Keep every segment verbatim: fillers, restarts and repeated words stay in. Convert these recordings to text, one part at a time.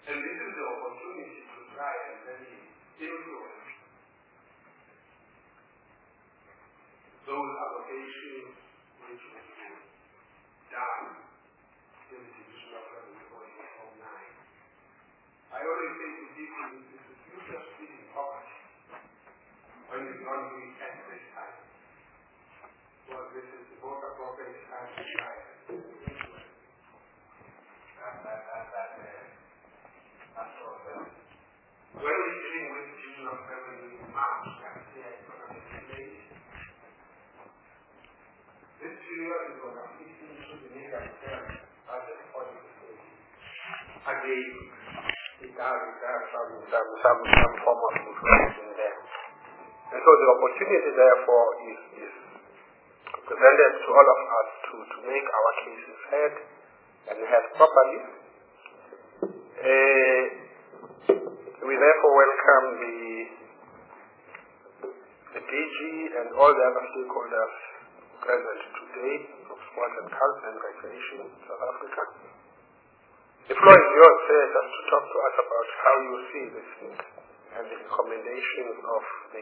And this is the opportunity to try and really influence those allocations which will be done in the division of revenue for oh nine. I always say to people, this is you just feeling poverty when you don't really at this time. Well, this is the most appropriate time to try and influence that, that, that, that, uh, that sort of thing. When we're dealing with the division of revenue in March, that's the economic stage. This period is what I'm thinking to the negative term as a positive. Again, it has, it has some, some, some, some form of influence in there. And so the opportunity, therefore, is, is presented to all of us to, to make our cases heard and heard properly. Uh, we therefore welcome the, the D G and all the other stakeholders present today of Sport and Culture and Recreation in South Africa. The floor is yours, sir, just to talk to us about how you see this thing and the recommendations of the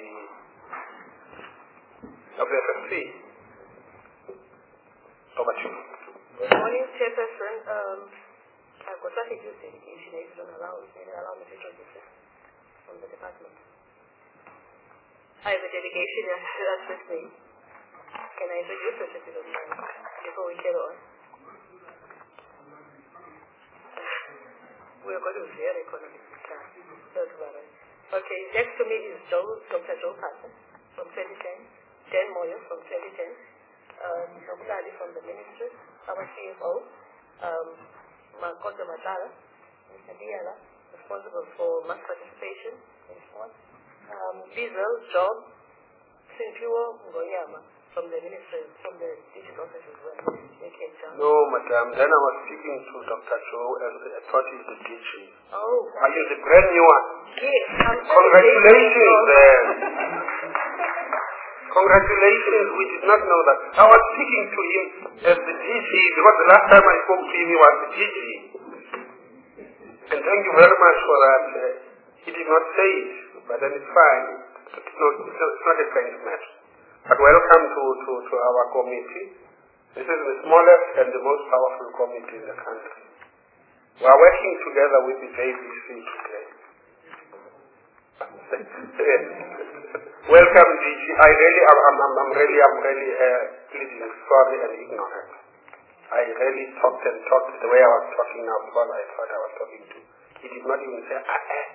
of the F M C. Over to you. Good morning, Chairperson. Um, I've got traffic use dedication. If you don't allow me, maybe allow me to introduce it from the department. I have a dedication that's with me. Can I introduce it if you don't mind before we carry on? We're going to share economic class. Okay, next to me is Joe, Doctor Joe Patton from twenty ten, Dan Moyo from twenty ten, um, Nobladi from the Ministry, our C F O, um, Makoto Matala, Mister Diala, responsible for mass participation in sport, um, Diesel, Job, Sintuo Ngoyama from the Ministry, from the District Office as well. No, madam. Then I was speaking to Doctor Joe and I thought he's the D G. Oh. Are you the brand new one? Yes. I'm Congratulations, then. Congratulations. We did not know that. I was speaking to him as the D G because the last time I spoke to him he was the D G. And thank you very much for that. Uh, he did not say it, but then it's fine. It's not, it's not, it's not a kind matter. But welcome to, to, to our committee. This is the smallest and the most powerful committee in the country. We are working together with the J B C today. Welcome, D G. I really, I'm, I'm, I'm really, I'm really uh, pleased, sorry and ignorant. I really talked and talked the way I was talking now because I thought I was talking to. He did not even say, ah, eh.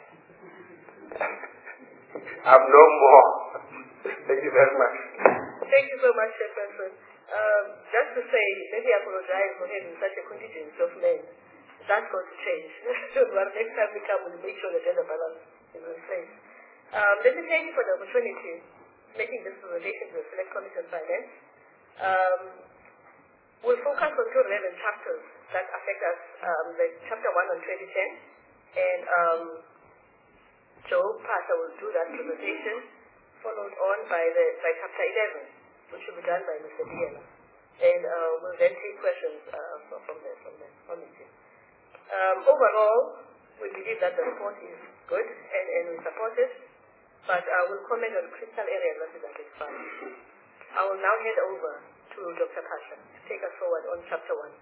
I'm no more. Thank you very much. Thank you so much, Chairperson. Um, just to say, maybe I apologize for having such a contingent of men. That's going to change. But next time we come, we'll make sure the gender balance is in place. Um, let me thank you for the opportunity making this presentation to the Select Committee on Finance. Um, we'll focus on two relevant chapters that affect us, um, the chapter one on twenty ten, and um, Joe Pasha will do that presentation, followed on by the by chapter eleven, which will be done by Mister Diela. And uh, we'll then take questions uh, from, from the from the committee. Um, overall, we believe that the report is good and, and we support it, but uh, we'll comment on critical areas that is identified. I will now hand over to Doctor Pasha to take us forward on chapter one.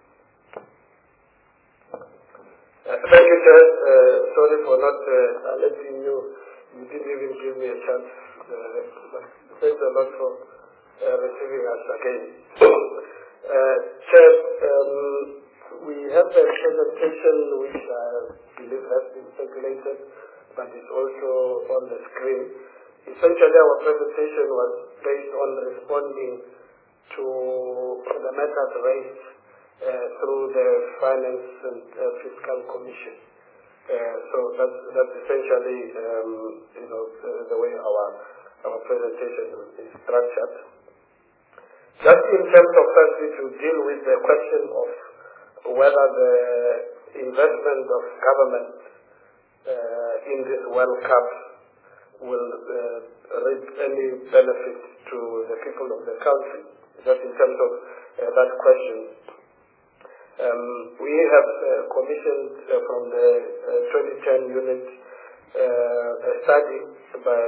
Uh, thank you, Chair. Uh, sorry for not uh, letting you. You didn't even give me a chance. Uh, but thanks a lot for uh, receiving us again. uh, Chair, um, we have a presentation which I believe has been circulated, but it's also on the screen. Essentially, our presentation was based on responding to the matters raised uh, through the Finance and uh, Fiscal Commission. Uh, so that's, that's essentially um, you know, the, the way our, our presentation is structured. Just in terms of firstly to deal with the question of whether the investment of government uh, in this World Cup will uh, reap any benefit to the people of the country. Just in terms of uh, that question. Um, we have uh, commissioned uh, from the uh, twenty ten unit uh, a study by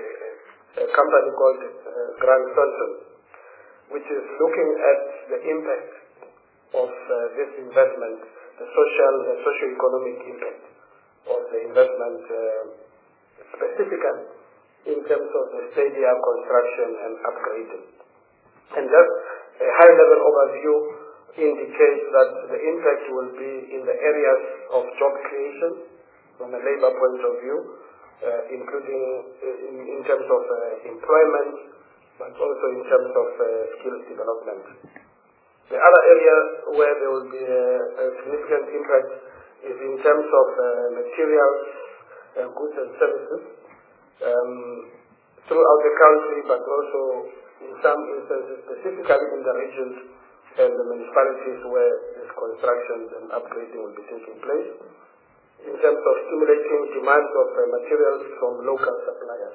a company called uh, Grant Thornton, which is looking at the impact of uh, this investment, the social, the socio-economic impact of the investment, uh, specifically in terms of the stadium construction and upgrading. And just a high-level overview indicates that the impact will be in the areas of job creation from a labor point of view, uh, including uh, in, in terms of uh, employment, but also in terms of uh, skills development. The other area where there will be a, a significant impact is in terms of uh, materials, uh, goods and services um, throughout the country, but also in some instances, specifically in the regions and the municipalities where this construction and upgrading will be taking place, in terms of stimulating demand of uh, materials from local suppliers.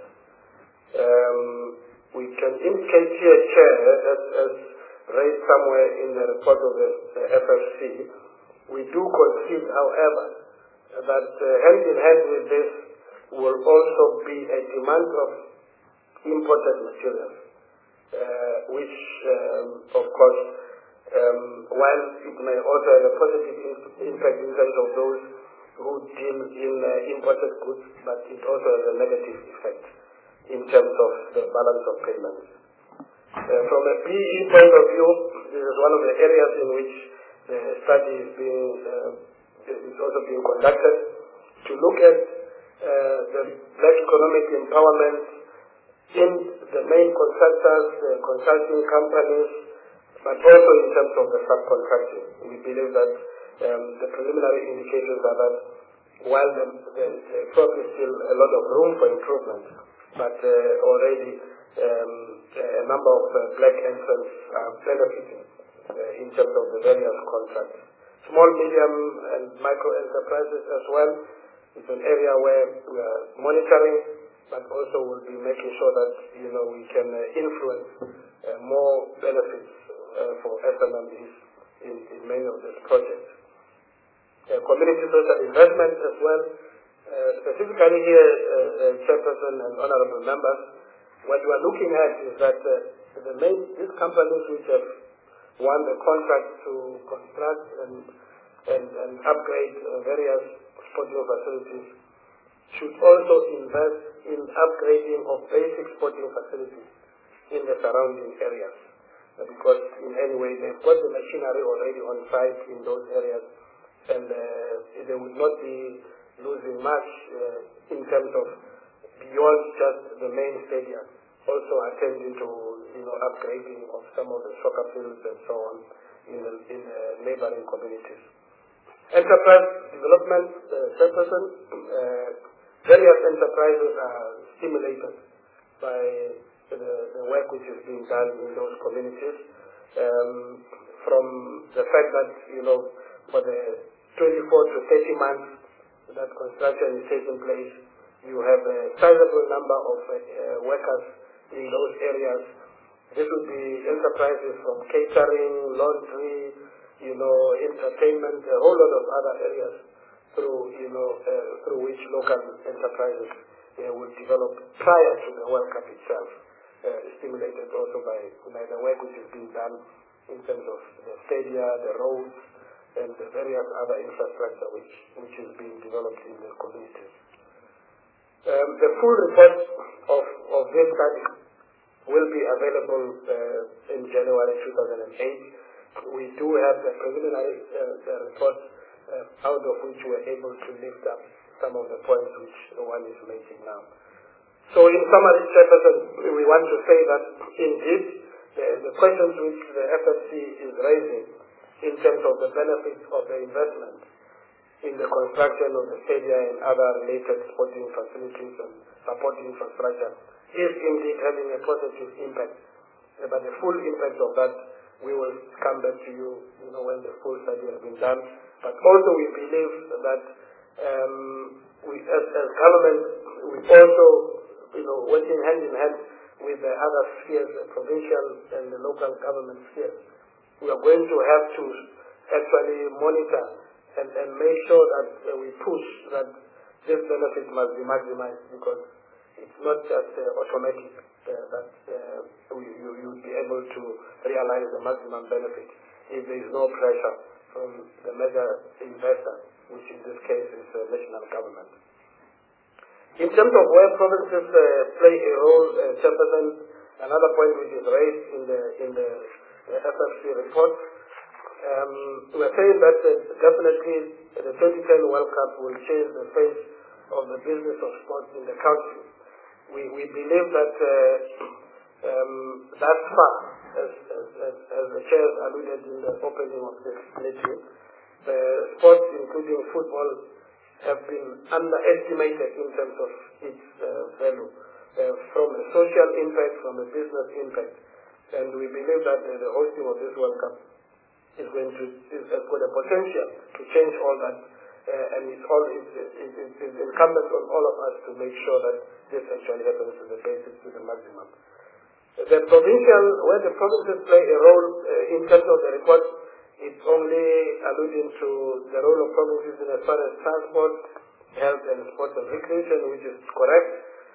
Um, we can indicate here, Chair, as, as raised somewhere in the report of the, the F F C, we do concede, however, that uh, hand in hand with this will also be a demand of imported materials, uh, which, um, of course, um, while it may also have a positive impact in terms of those who deal in uh, imported goods, but it also has a negative effect in terms of the balance of payments. Uh, from a P E point of view, this is one of the areas in which the study is being uh, is also being conducted to look at uh, the black economic empowerment in the main contractors, the consulting companies, but also in terms of the subcontracting. We believe that um, the preliminary indicators are that while the, the, there probably still a lot of room for improvement, but uh, already um, a number of uh, black entrants are benefiting uh, in terms of the various contracts. Small, medium, and micro enterprises as well is an area where we are monitoring, but also will be making sure that you know we can uh, influence uh, more benefits uh, for S M Es in, in many of these projects. Uh, community social investment as well. Uh, specifically here, uh, uh, Chairperson and Honorable Members, what we are looking at is that uh, the main, these companies which have won the contract to construct and, and, and upgrade uh, various sporting facilities should also invest in upgrading of basic sporting facilities in the surrounding areas. Uh, because in any way they've got the machinery already on site in those areas, and uh, they would not be losing much uh, in terms of beyond just the main stadium, also attending to you know upgrading of some of the soccer fields and so on in the, in the neighboring communities. Enterprise development, uh, Chairperson, uh, various enterprises are stimulated by the, the work which is being done in those communities. Um, from the fact that you know for the twenty-four to thirty months that construction is taking place, you have a sizable number of uh, workers in those areas. This would be enterprises from catering, laundry, you know, entertainment, a whole lot of other areas through, you know, uh, through which local enterprises uh, will develop prior to the World Cup itself, uh, stimulated also by, by the work which is being done in terms of the stadia, the roads, and the various other infrastructure which, which is being developed in the communities. Um, the full report of, of this study will be available uh, in January two thousand eight. We do have the preliminary uh, the report uh, out of which we are able to lift up some of the points which one is making now. So in summary, Chairperson, we want to say that indeed the, the questions which the F F C is raising in terms of the benefits of the investment in the construction of the stadium and other related sporting facilities and supporting infrastructure is indeed having a positive impact. Uh, but the full impact of that, we will come back to you, you know, when the full study has been done. But also we believe that um, we, as, as government, we also, you know, working hand in hand with the other spheres, the provincial and the local government spheres, we are going to have to actually monitor and, and make sure that uh, we push that this benefit must be maximized, because it's not just uh, automatic uh, that uh, we, you will be able to realize the maximum benefit if there is no pressure from the major investor, which in this case is the national government. In terms of where provinces uh, play a role, uh, Chairperson, another point which is raised in the in the uh, F F C report, um, we are saying that uh, definitely the twenty ten World Cup will change the face of the business of sports in the country. We we believe that uh, um, thus far, as, as, as, as the chair alluded in the opening of this meeting, the sports, including football, have been underestimated in terms of its uh, value, uh, from a social impact, from a business impact. And we believe that uh, the hosting of this World Cup is going to is, has got a potential to change all that, uh, and it's all it's, it's, it's, it's incumbent on all of us to make sure that this actually happens to the basis, to the maximum. The provincial, where the provinces play a role uh, in terms of the report, it's only alluding to the role of provinces in as far as transport, health and sports and recreation, which is correct,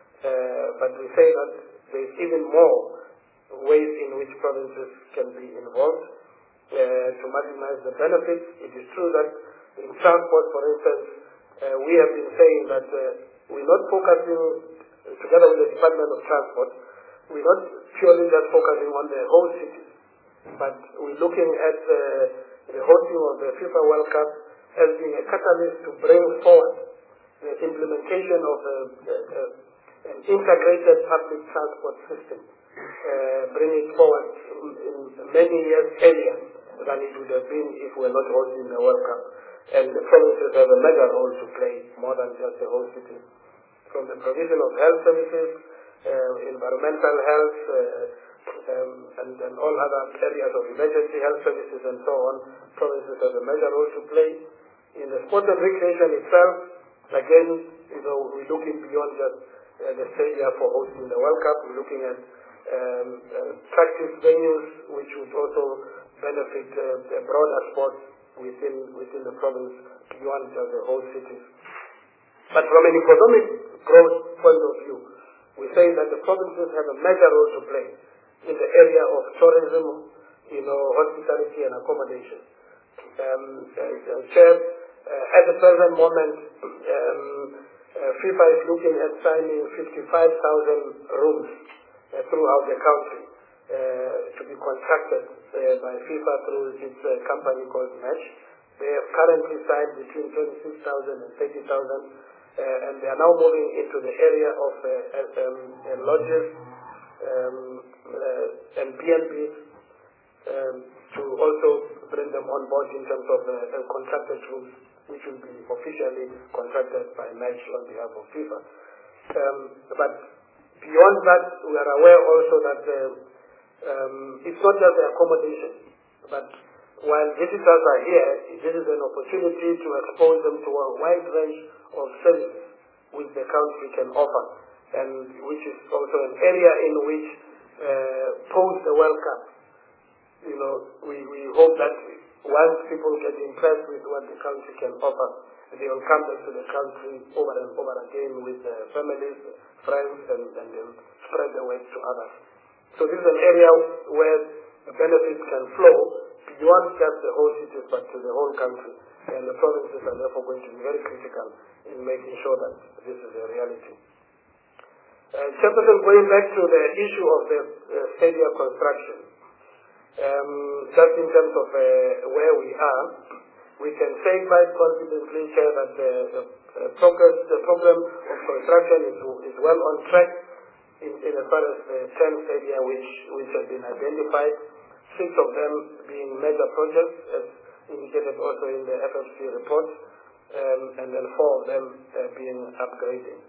uh, but we say that there is even more ways in which provinces can be involved uh, to maximize the benefits. It is true that in transport, for instance, uh, we have been saying that uh, we're not focusing, together with the Department of Transport, we're not purely just focusing on the whole city, but we're looking at uh, the hosting of the FIFA World Cup as being a catalyst to bring forward the implementation of a, a, a, an integrated public transport system, uh, bring it forward in, in many years earlier than it would have been if we were not hosting the World Cup. And the provinces have a major role to play, more than just the whole city. From the provision of health services, uh, environmental health, uh, um, and, and all other areas of emergency health services and so on, provinces have a major role to play. In the sport and recreation itself, again, you know, we're looking beyond just uh, the stadia for hosting the World Cup. We're looking at um, uh, practice venues, which would also benefit uh, the broader sports within within the province, beyond just the whole city. But from an economic growth point of view, we say that the provinces have a major role to play in the area of tourism, you know, hospitality and accommodation. Um, uh, uh, Chair, uh, at the present moment, um, uh, FIFA is looking at signing fifty-five thousand rooms uh, throughout the country uh, to be contracted uh, by FIFA through its uh, company called Match. They have currently signed between twenty-six thousand and thirty thousand, uh, and they are now moving into the area of uh, um, uh, lodges um, uh, and B and Bs um, to also bring them on board in terms of uh, uh, contracted rooms, which will be officially contracted by Match on behalf of FIFA. Um, but beyond that, we are aware also that uh, um, it's not just the accommodation, but while visitors are here, this is an opportunity to expose them to a wide range of services which the country can offer, and which is also an area in which uh, post the World Cup, you know, we, we hope that once people get impressed with what the country can offer, they will come back to the country over and over again with their families, friends, and, and they'll spread the word to others. So this is an area where the benefits can flow beyond just the whole cities, but to the whole country. And the provinces are therefore going to be very critical in making sure that this is a reality. Uh, Chairperson, going back to the issue of the uh, stadium construction, um, just in terms of uh, where we are, we can say quite confidently, Chair, that the, the, uh, progress, the program of construction is, is well on track in, in as far as the ten stadia which, which have been identified, six of them being major projects, as indicated also in the F F C report, um, and then four of them uh, being upgraded.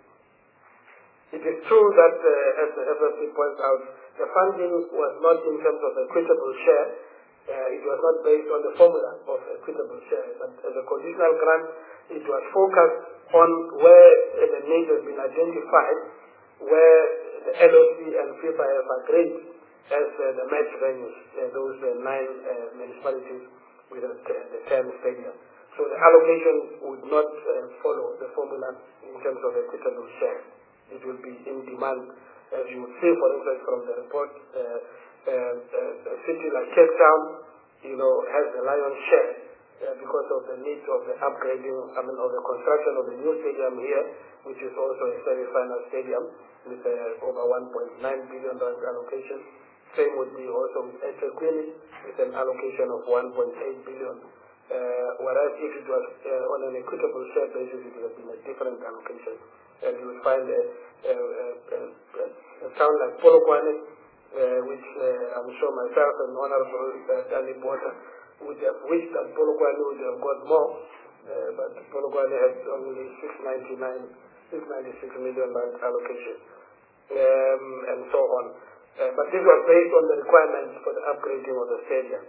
It is true that, uh, as the F F C points out, the funding was not in terms of equitable share. Uh, it was not based on the formula of equitable share, but as a conditional grant, it was focused on where uh, the need has been identified, where the L O C and FIFA have agreed as uh, the match venues, uh, those uh, nine uh, municipalities with the, the ten stadium. So the allocation would not uh, follow the formula in terms of equitable share. It will be in demand, as you would see, for instance, from the report. Uh, uh, uh, a city like Cape Town, you know, has the lion's share uh, because of the need of the upgrading, I mean, of the construction of the new stadium here, which is also a semi-final stadium with uh, over one point nine billion dollars allocation. Same would be also with Etequini with an allocation of one point eight billion dollars. Uh, whereas if it was uh, on an equitable share basis, it would have been a different allocation. And you would find a, a, a, a, a town like Polokwane, uh, which uh, I'm sure myself and Honorable uh, Danny Bota would have wished that Polokwane would have got more, uh, but Polokwane has only six hundred ninety-six million dollars allocation, um, and so on. Uh, but this was based on the requirements for the upgrading of the stadium.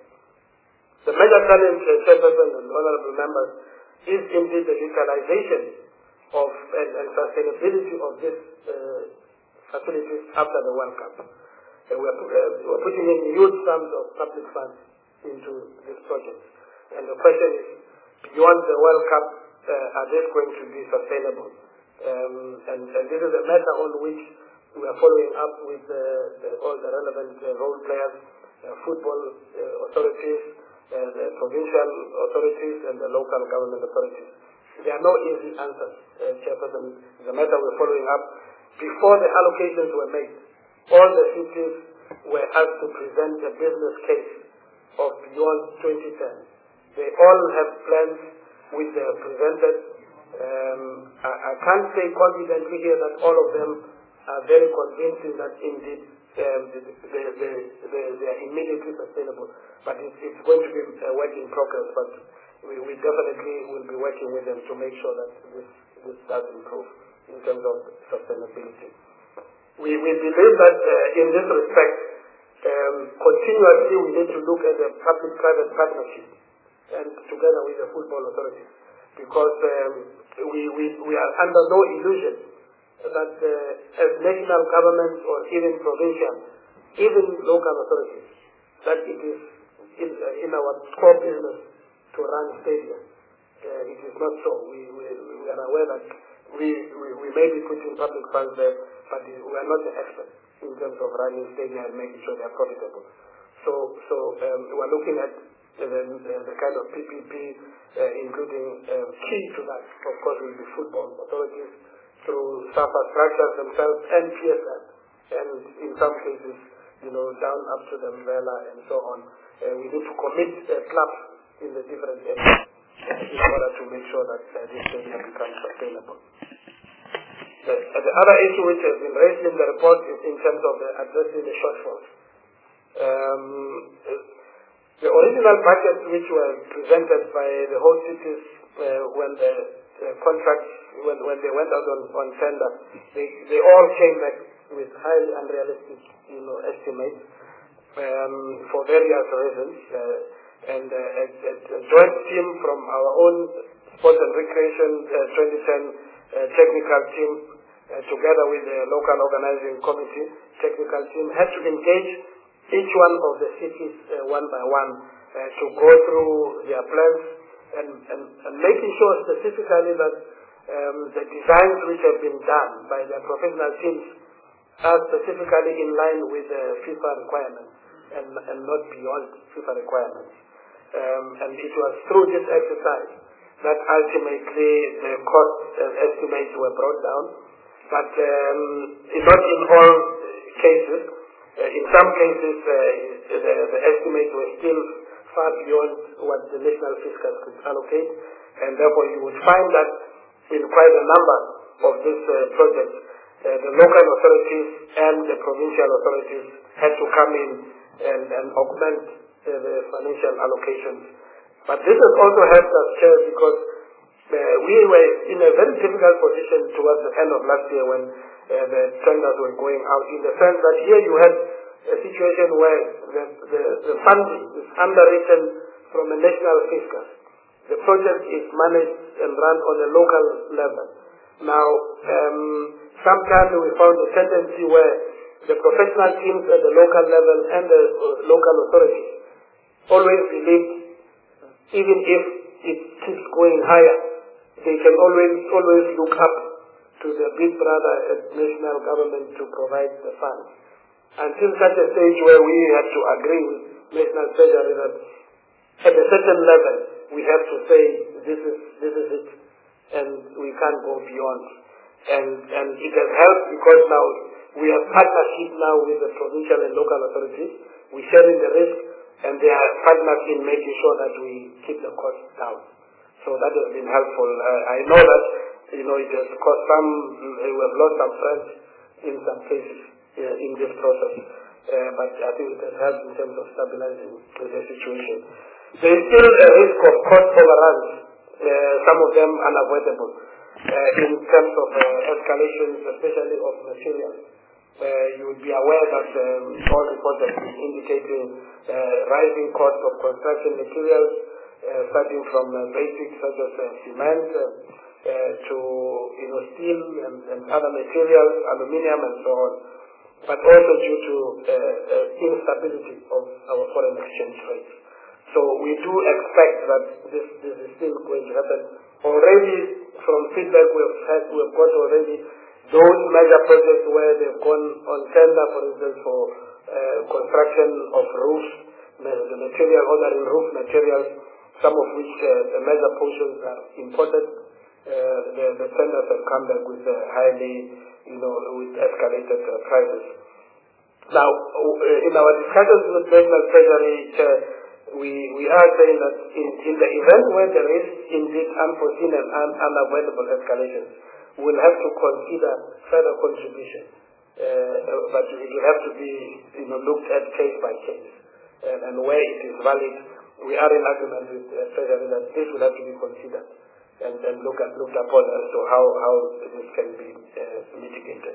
The major challenge, uh, Chairperson and Honorable Members, is indeed the utilization of and, and sustainability of these uh, facilities after the World Cup. Uh, we're, uh, we're putting in huge sums of public funds into this project. And the question is, beyond the World Cup, uh, are they going to be sustainable? Um, and, and this is a matter on which we are following up with uh, the, all the relevant uh, role players, uh, football uh, authorities, uh, the provincial authorities, and the local government authorities. There are no easy answers, uh, Chairperson. It's a matter we're following up. Before the allocations were made, all the cities were asked to present a business case of beyond twenty ten. They all have plans which they have presented. Um, I, I can't say confidently here that all of them are very convincing that indeed um, they, they, they, they, they are immediately sustainable. But it, it's going to be a work in progress. But we, we definitely will be working with them to make sure that this, this does improve in terms of sustainability. We, we believe that uh, in this respect, um, continuously we need to look at the public-private partnership and together with the football authorities, because um, we, we, we are under no illusion that uh, as national governments or even provincial, even local authorities, that it is in, uh, in our core business to run stadiums. Uh, it is not so. We, we, we are aware that we, we, we may be putting public funds there, but we are not the experts in terms of running stadiums and making sure they are profitable. So, so um, we are looking at the, the, the kind of P P P, uh, including uh, key to that, of course, will be football authorities through SAFA structures themselves and P S L, and in some cases, you know, down up to the umbrella and so on. Uh, we need to commit uh, clubs in the different areas in order to make sure that uh, this stadium becomes sustainable. The, uh, the other issue which has been raised in the report is in terms of the addressing the shortfalls. Um, the original budgets which were presented by the host cities uh, when the uh, contracts, when, when they went out on, on tender, they, they all came back with highly unrealistic, you know, estimates um, for various reasons. Uh, and uh, a, a, a joint team from our own Sports and Recreation uh, twenty ten uh, technical team, uh, together with the local organizing committee technical team, had to engage each one of the cities uh, one by one uh, to go through their plans and, and, and making sure specifically that um, the designs which have been done by their professional teams are specifically in line with the FIFA requirements and, and not beyond FIFA requirements. Um, and it was through this exercise that ultimately the cost uh, estimates were brought down, but um, not in all cases. Uh, in some cases, uh, the, the estimates were still far beyond what the national fiscal could allocate, and therefore you would find that in quite a number of these uh, projects, uh, the local authorities and the provincial authorities had to come in and, and augment uh, the financial allocations. But this has also helped us, Chair, because uh, we were in a very difficult position towards the end of last year when uh, the tenders were going out, in the sense that here you had a situation where the, the, the funding is underwritten from a national fiscal. The project is managed and run on a local level. Now, um, sometimes we found a tendency where the professional teams at the local level and the uh, local authorities always believed even if it keeps going higher, they can always always look up to the big brother at national government to provide the funds. Until such a stage where we have to agree with National Treasury that at a certain level we have to say this is this is it, and we can't go beyond. And and it has helped because now we have partnership now with the provincial and local authorities. We share in the risk, and they are partners in making sure that we keep the costs down. So that has been helpful. Uh, I know that you know it has cost some. Uh, we have lost some friends in some cases uh, in this process, uh, but I think it has helped in terms of stabilizing the situation. There is still a risk of cost overruns. Uh, some of them unavoidable uh, in terms of uh, escalations, especially of materials. Uh, you will be aware that um, all reports have been indicating uh, rising costs of construction materials, uh, starting from uh, basics such as uh, cement uh, uh, to you know steel and, and other materials, aluminium and so on, but also due to uh, uh, instability of our foreign exchange rates. So we do expect that this, this is still going to happen. Already, from feedback we have had, we have got already those major projects where they've gone on tender, for instance, for uh, construction of roofs, the, the material, ordering roof materials, some of which uh, the major portions are imported. Uh, the, the tenders have come back with uh, highly, you know, with escalated uh, prices. Now, uh, in our discussions with National Treasury, uh, we we are saying that in, in the event where there is indeed unforeseen and un, unavoidable escalations, we will have to consider further contribution, uh, but it will have to be you know looked at case by case, and, and where it is valid, we are in agreement with the Treasury that this will have to be considered and, and look at looked upon as to how how this can be uh, mitigated.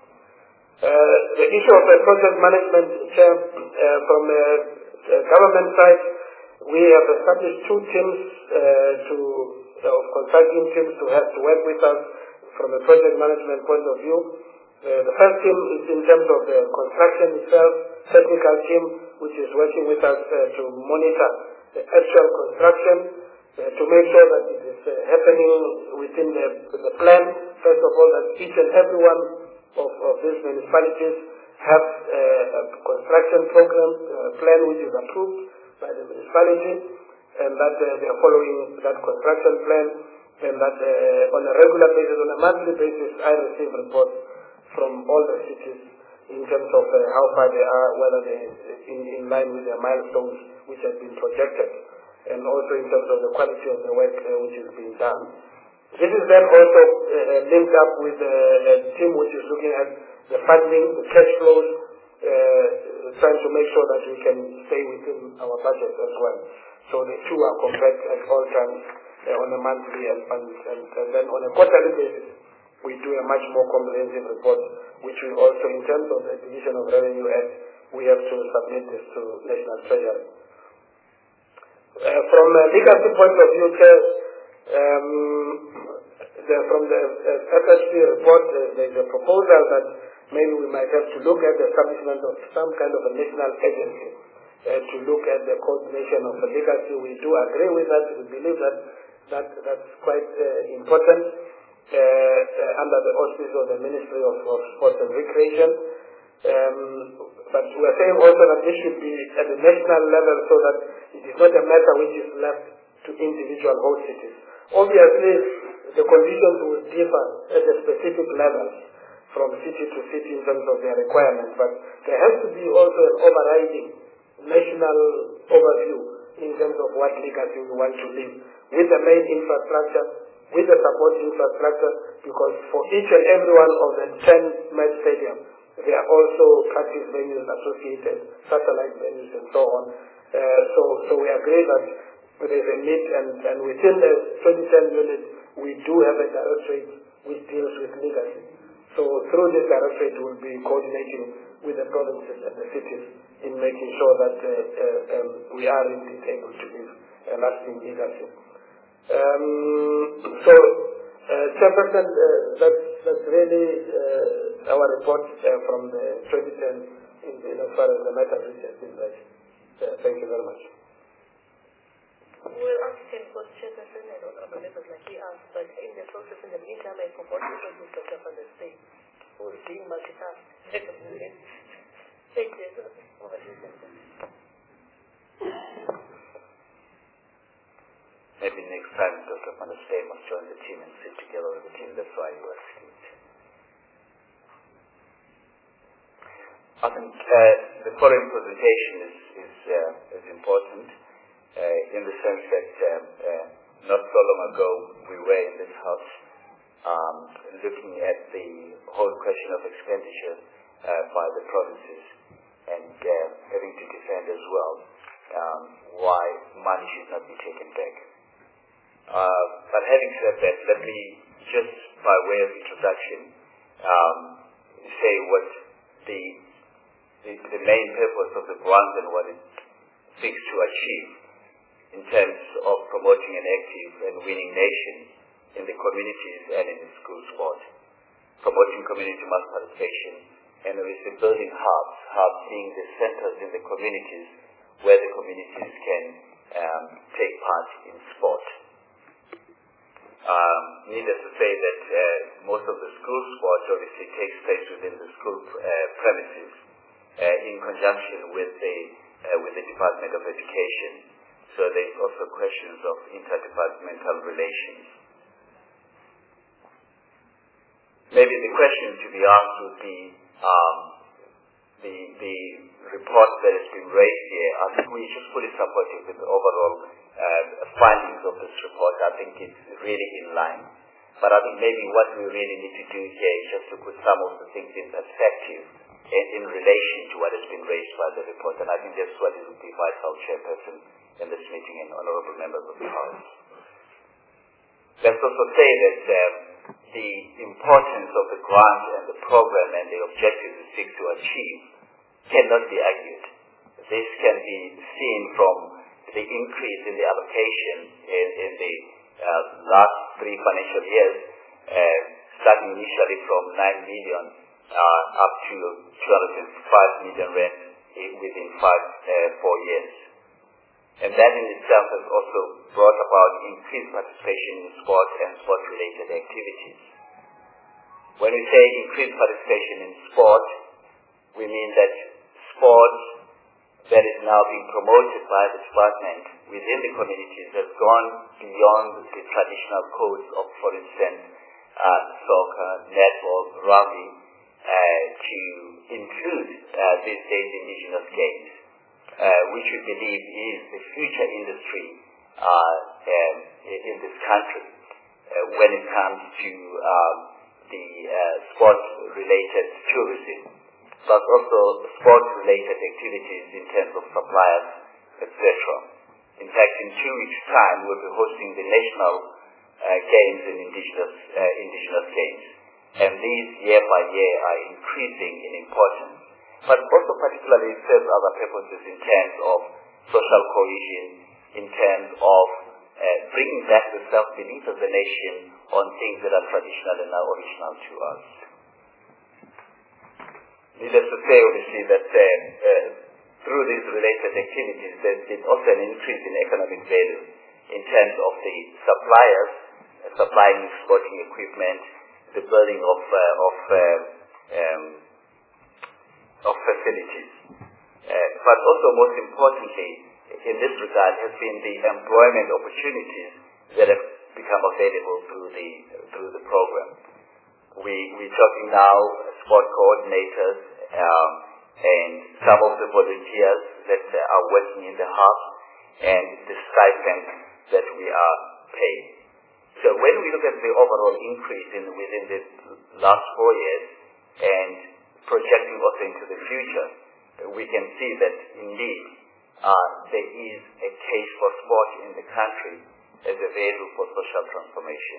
Uh, the issue of uh, project management, Chair, uh, from uh, the government side, we have established two teams uh, to uh, of consulting teams to have to work with us from a project management point of view. Uh, the first team is in terms of the construction itself, technical team, which is working with us uh, to monitor the actual construction, uh, to make sure that it is uh, happening within the, the plan. First of all, that each and every one of, of these municipalities have uh, a construction program uh, plan which is approved by the municipality, and that uh, they are following that construction plan, and that uh, on a regular basis, on a monthly basis, I receive reports from all the cities in terms of uh, how far they are, whether they are in, in line with their milestones which have been projected, and also in terms of the quality of the work uh, which is being done. This is then also uh, linked up with uh, a team which is looking at the funding, the cash flows, uh, trying to make sure that we can stay within our budget as well. So the two are compared at all times uh, on a monthly and, and, and, and then on a quarterly basis, we do a much more comprehensive report, which we also, in terms of the Division of Revenue Act, we have to submit this to National Treasury. Uh, from a legacy point of view, Chair, um, the, from the uh, F H P report, uh, there is a proposal that maybe we might have to look at the establishment of some kind of a national agency uh, to look at the coordination of the legacy. We do agree with that. We believe that, that that's quite uh, important uh, uh, under the auspices of the Ministry of, of Sports and Recreation. Um, but we are saying also that this should be at the national level so that it is not a matter which is left to individual host cities. Obviously, the conditions will differ at the specific levels from city to city in terms of their requirements, but there has to be also an overriding national overview in terms of what legacy we want to leave with the main infrastructure, with the support infrastructure, because for each and every one of the ten match stadiums, there are also practice venues associated, satellite venues and so on. Uh, so, so we agree that there is a need, and, and within the twenty ten unit, we do have a directorate which deals with legacy. So through this directorate, we will be coordinating with the provinces and the cities in making sure that uh, uh, um, we are indeed able to give a lasting legacy. Um, so, uh, Chairperson, uh, that's, that's really uh, our report uh, from the twenty ten in, in as far as the matter which has been raised. Uh, thank you very much. We'll ask him both chairperson and honorable members like he asked, but in the process, in the meantime, I propose to introduce Doctor Van der Steen, who is being multitasked. Thank you. Over to you, sir. Maybe next time Doctor Van der Steen must join the team and sit together with the team. That's why you are sitting. I think uh, the following presentation is is, uh, is important uh, in the sense that um, uh, not so long ago we were in this house um, looking at the whole question of expenditure uh, by the provinces and uh, having to defend as well um, why money should not be taken back. Uh, but having said that, let me just by way of introduction um, say what the The, the main purpose of the grant and what it seeks to achieve in terms of promoting an active and winning nation in the communities and in the school sport, promoting community mass participation, and obviously building hubs, hubs being the centers in the communities where the communities can um, take part in sport. Um, needless to say that uh, most of the school sport obviously takes place within the school uh, premises, Uh, in conjunction with the uh, with the Department of Education. So there's also questions of interdepartmental relations. Maybe the question to be asked would be um, the the report that has been raised here. I think we just fully supportive with the overall uh, findings of this report. I think it's really in line. But I think maybe what we really need to do here is just to put some of the things in perspective and in relation to what has been raised by the report. And I think that's what it would be vital, Chairperson, in this meeting and honorable members of the House. Let's also say that um, the importance of the grant and the program and the objectives it seeks to achieve cannot be argued. This can be seen from the increase in the allocation in, in the uh, last three financial years, uh, starting initially from nine million uh, up to two hundred five million rand within five, uh, four years. And that in itself has also brought about increased participation in sport and sport-related activities. When we say increased participation in sport, we mean that sport that is now being promoted by the department within the communities has gone beyond the traditional codes of, for instance, uh, soccer, netball, rugby, uh, to include uh, these days indigenous games, uh, which we believe is the future industry uh, um, in this country uh, when it comes to um, the uh, sport-related tourism, but also sport-related activities in terms of suppliers, et cetera. In fact, in two weeks' time, we'll be hosting the national uh, games and indigenous uh, indigenous games, and these year by year are increasing in importance. But also, particularly, it serves other purposes in terms of social cohesion, in terms of uh, bringing back the self-belief of the nation on things that are traditional and are original to us. Needless to say, obviously, that uh, uh, through these related activities, there's been also an increase in economic value in terms of the suppliers uh, supplying sporting equipment, the building of uh, of uh, um, of facilities. Uh, but also, most importantly, in this regard, has been the employment opportunities that have become available through the through the program. We we're talking now sport coordinators um, and some of the volunteers that uh, are working in the hub and the stipend that we are paying. So when we look at the overall increase in within the last four years and projecting also into the future, we can see that indeed uh, there is a case for sport in the country as a vehicle for social transformation.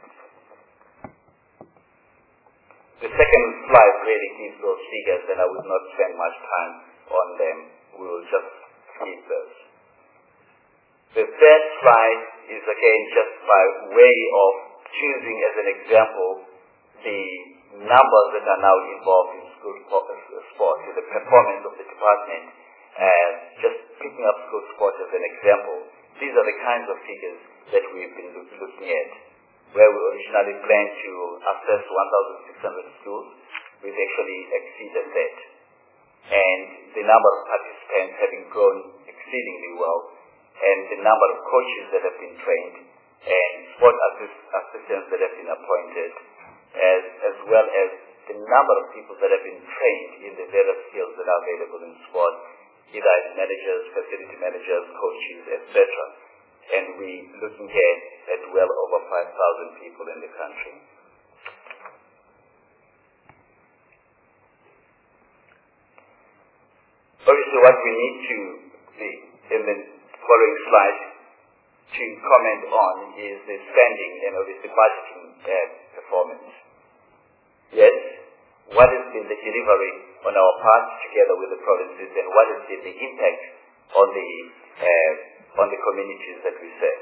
The second slide really gives those figures, and I will not spend much time on them. We will just skip those. The third slide is again just by way of choosing as an example the numbers that are now involved in school sport, the performance of the department, and just picking up school sport as an example These are the kinds of figures that we've been look, looking at. Where we originally planned to access one thousand six hundred schools, we've actually exceeded that. And the number of participants having grown exceedingly well, and the number of coaches that have been trained, and sport assist, assistants that have been appointed, as, as well as the number of people that have been trained in the various skills that are available in sport, either as managers, facility managers, coaches, et cetera. And we're looking at, at well over five thousand people in the country. Obviously, what we need to, in the following slide, to comment on is the spending and obviously budgeting uh, performance. Yes, what has been the delivery on our part together with the provinces, and what has been the impact on the uh, on the communities that we serve?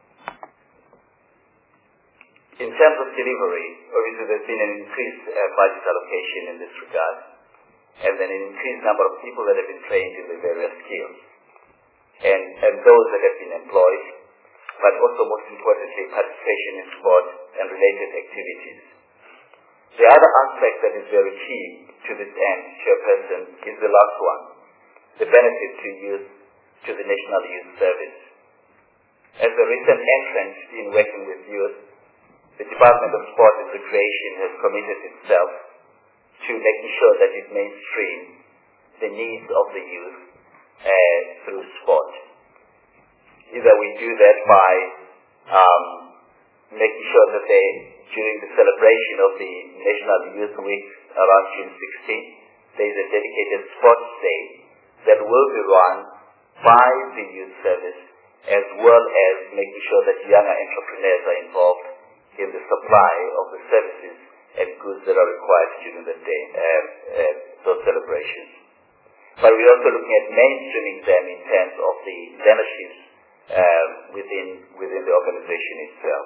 In terms of delivery, obviously there's been an increased uh, budget allocation in this regard, and then an increased number of people that have been trained in the various skills, and, and those that have been employed, but also most importantly participation in sport and related activities. The other aspect that is very key to this end, Chairperson, is the last one, the benefit to youth, to the National Youth Service. As a recent entrant in working with youth, the Department of Sport and Recreation has committed itself to making sure that it mainstream the needs of the youth uh, through sport. Either we do that by um, making sure that they, during the celebration of the National Youth Week around June sixteenth, there is a dedicated sports day that will be run by the youth service, as well as making sure that younger entrepreneurs are involved in the supply of the services and goods that are required during the day, uh, uh, those celebrations. But we're also looking at mainstreaming them in terms of the leaderships uh, within within the organization itself.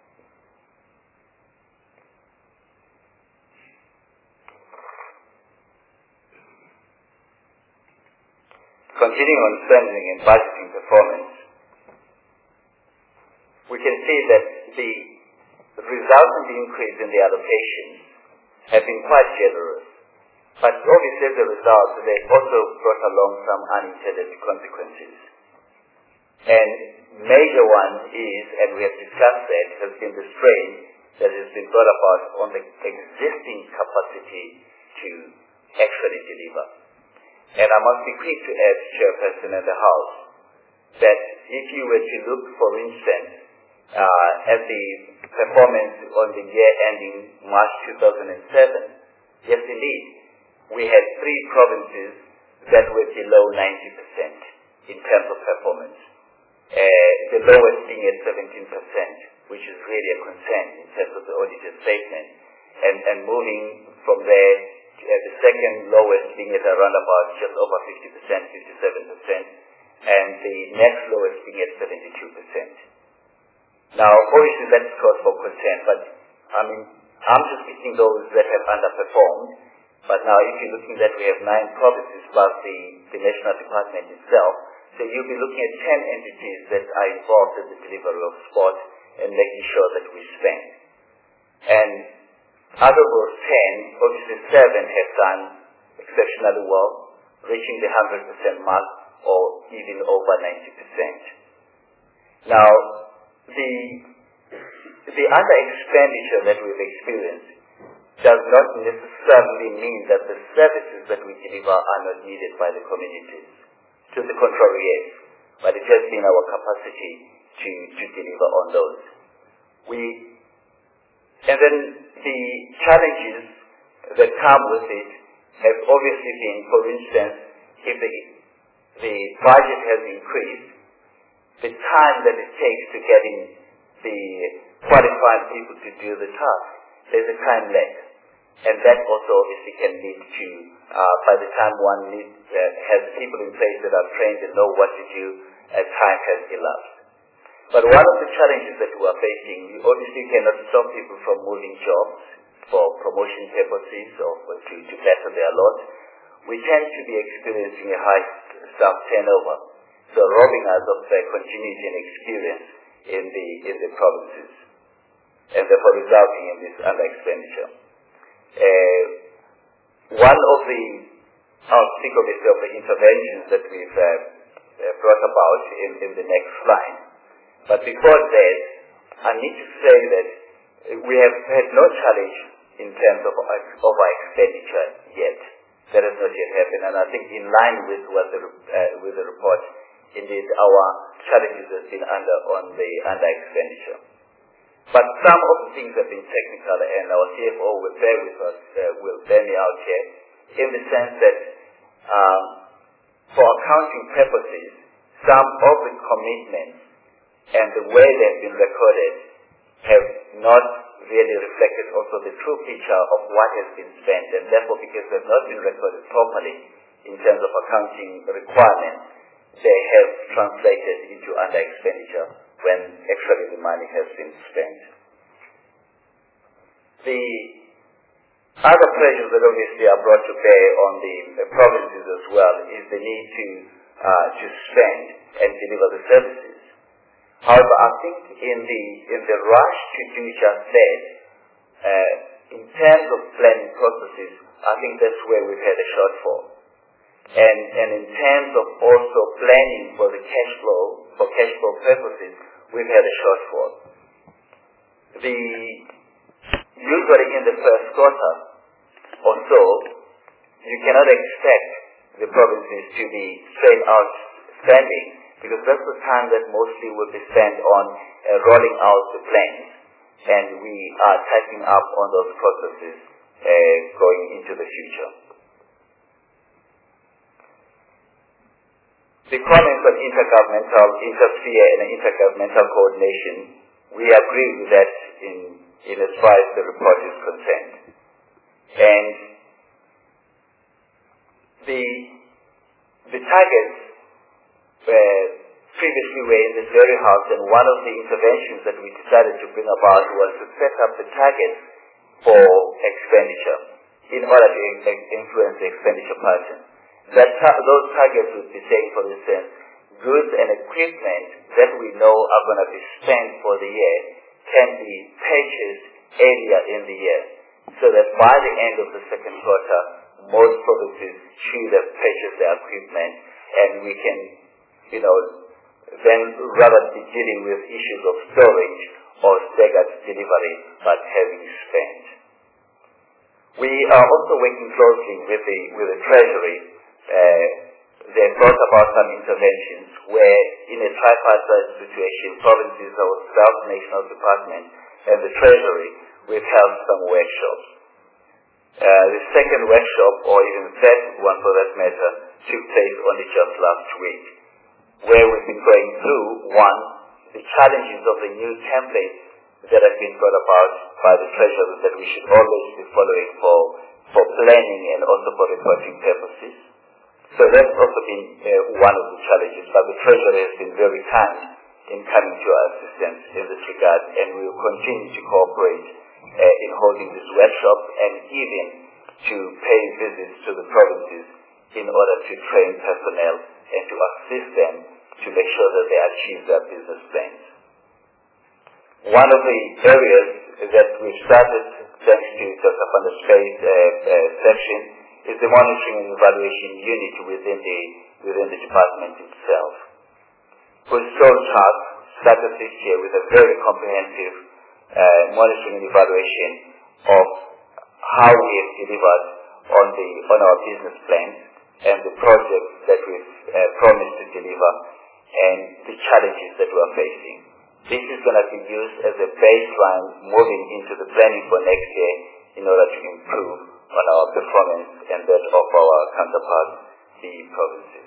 Continuing on spending and budgeting performance, we can see that the resultant increase in the allocations have been quite generous. But obviously as a result, they also brought along some unintended consequences. And major one is, and we have discussed that, has been the strain that has been brought about on the existing capacity to actually deliver. And I must be quick to add, Chairperson and the House, that if you were to look, for instance, uh, at the performance on the year ending March two thousand seven, yes indeed, we had three provinces that were below ninety percent in terms of performance. Uh, the lowest being at seventeen percent, which is really a concern in terms of the audited statement. And, and moving from there, uh, the second lowest being at around about just over fifty percent, fifty-seven percent, and the next lowest being at seventy-two percent. Now, obviously that's cause for concern, but I mean, I'm just picking those that have underperformed. But now, if you're looking that we have nine provinces plus the, the national department itself, so you'll be looking at ten entities that are involved in the delivery of sport and making sure that we spend. And out of those ten, obviously seven have done exceptionally well, reaching the one hundred percent mark or even over ninety percent. Now, the, the other expenditure that we've experienced does not necessarily mean that the services that we deliver are not needed by the communities. To the contrary, yes, but it has been our capacity to, to deliver on those. We, and then the challenges that come with it have obviously been, for instance, if the, the budget has increased, the time that it takes to getting the qualified people to do the task, there's a time lag. And that also obviously can lead to, uh, by the time one need, uh, has people in place that are trained and know what to do, a time has elapsed. But one of the challenges that we are facing, we obviously cannot stop people from moving jobs for promotion purposes or for, to, to better their lot. We tend to be experiencing a high staff turnover. so robbing us of the continuity and experience in the in the provinces, and therefore resulting in this under-expenditure. Uh, one of the, I'll speak obviously of the interventions that we've uh, uh, brought about in, in the next slide. But before that, I need to say that we have had no challenge in terms of over expenditure yet. That has not yet happened, and I think in line with what the uh, with the report, indeed our challenges have been under on the under expenditure. But some of the things have been technical, and our C F O will bear with us, uh, will bear me out here, in the sense that um, for accounting purposes, some of the commitments and the way they have been recorded have not really reflected also the true picture of what has been spent, and therefore because they have not been recorded properly in terms of accounting requirements, they have translated into under expenditure when actually the money has been spent. The other pressures that obviously are brought to bear on the, the provinces as well is the need to uh, to spend and deliver the services. However, I think in the in the rush to do just that, uh, in terms of planning processes, I think that's where we've had a shortfall. And and in terms of also planning for the cash flow, for cash flow purposes, we've had a shortfall. The usually in the first quarter or so, you cannot expect the provinces to be straight out spending, because that's the time that mostly will be spent on uh, rolling out the plans, and we are tightening up on those processes uh, going into the future. The comments on intergovernmental, intersphere and intergovernmental coordination, we agree with that in, in as far as the report is concerned. And the, the targets were previously were in this very house, and one of the interventions that we decided to bring about was to set up the targets for expenditure in order to influence the expenditure pattern. That ta- those targets would be saying, for instance, goods and equipment that we know are going to be spent for the year can be purchased earlier in the year, so that by the end of the second quarter, most provinces should have purchased their equipment, and we can, you know, then rather be dealing with issues of storage or staggered delivery, but having spent. We are also working closely with the with the Treasury. Uh, they brought about some interventions where, in a tripartite situation, provinces, ourselves, national department, and the Treasury, we've held some workshops. Uh, the second workshop, or even third one for that matter, took place only just last week, where we've been going through, one, the challenges of the new templates that have been brought about by the Treasury that we should always be following for, for planning and also for reporting purposes. So that's also been uh, one of the challenges, but the Treasury has been very kind in coming to our assistance in this regard, and we will continue to cooperate uh, in holding these workshops and even to pay visits to the provinces in order to train personnel and to assist them to make sure that they achieve their business plans. One of the areas that we've started, thanks to Doctor Van der Spey's uh, uh, section, is the monitoring and evaluation unit within the within the department itself. Whose sole task started this year with a very comprehensive uh, monitoring and evaluation of how we have delivered on the on our business plans and the projects that we've uh, promised to deliver and the challenges that we are facing. This is going to be used as a baseline moving into the planning for next year in order to improve on our performance and that of our counterparts, the provinces.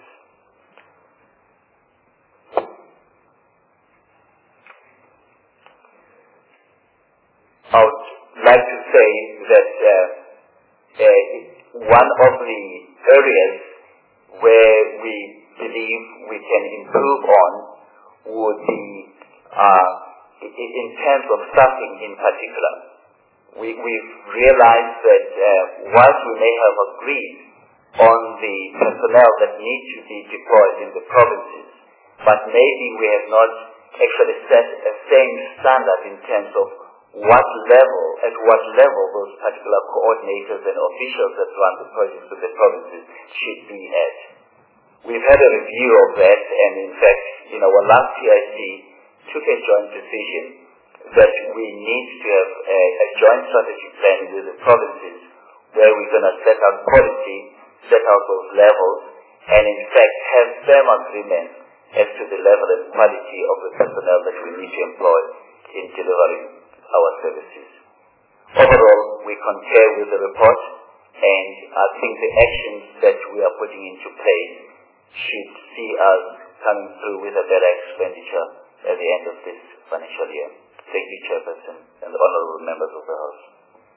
I would like to say that uh, uh, one of the areas where we believe we can improve on would be uh, in terms of staffing in particular. We, we've realized that uh, whilst we may have agreed on the personnel that need to be deployed in the provinces, but maybe we have not actually set a same standard in terms of what level, at what level those particular coordinators and officials that run the projects of the provinces should be at. We've had a review of that, and in fact, in our last P I C, took a joint decision that we need to have a, a joint strategic plan with the provinces where we're going to set out policy, set out those levels, and in fact have firm agreement as to the level and quality of the personnel that we need to employ in delivering our services. Overall, we concur with the report, and I think the actions that we are putting into place should see us coming through with a better expenditure at the end of this financial year. Thank you, Chairperson, and the honorable members of the House.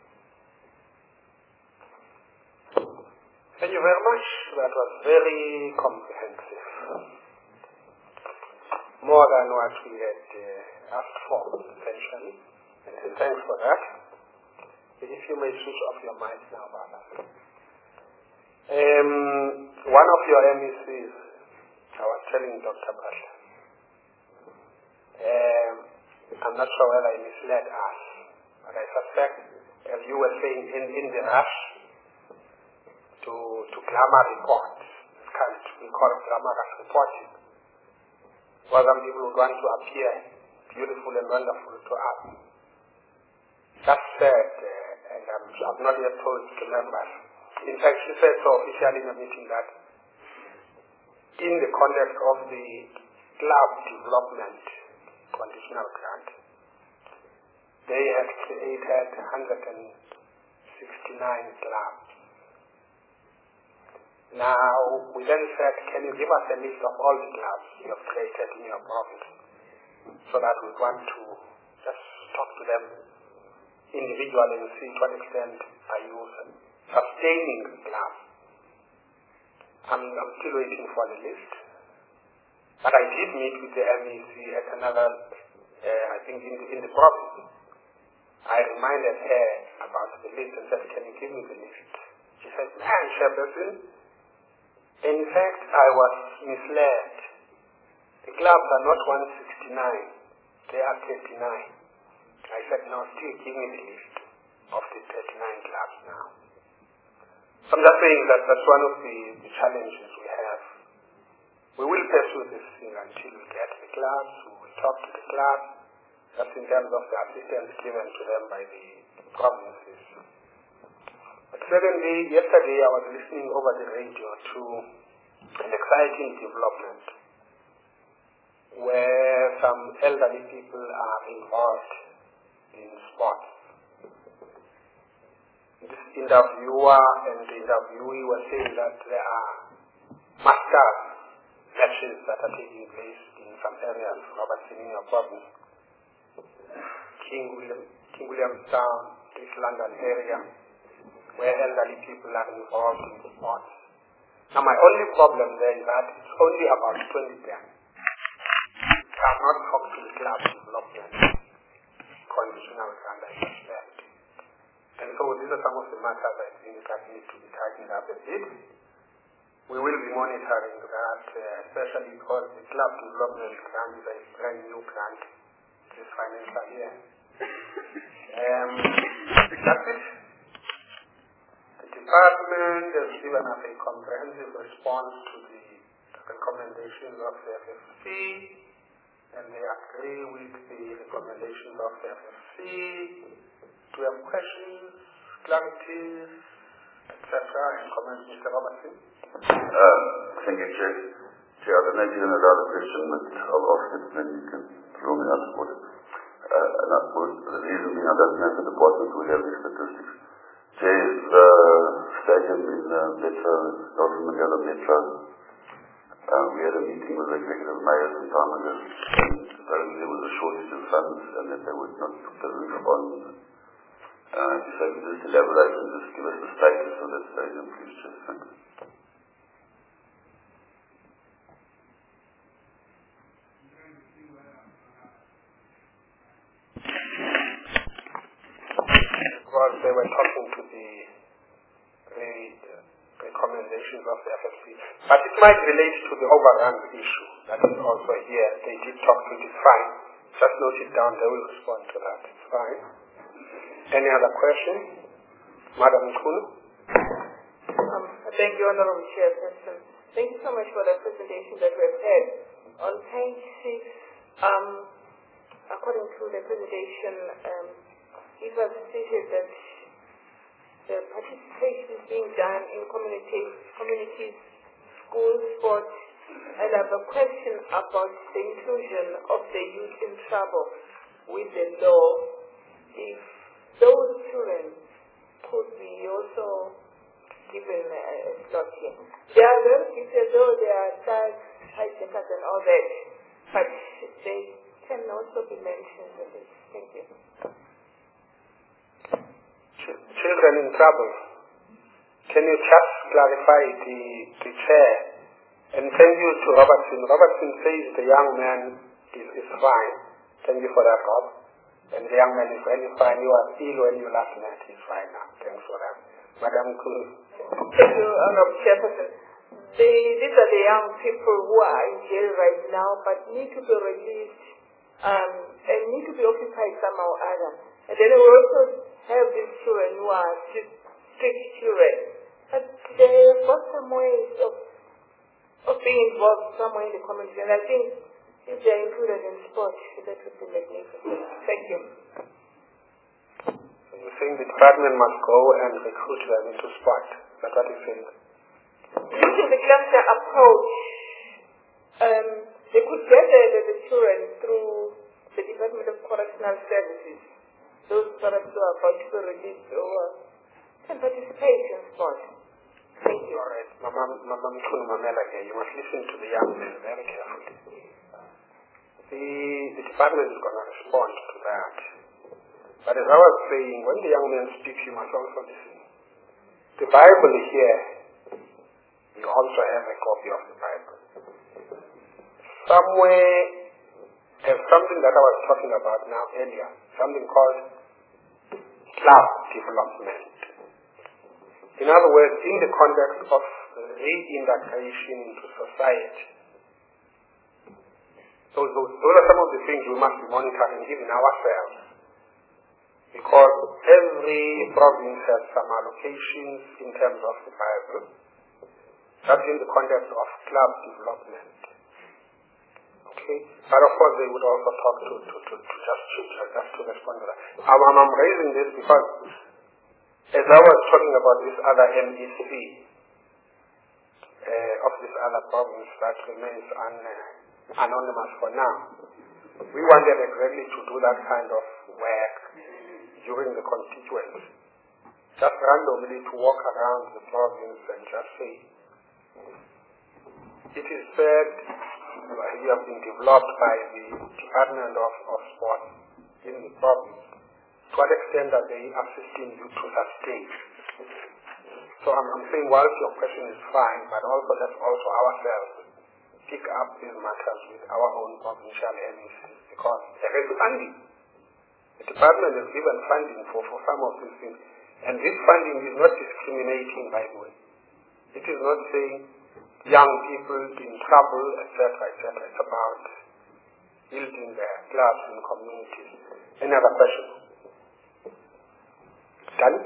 Thank you very much. That was very comprehensive. More than what we had uh, asked for, essentially. And thanks for that. If you may switch off your mic now, Baba. Um, one of your M E Cs, I was telling Doctor Butler, um, I'm not sure whether he misled us, but I suspect, as you were saying, in, in the rush to, to glamour report, this kind of, we call it glamorous reporting, where some people would want to appear beautiful and wonderful to us. That said, uh, and I'm, I'm not yet told to members, in fact, she said so officially in a meeting that in the context of the club development conditional grant, they had created one hundred sixty-nine clubs. Now, we then said, can you give us a list of all the clubs you have created in your province, so that we want to just talk to them individually and see to what extent are you sustaining the club. I'm, I'm still waiting for the list. But I did meet with the M E C at another, uh, I think in the, in the province. I reminded her about the list and said, can you give me the list? She said, man, Chairperson, in fact, I was misled. The clubs are not one sixty-nine, they are thirty-nine. I said, no, still give me the list of the thirty-nine clubs now. So I'm just saying that that's one of the, the challenges we have. We will pursue this thing until we get the clubs, we will talk to the clubs, just in terms of the assistance given to them by the provinces. But secondly, yesterday I was listening over the radio to an exciting development where some elderly people are involved in sports. This interviewer and the interviewee were saying that there are master matches that are taking place in some areas, Robert Senior province, King William, King Williamstown, East London area, where elderly people are involved in sports. Now my only problem there is that it's only about twenty of them. I have not talked to the club development conditional grant I suspect. And so these are some of the matters I think that need to be tightened up a bit. We will be monitoring that, uh, especially because the club development grant is a brand new grant this financial year. Um, that's it. The department has given us a comprehensive response to the recommendations of the F F C, and they agree with the recommendations of the F F C. Do you have questions, clarities, et cetera, and comments, Mister Robertson? Uh, thank you, Chair. Chair, there may be another question, but I'll ask it, then you can throw me out for it. Uh, and I suppose the reason being that the department will have these statistics. Chair, the stadium in uh, Metro, Northern Magala Metro, uh, we had a meeting with the executive mayor some time ago, and apparently there was a shortage of funds, and that they would not put the roof on. Uh, so if you just elaborate and just give us the status of that stadium, please, Chair. Thanks. Well, they were talking to the, the recommendations of the F F C, but it might relate to the overrun issue. That is also here. They did talk to it. It's fine. Just note it down. They will respond to that. It's fine. Any other question? Madam Nkunu? Um, thank you, Honorable Chairperson. Thank you so much for the presentation that we've had. On page six, um, according to the presentation, um, it was stated that the participation is being done in communities, communities, schools, sports, and I have a question about the inclusion of the youth in trouble with the law. If those children could be also given a slot here. They are very different, though they are thugs, hijackers and all that, but they can also be mentioned in this. Thank you. Children in trouble. Can you just clarify the, the chair? And thank you to Robertson. Robertson says the young man is, is fine. Thank you for that, Rob. And the young man is really fine. You are ill when you last met. He's fine now. Thanks for that. Madam Kuru. Thank you, Honorable Chairperson. The, these are the young people who are in jail right now, but need to be released um, and need to be occupied somehow or other. And then we also have these children who are strict, strict children, but they have got some ways of, of being involved somewhere in the community. And I think if they are included in sports, that would be magnificent. Thank you. You're saying the department must go and recruit them into sport. That's what you're saying. Using the cluster approach, um, they could get the, the, the children through the Department of Correctional Services. Those parents who are about to be released or can participate in sport. Thank you. All right. Mama Mkunu Mamela here, you must listen to the young men very carefully. The, the department is going to respond to that. But as I was saying, when the young man speaks, you must also listen. The Bible here, you also have a copy of the Bible. Somewhere, there's something that I was talking about now earlier, something called class development. In other words, in the context of reintegration into society, those, those, those are some of the things we must be monitoring even ourselves. Because every province has some allocations in terms of the Bible. That's in the context of club development. Okay? But of course they would also talk to, to, to, to just, just to respond to that. I'm, I'm raising this because as I was talking about this other M E C uh, of this other province that remains un, uh, anonymous for now, we wanted exactly to do that kind of work during the constituency. Just randomly to walk around the province and just say, it is said you have been developed by the Department of, of Sport in the province. To what extent are they assisting you to that stage? So I'm, I'm saying whilst your question is fine, but also let's also ourselves pick up these matters with our own provincial M E Cs because there is funding. The department has given funding for, for some of these things. And this funding is not discriminating, by the way. It is not saying young people in trouble, et cetera, et cetera. It's about building their clubs and communities. Any other question? Done?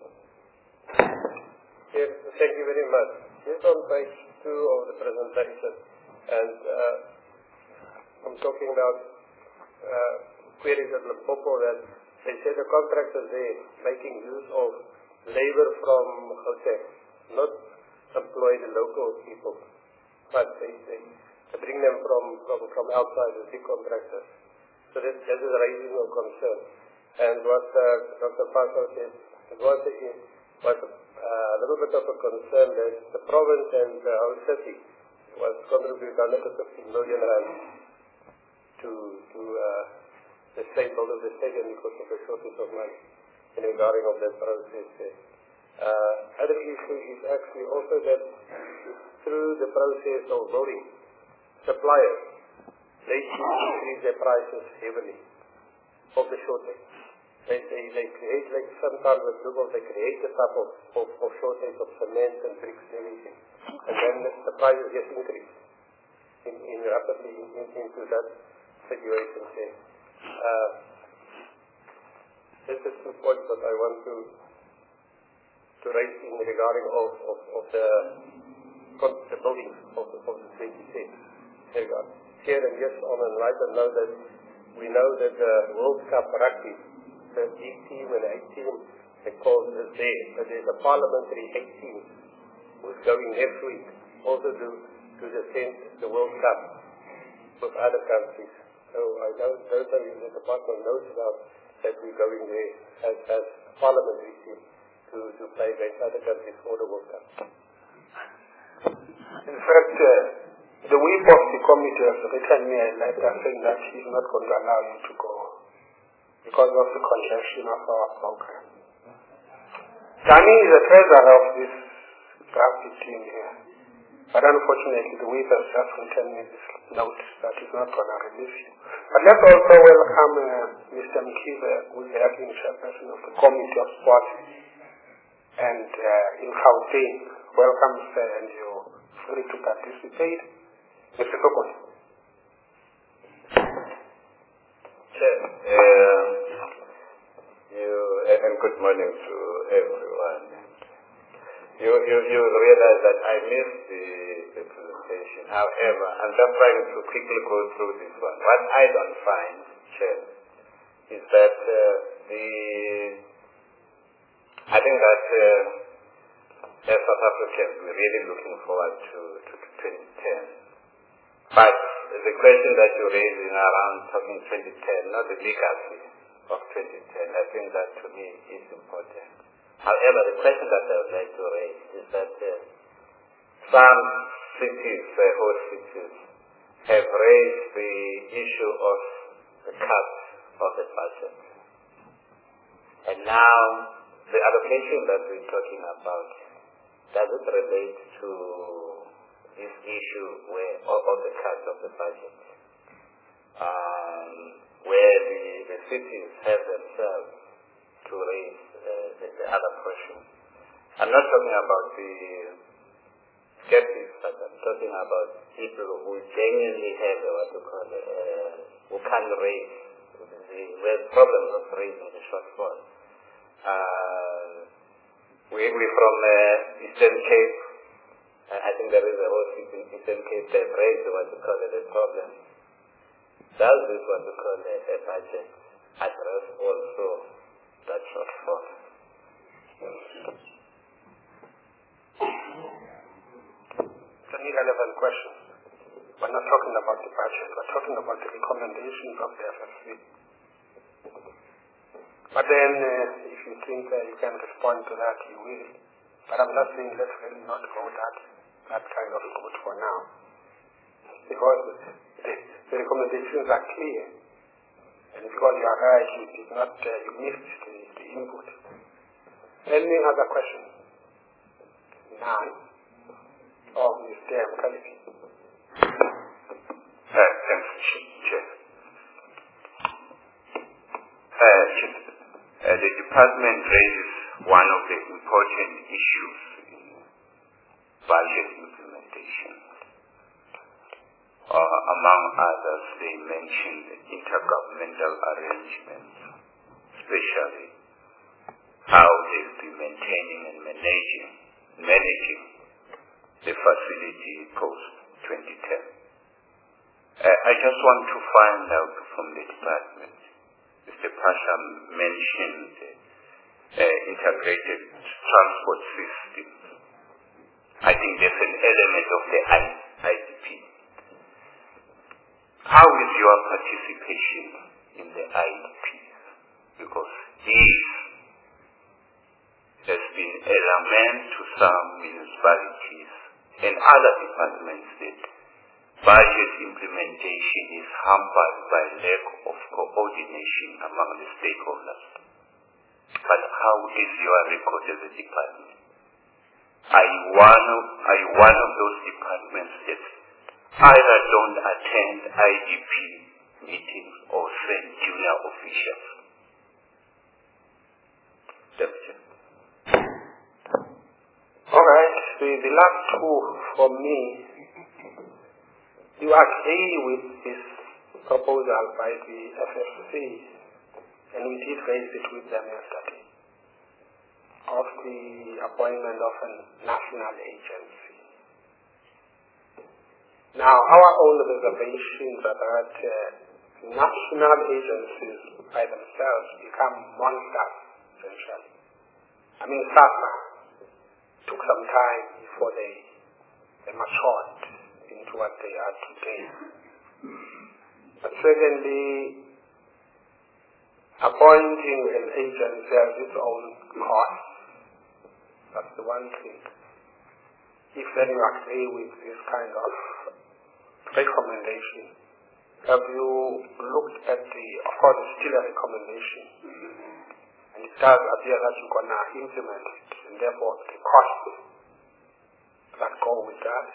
Yes, thank you very much. Yes, on page two of the presentation, and uh, I'm talking about uh, queries at Limpopo that they say the contractors there making use of labor from Gauteng, not employ the local people, but they, they, they bring them from, from, from outside, the big contractors. So that, that is raising a concern. And what uh, Doctor Pastor said, it was, a, was a, uh, a little bit of a concern that the province and the uh, whole city was contributing one hundred fifty million rand to, to uh, the state, although the state and because of the shortage of money in regarding of that process. Uh, other issue is actually also that through the process of voting, suppliers, they should increase their prices heavily of the shortage. They, they, they create, like sometimes with Google, they create a type of, of, of shortage of cement and bricks and everything. And then the prices get increased. in, in rapidly in, in, into that situation here. Uh, this is two points that I want to to raise in regarding of, of, of the, the building of the, of the twenty-six. There you go. Here and just on a lighter note that we know that the World Cup rugby, the B team and the A team, they call it there, but there's a parliamentary A team who's going next week also to, to defend the World Cup with other countries. So I know those of you in the department knows about that we're going there as, as a parliamentary team to, to play against other countries for the World Cup. In fact, uh, the whip of the committee has written me a letter saying that he's not going to allow you to go because of the congestion of our program. Danny is the treasurer of this rugby team here, but unfortunately the whip has just written me this note that he's not going to release you. But let's also welcome uh, Mister Mkive, who is the acting chairperson of the Committee of Sports, and uh, in Gauteng. Welcome, sir, and you're free to participate. Mister Sokos. Chair, uh, you, and good morning to everyone. You, you, you realize that I missed the, the presentation. However, I'm just trying to quickly go through this one. What I don't find, Chair, is that uh, the, I think that uh, as South Africans, we're really looking forward to, to, to twenty ten. But the question that you're raising around talking twenty ten, not the legacy of twenty ten, I think that to me is important. However, the question that I would like to raise is that uh, some cities, uh, host cities, have raised the issue of the cut of the budget. And now, the allocation that we're talking about, does it relate to this issue where of, of the cut of the budget, um, where the, the cities have themselves to raise uh, the, the other portion? I'm not talking about the skeptics, but I'm talking about people who genuinely have uh, what you call it, uh, who can raise, the, where problems of raising the shortfall. Uh, we, we from uh, Eastern Cape, uh, I think there is a whole city in Eastern Cape that raised what you call it a problem. Does this what you call it a budget address also that shortfall? It's an irrelevant question. We're not talking about the budget, we're talking about the recommendations of the F F C. But then, uh, if you think uh, you can respond to that, you will. But I'm not saying let's really not go that, that kind of route for now. Because the, the recommendations are clear. And because you are right, you did not, uh, you missed the, the input. Any other question? None. Oh, Mister Mkalifi. Uh, thanks, Chair. Uh, Uh, the department raises one of the important issues in budget implementation. Uh, among others, they mentioned intergovernmental arrangements, especially how they'll be maintaining and managing, managing the facility post twenty ten. Uh, I just want to find out from the department. Mister Pasha mentioned uh, integrated transport systems. I think there's an element of the I D P. How is your participation in the I D P? Because this has been a lament to some municipalities and other departments that budget implementation is hampered by lack of coordination among the stakeholders. But how is your record as a department? Are you one of, are you one of those departments that either don't attend I D P meetings or send junior officials? Deputy. All right. The, the last two from me you agree with this proposal by the F F C, and we did raise it with them yesterday, of the appointment of a national agency. Now, our own reservations are that uh, national agencies by themselves become monsters, essentially. I mean, SASA took some time before they, they matured into what they are today. But secondly, appointing an agency has its own cost. That's the one thing. If then you agree with this kind of recommendation, have you looked at the, of course it's still a recommendation, and it does appear that you're going to implement it, and therefore the costs that go with that.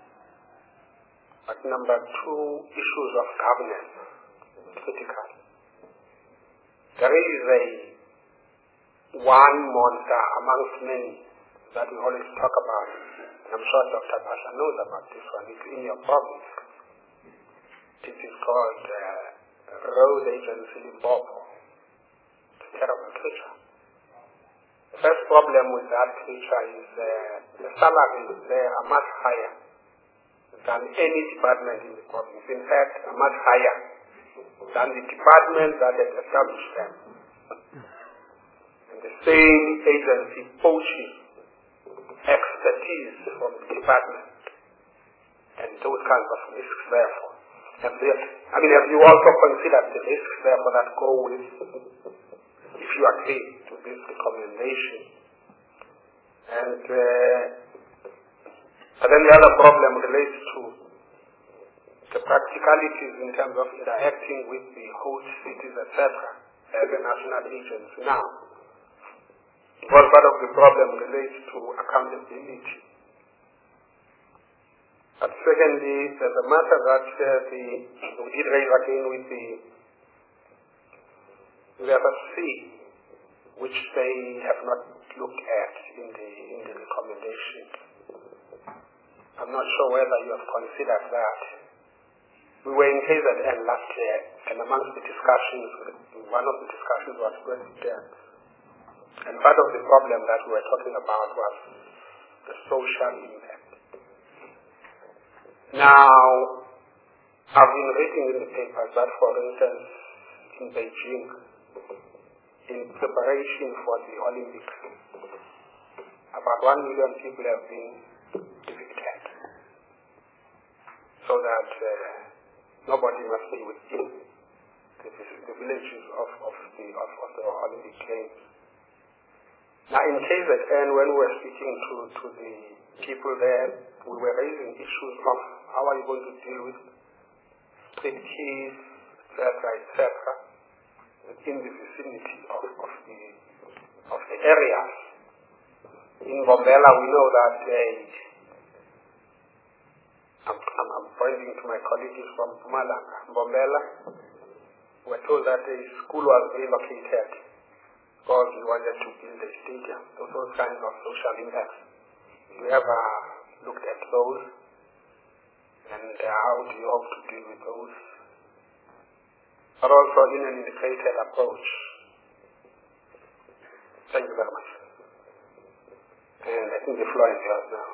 But number two, issues of governance, critical. There is a one monster amongst many that we always talk about. I'm sure Doctor Basha knows about this one. It's in your province. It is called uh, Road Agency Limpopo. It's a terrible creature. The first problem with that creature is uh, the salaries there are much higher than any department in the province. In fact, are much higher than the department that has established them. And the same agency poaches expertise from the department and those kinds of risks therefore. And there, I mean, have you also considered the risks therefore that go with, if you agree to this recommendation? And uh, and then the other problem relates to the practicalities in terms of interacting with the host cities, et cetera, as a national agency. Now, one part of the problem relates to accountability. But secondly, there's a matter that uh, the, we did raise again with the, the F F C, which they have not looked at in the, in the recommendation. I'm not sure whether you have considered that. We were in K Z N last year, and amongst the discussions, one of the discussions was President. And part of the problem that we were talking about was the social impact. Now, I've been reading in the papers that, for instance, in Beijing, in preparation for the Olympics, about one million people have been evicted, so that uh, nobody must be within the, the villages of, of, the, of, of the Olympic Games. Now, in K Z N, when we were speaking to, to the people there, we were raising issues of how are you going to deal with street keys, et cetera, et cetera, in the vicinity of, of, the, of the areas. In Bombela, we know that uh, I'm, I'm, I'm pointing to my colleagues from Mpumalanga. Bombela, we're told that the school was relocated because we wanted to build a stadium. Those, those kinds of social impacts. Have you ever looked at those? And uh, how do you hope to deal with those? But also in an integrated approach. Thank you very much. And I think the floor is yours now.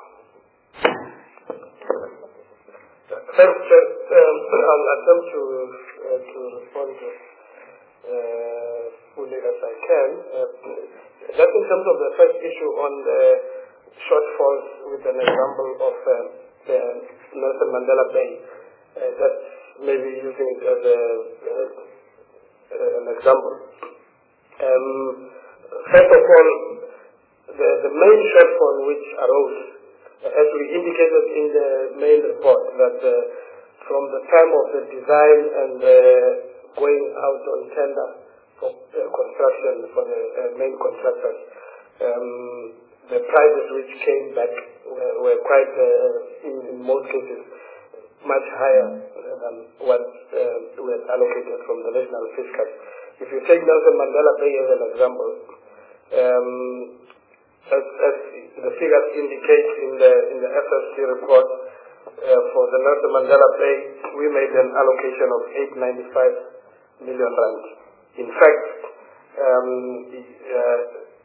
Thanks, Chair. Um, I'll attempt to, uh, to respond to uh, fully as I can. Uh, just in terms of the first issue on the shortfalls with an example of uh, the Nelson Mandela Bay, uh, that's maybe using it as a, uh, uh, an example. Um, first of all, the, the main shortfall which arose, uh, as we indicated in the main report, that uh, from the time of the design and uh, going out on tender for uh, construction for the uh, main contractors, um, the prices which came back were, were quite, uh, in, in most cases, much higher than what uh, was allocated from the national fiscal. If you take Nelson Mandela Bay as an example, um, as, as the figures indicate in the in the F F C report, uh, for the Nelson Mandela Bay, we made an allocation of eight hundred ninety-five million rand. In fact, um, uh,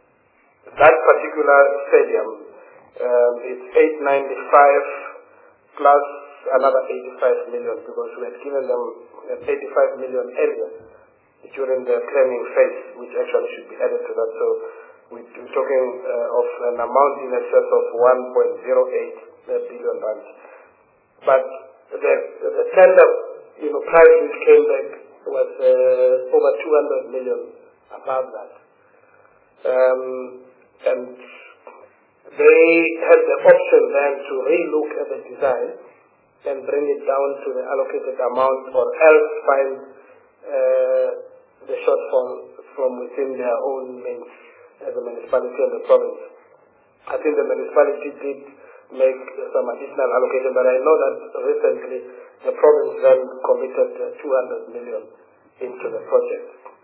that particular stadium, um, it's eight hundred ninety-five plus another eighty-five million, because we had given them eighty-five million earlier during the planning phase, which actually should be added to that. So we're talking uh, of an amount in excess of one point zero eight billion rand. But the, the tender, you know, price which came back was uh, over two hundred million above that. Um, and they had the option then to relook at the design and bring it down to the allocated amount, or else find uh, the shortfall from within their own means as a municipality and the province. I think the municipality did make some additional allocation, but I know that recently the province then committed uh, two hundred million into the project.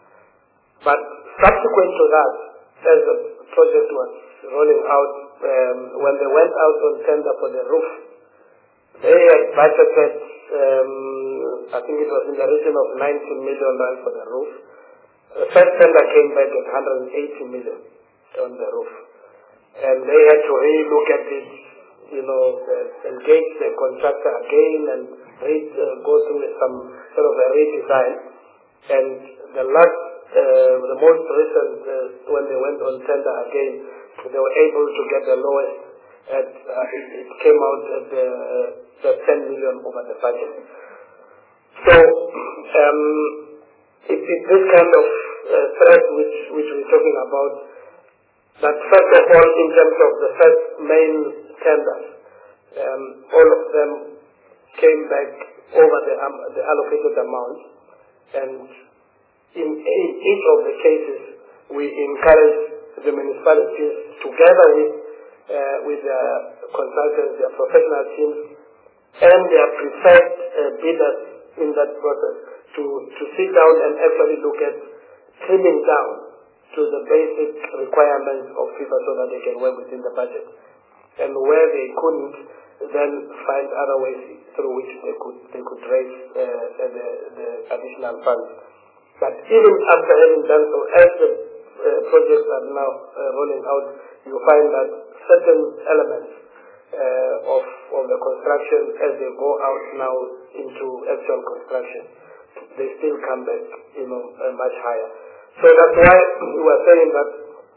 But subsequent to that, as the project was rolling out, um, when they went out on tender for the roof, they had budgeted, um, I think it was in the region of ninety million rand for the roof. The first tender came back at one hundred eighty million on the roof. And they had to re-look at it, you know, uh, engage the contractor again and re- uh, go through some sort of a redesign. And the last, uh, the most recent, uh, when they went on tender again, they were able to get the lowest. At, uh, it, it came out at the, the ten million over the budget. So, um, it is this kind of uh, threat which, which we're talking about, that first of all, in terms of the first main tenders, um, all of them came back over the, um, the allocated amount, and in, in each of the cases, we encourage the municipalities, together with uh, with their consultants, their professional teams, and their preferred uh, bidders in that process, to, to sit down and actually look at trimming down to the basic requirements of FIFA so that they can work within the budget. And where they couldn't, then find other ways through which they could they could raise uh, the, the additional funds. But even after having done so, as the uh, projects are now uh, rolling out, you find that certain elements uh, of, of the construction, as they go out now into actual construction, they still come back, you know, uh, much higher. So that's why we were saying that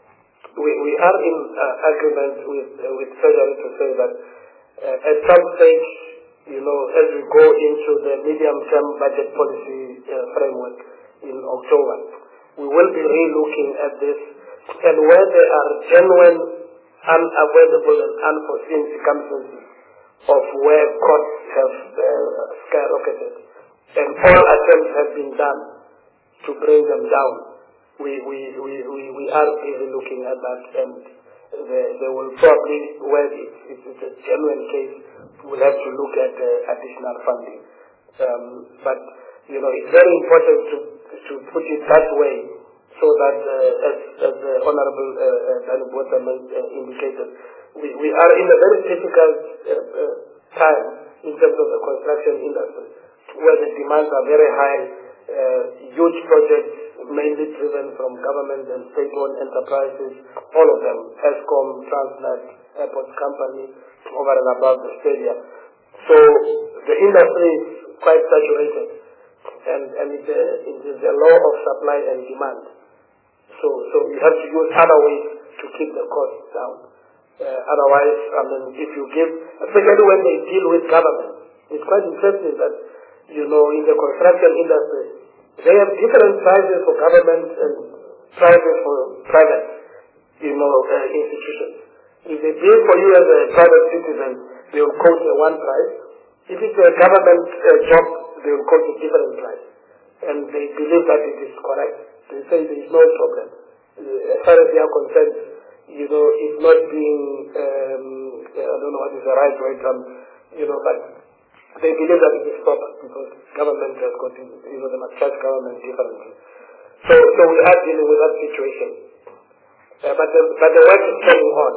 we, we are in uh, agreement with uh, with Treasury to say that uh, at some stage, you know, as we go into the medium-term budget policy uh, framework in October, we will be re-looking at this, and where there are genuine, unavoidable and unforeseen circumstances of where costs have uh, skyrocketed, and all attempts have been done to bring them down. We, we, we, we, we are busy looking at that, and they, they will probably, where it, it, it's a genuine case, we'll have to look at uh, additional funding. Um, but, you know, it's very important to, to put it that way, so that, uh, as, as the Honorable uh, Danny Botman uh, indicated, we, we are in a very difficult uh, uh, time in terms of the construction industry, where the demands are very high, uh, huge projects, mainly driven from government and state-owned enterprises, all of them, ESCOM, Transnet, Airports Company, over and above the stadia. So the industry is quite saturated, and, and it, uh, it is a law of supply and demand. So, so we have to use other ways to keep the costs down. Uh, otherwise, I mean, if you give, especially when they deal with government, it's quite interesting that, you know, in the construction industry, they have different prices for government and prices for private, you know, uh, institutions. If they bill for you as a private citizen, they will quote a one price. If it's a government uh, job, they will quote a different price. And they believe that it is correct. They say there is no problem. Uh, as far as they are concerned, you know, it's not being, um, I don't know what is the right word, um, you know, but they believe that it is proper because government has got, you know, they must charge government differently. So, so we are dealing with that situation. Uh, but, the, but the work is going on.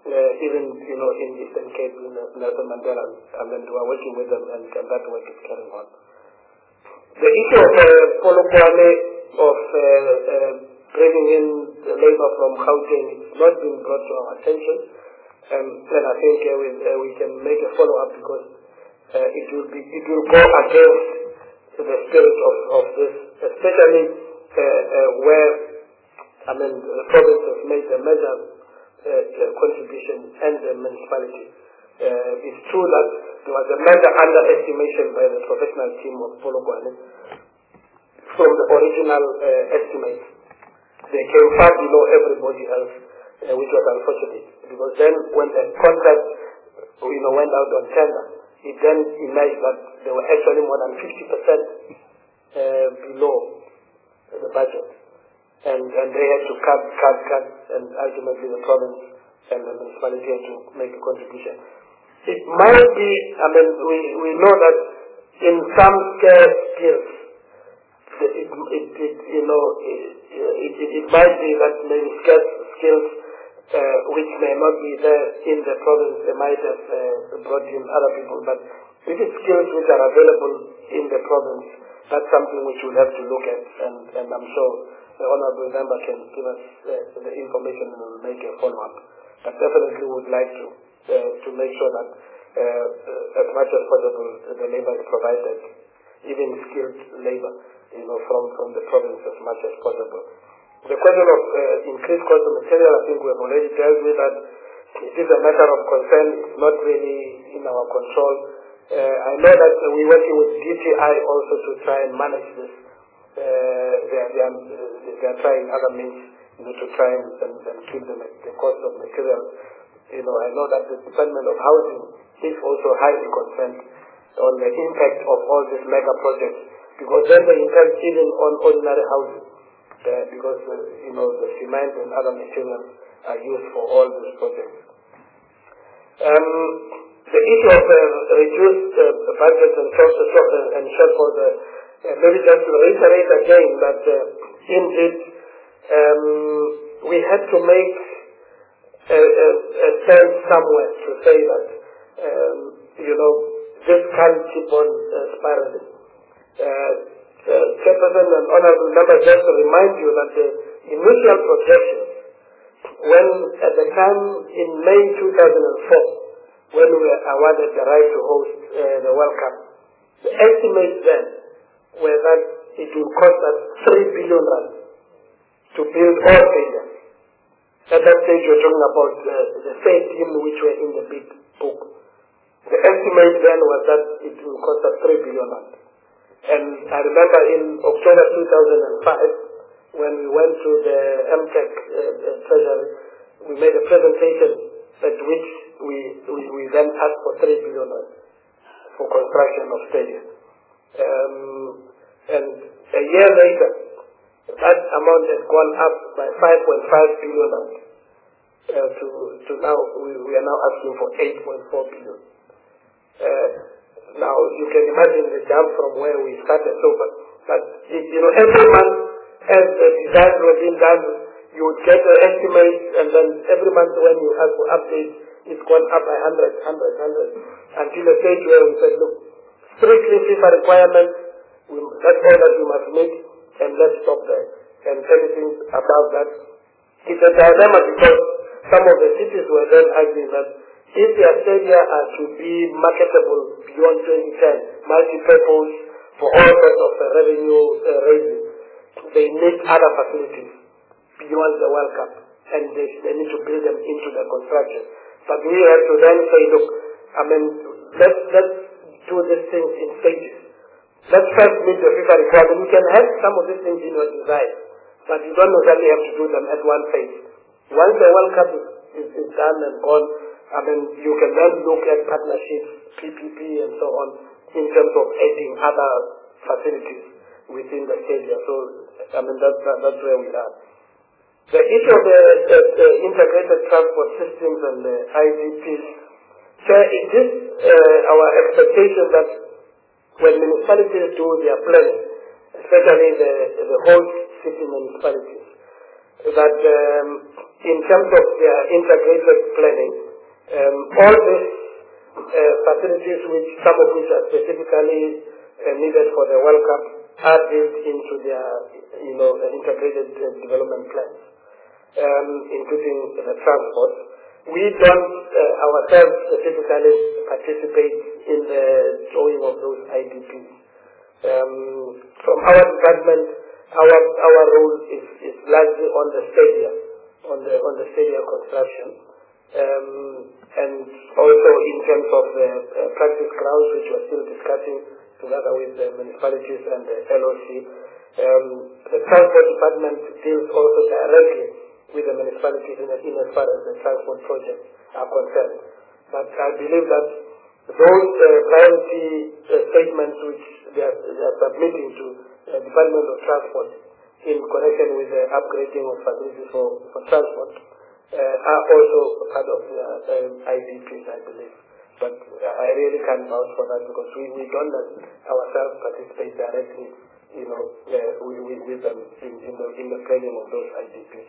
uh, even, you know, in Eastern Cape, in Nelson Mandela, and then we are working with them, and, and that work is carrying on. The issue of uh, Polokwane, of uh, uh, bringing in the labor from Gauteng, has not been brought to our attention, um, and I think uh, we, uh, we can make a follow-up because uh, it will be it will go against the spirit of, of this, especially uh, uh, where I mean the province has made a major uh, contribution and the municipality. Uh, it's true that there was a major underestimation by the professional team of Polokwane from the original uh, estimate. They came far below everybody else, uh, which was unfortunate. Because then when the contract you know, went out on tender, it then emerged that they were actually more than fifty percent uh, below the budget. And, and they had to cut, cut, cut, and ultimately the province and the municipality had to make a contribution. It might be, I mean, we, we know that in some scarce skills, it, it, it, you know, it, it, it, it might be that maybe scarce skills uh, which may not be there in the province, they might have uh, brought in other people, but if it's skills which are available in the province, that's something which we'll have to look at, and, and I'm sure the Honourable Member can give us uh, the information and we'll make a follow-up. But definitely would like to uh, to make sure that uh, uh, as much as possible the labour is provided, even skilled labour, you know, from, from the province as much as possible. The question of uh, increased cost of material, I think we have already dealt with that. It is a matter of concern. It's not really in our control. Uh, I know that uh, we're working with D T I also to try and manage this. Uh, they, are, they, are, they are trying other means, you know, to try and, and, and keep the, the cost of material. You know, I know that the Department of Housing is also highly concerned on the impact of all these mega projects, because then they impact even on ordinary housing, uh, because uh, you know, the cement and other materials are used for all these projects. Um, the issue of uh, reduced uh, budgets and short uh, and shortfalls, uh, uh, maybe just to reiterate again that uh, indeed um, we had to make a, a, a stand somewhere to say that um, you know, this can't keep on uh, spiraling. Uh, uh, Chairperson and Honourable Member, just to remind you that the initial projections, when at the time in May two thousand four, when we were awarded the right to host uh, the World Cup, the estimates then were that it will cost us three billion rand to build all stadiums. At that stage, we were talking about uh, the same team which were in the big book. The estimate then was that it will cost us three billion rand. And I remember in October two thousand five, when we went to the M TEC uh, Treasury, we made a presentation at which we, we, we then asked for three billion rand for construction of stadiums. Um, and a year later, that amount has gone up by five point five billion rand. Uh, to, to now, we, we are now asking for eight point four billion. Uh, now, you can imagine the jump from where we started. So, but, but you know, every month as the designs were being done, you would get an estimate, and then every month when you have to update, it's gone up by hundred, hundred, hundred, until the stage where we said, look, strictly FIFA requirements, we, that's all that we must meet, and let's stop there. And anything above that, it's a dilemma because some of the cities were then arguing that if their stadia are to be marketable beyond twenty ten, multi-purpose for all sorts of uh, revenue uh, raising, they need other facilities beyond the World Cup, and they, they need to build them into the construction. But we have to then say, look, I mean, let's, let's do these things in stages. Let's first meet the FIFA requirement. We can have some of these things in your design, but you don't necessarily have to do them at one phase. Once the World Cup is, is, is done and gone, I mean, you can then look at partnerships, P P P and so on, in terms of adding other facilities within the stadium. So, I mean, that, that, that's where we are. The issue of the, the, the integrated transport systems and the I D Ps, so it is uh, our expectation that when municipalities do their planning, especially the, the whole city municipalities, that um, in terms of their integrated planning, um, all these uh, facilities, which some of which are specifically uh, needed for the World Cup, are built into their, you know, uh, integrated uh, development plans, um, including uh, transport. We don't uh, ourselves specifically participate in the drawing of those I D Ps. Um, from our department, our our role is, is largely on the stadium, on the on the stadium construction, um, and also in terms of the uh, practice grounds, which we're still discussing together with the municipalities and the L O C. Um, the transport department deals also directly with the municipalities in, in as far as the transport projects are concerned. But I believe that those uh, priority uh, statements which they are, they are submitting to the Department of Transport in connection with the upgrading of facilities for, for transport uh, are also part of the um, I D Ps, I believe. But uh, I really can't vouch for that because we, we don't ourselves participate directly, you know, uh, we, we, with them in, in, the, in the planning of those I D Ps.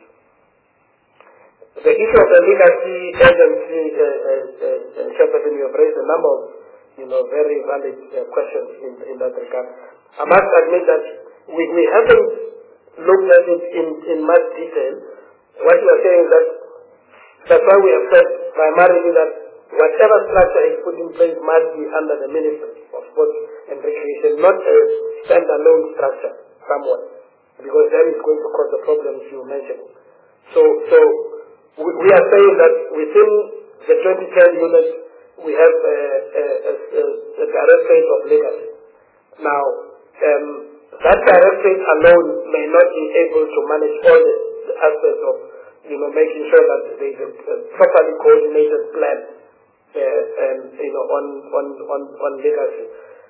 The issue of the legacy agency, uh, uh, uh, Chairperson, you have raised a number of, you know, very valid uh, questions in, in that regard. I must admit that we, we haven't looked at it in, in much detail. What you are saying is that that's why we have said primarily that whatever structure is put in place must be under the Ministry of Sports and Recreation, not a standalone structure somewhere, because that is going to cause the problems you mentioned. So, so we, we are saying that within the twenty ten unit, we have a, a, a, a directorate of legacy. Now, um, that directorate alone may not be able to manage all the, the aspects of, you know, making sure that there is a, a properly coordinated plan, uh, um, you know, on, on, on, on legacy.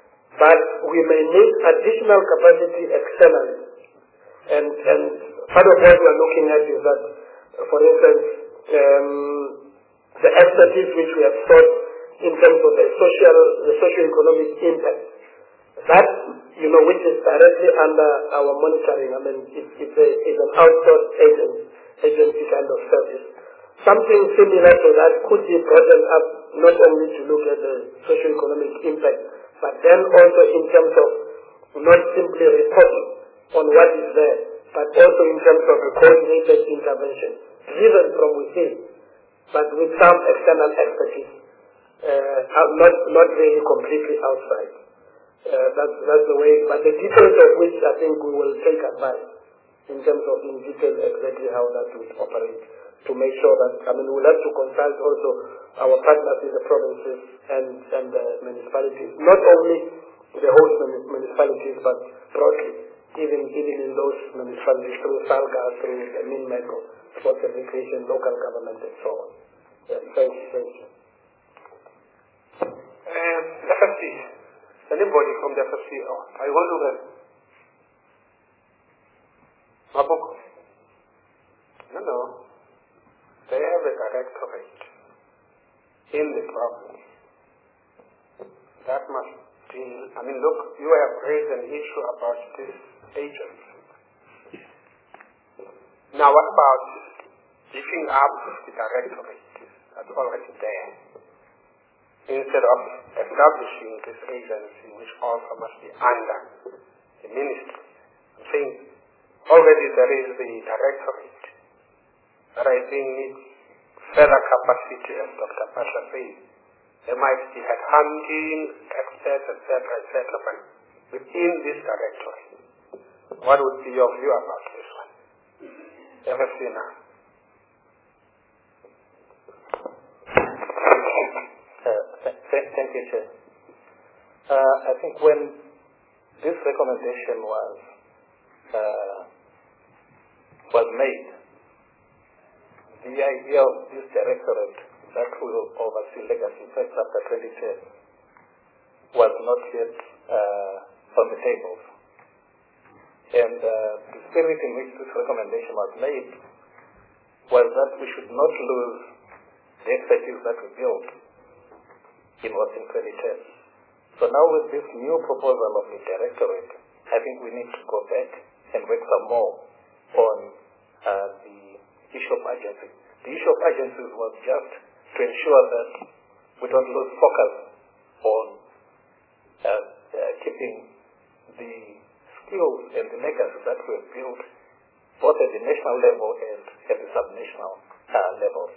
But we may need additional capacity externally. And, and part of what we are looking at is that, for instance, um, the expertise which we have sought in terms of the social, the socio-economic impact, that, you know, which is directly under our monitoring. I mean, it, it's, a, it's an outsourced agent, agency kind of service. Something similar to that could be brought up not only to look at the socio-economic impact, but then also in terms of not simply reporting on what is there, but also in terms of a coordinated intervention, driven from within, but with some external expertise, uh, not, not really completely outside. Uh, that's, that's the way, but the details of which I think we will take advice in terms of in detail exactly how that will operate to make sure that, I mean, we'll have to consult also our partners in the provinces and, and the municipalities, not only the host municipalities, but broadly, even, even in those municipalities through SALGA, through the MINMECO, Sports and Recreation, local government, and so on. Yeah, thank you, thank you. Um, F F C. Anybody from the F F C? Oh, I want to get Maboko. No, no. They have a directorate in the province. That must deal. I mean, look, you have raised an issue about this agency. Now, what about beefing up the directorate that's already there, instead of establishing this agency, which also must be under the ministry? I'm saying already there is the directorate, but I think needs further capacity, as Doctor Pasha says. There might be headhunting, experts, et cetera, et cetera, but within this directorate. What would be your view about this one? F F C now. Uh, th- th- thank you, Chair. Uh, I think when this recommendation was uh, was made, the idea of this directorate that will oversee legacy effects after twenty ten was not yet uh, on the table. And uh, the spirit in which this recommendation was made was that we should not lose the expertise that we built in what's in twenty ten. So now with this new proposal of the directorate, I think we need to go back and work some more on uh, the issue of urgency. The issue of urgency was just to ensure that we don't lose focus on uh, uh, keeping the skills and the legacy that we have built both at the national level and at the subnational uh, levels.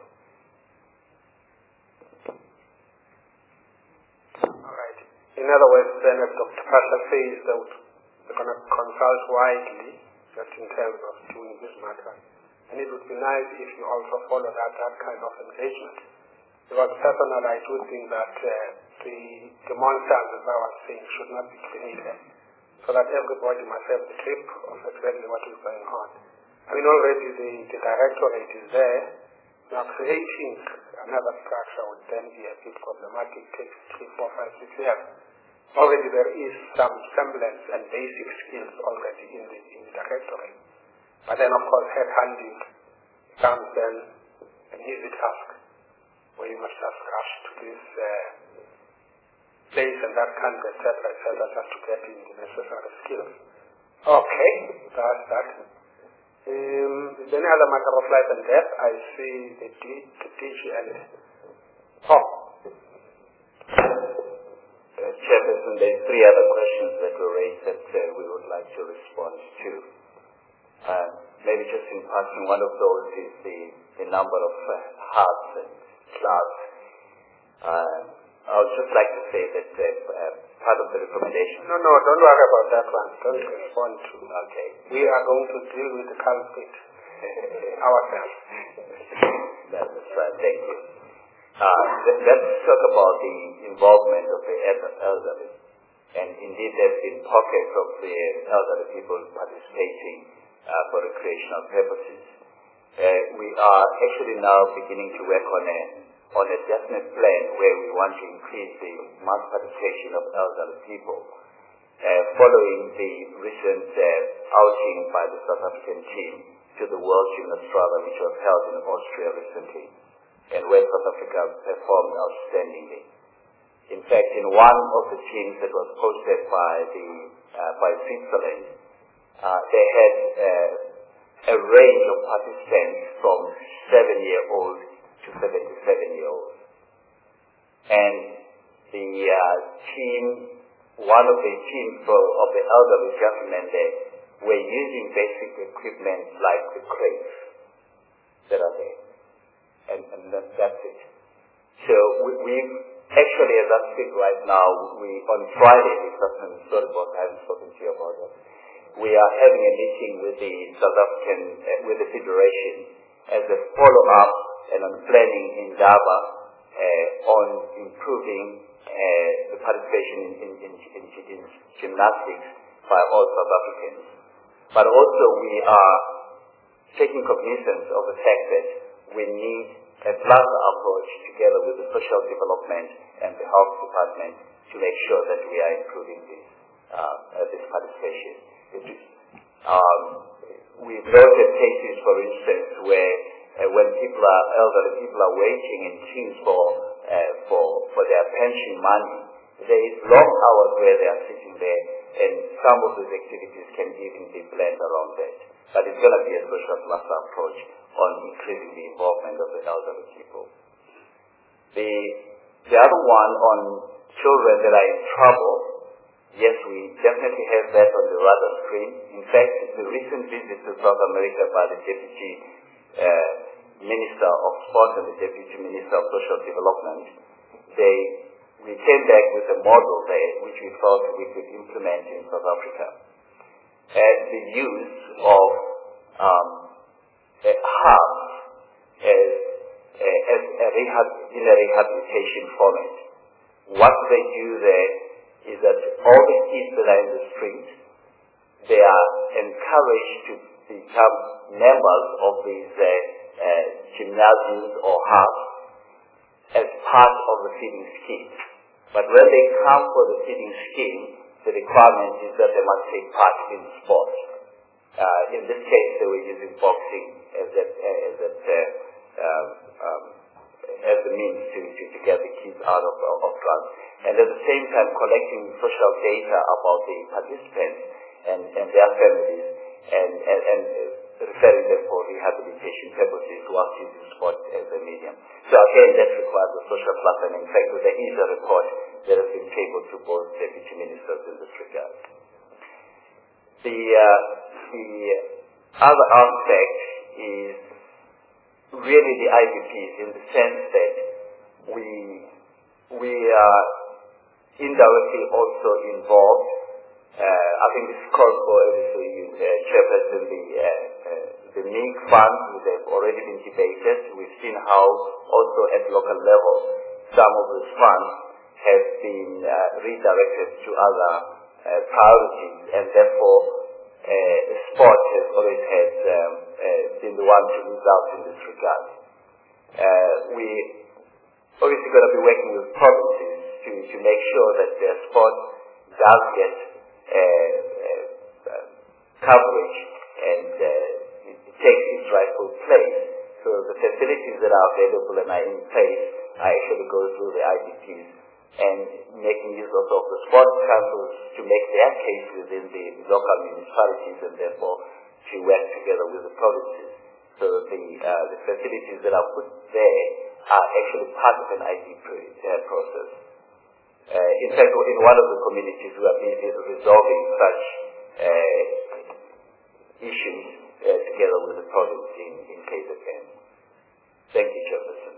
All right. In other words, then, as Doctor Pasha says, that we're going to consult widely just in terms of doing this matter. And it would be nice if you also follow that, that kind of engagement. Because personally, I do think that uh, the, the monsters, as I was saying, should not be created, so that everybody must have the grip of exactly what is going on. I mean, already the, the directorate is there. Now, creating another structure would then be a bit problematic. It takes three, four, five, six years. Already there is some semblance and basic skills already in the, in the directorate. But then, of course, headhunting comes then an easy task, where you must just rush to this uh, place and that kind of et cetera, et cetera, just to get in the necessary skills. Okay, that's that. Um, is there any other matter of life and death? I see the D, the D G and oh. Uh, Chairperson, there are three other questions that were raised that uh, we would like to respond to. Uh, maybe just in passing, one of those is the, the number of uh, hearts and clubs. Uh, I would just like to say that uh, uh, part of the recommendation... No, no, don't worry about that one. Don't respond to... Okay. We are going to deal with the culprit ourselves. That's right. Thank you. Uh, th- let's talk about the involvement of the elderly. And indeed, there have been pockets of the elderly people participating uh, for recreational purposes. Uh, we are actually now beginning to work on a on a definite plan where we want to increase the mass participation of elderly people. Uh, following the recent uh, outing by the South African team to the World Gymnastrada, which was held in Austria recently, and where South Africa performed outstandingly. In fact, in one of the teams that was hosted by the uh, by Switzerland, uh, they had uh, a range of participants from seven-year-olds to seventy-seven-year-olds. And the uh, team, one of the teams for, of the elderly gentlemen there, were using basic equipment like the crates that are there. And, and that, that's it. So we, we've actually, as I speak right now, we on Friday, sorry about I haven't spoken to you about that. We are having a meeting with the South African, uh, with the Federation as a follow-up and on planning in Daba uh, on improving uh, the participation in, in, in, in, in gymnastics by all South Africans. But also we are taking cognizance of the fact that we need a cluster approach together with the social development and the health department to make sure that we are improving this, uh, uh, this participation. It is, um, we've noted cases, for instance, where uh, when people are elderly, people are waiting in queues for, uh, for, for their pension money. There is long hours where they are sitting there, and some of those activities can even be planned around that. But it's going to be a social cluster approach on increasing the involvement of the elderly people. The, the other one on children that are in trouble, yes, we definitely have that on the radar screen. In fact, the recent visit to South America by the Deputy uh, Minister of Sport and the Deputy Minister of Social Development, they, we came back with a model there which we thought we could implement in South Africa. And the use of um, a hub as, uh, as a rehab, in a rehabilitation format. What they do there is that all the kids that are in the street, they are encouraged to become members of these uh, uh, gymnasiums or hubs as part of the feeding scheme. But when they come for the feeding scheme, the requirement is that they must take part in sport. Uh, in this case, they were using boxing as a, as a, uh, um, um, as the means to, to, to get the kids out of, of, of drugs. And at the same time, collecting social data about the participants and, and their families, and, and, and referring them for rehabilitation purposes whilst using sport as a medium. So again, that requires a social cluster, and in fact, there is a report that has been tabled to both deputy ministers in this regard. The, uh, the other aspect is really the I D Ps, in the sense that we, we are indirectly also involved. Uh, I think this calls for, obviously, uh, Chairperson, the, uh, uh, the M I G funds, which have already been debated. We've seen how also at local level some of those funds have been uh, redirected to other uh, priorities, and therefore uh, sport has always had um, uh, been the one to lose out in this regard. Uh, we obviously going to be working with provinces to, to make sure that their sport does get uh, uh, uh, coverage and uh, it takes its rightful place. So the facilities that are available and are in place are actually go through the I D Ps and making use of, of the sports councils to make their case within the local municipalities, and therefore to work together with the provinces. So the, uh, the facilities that are put there are actually part of an I D P uh, process. Uh, in fact, in one of the communities, we are busy resolving such uh, issues uh, together with the province in, in K Z N. Thank you, Chairperson.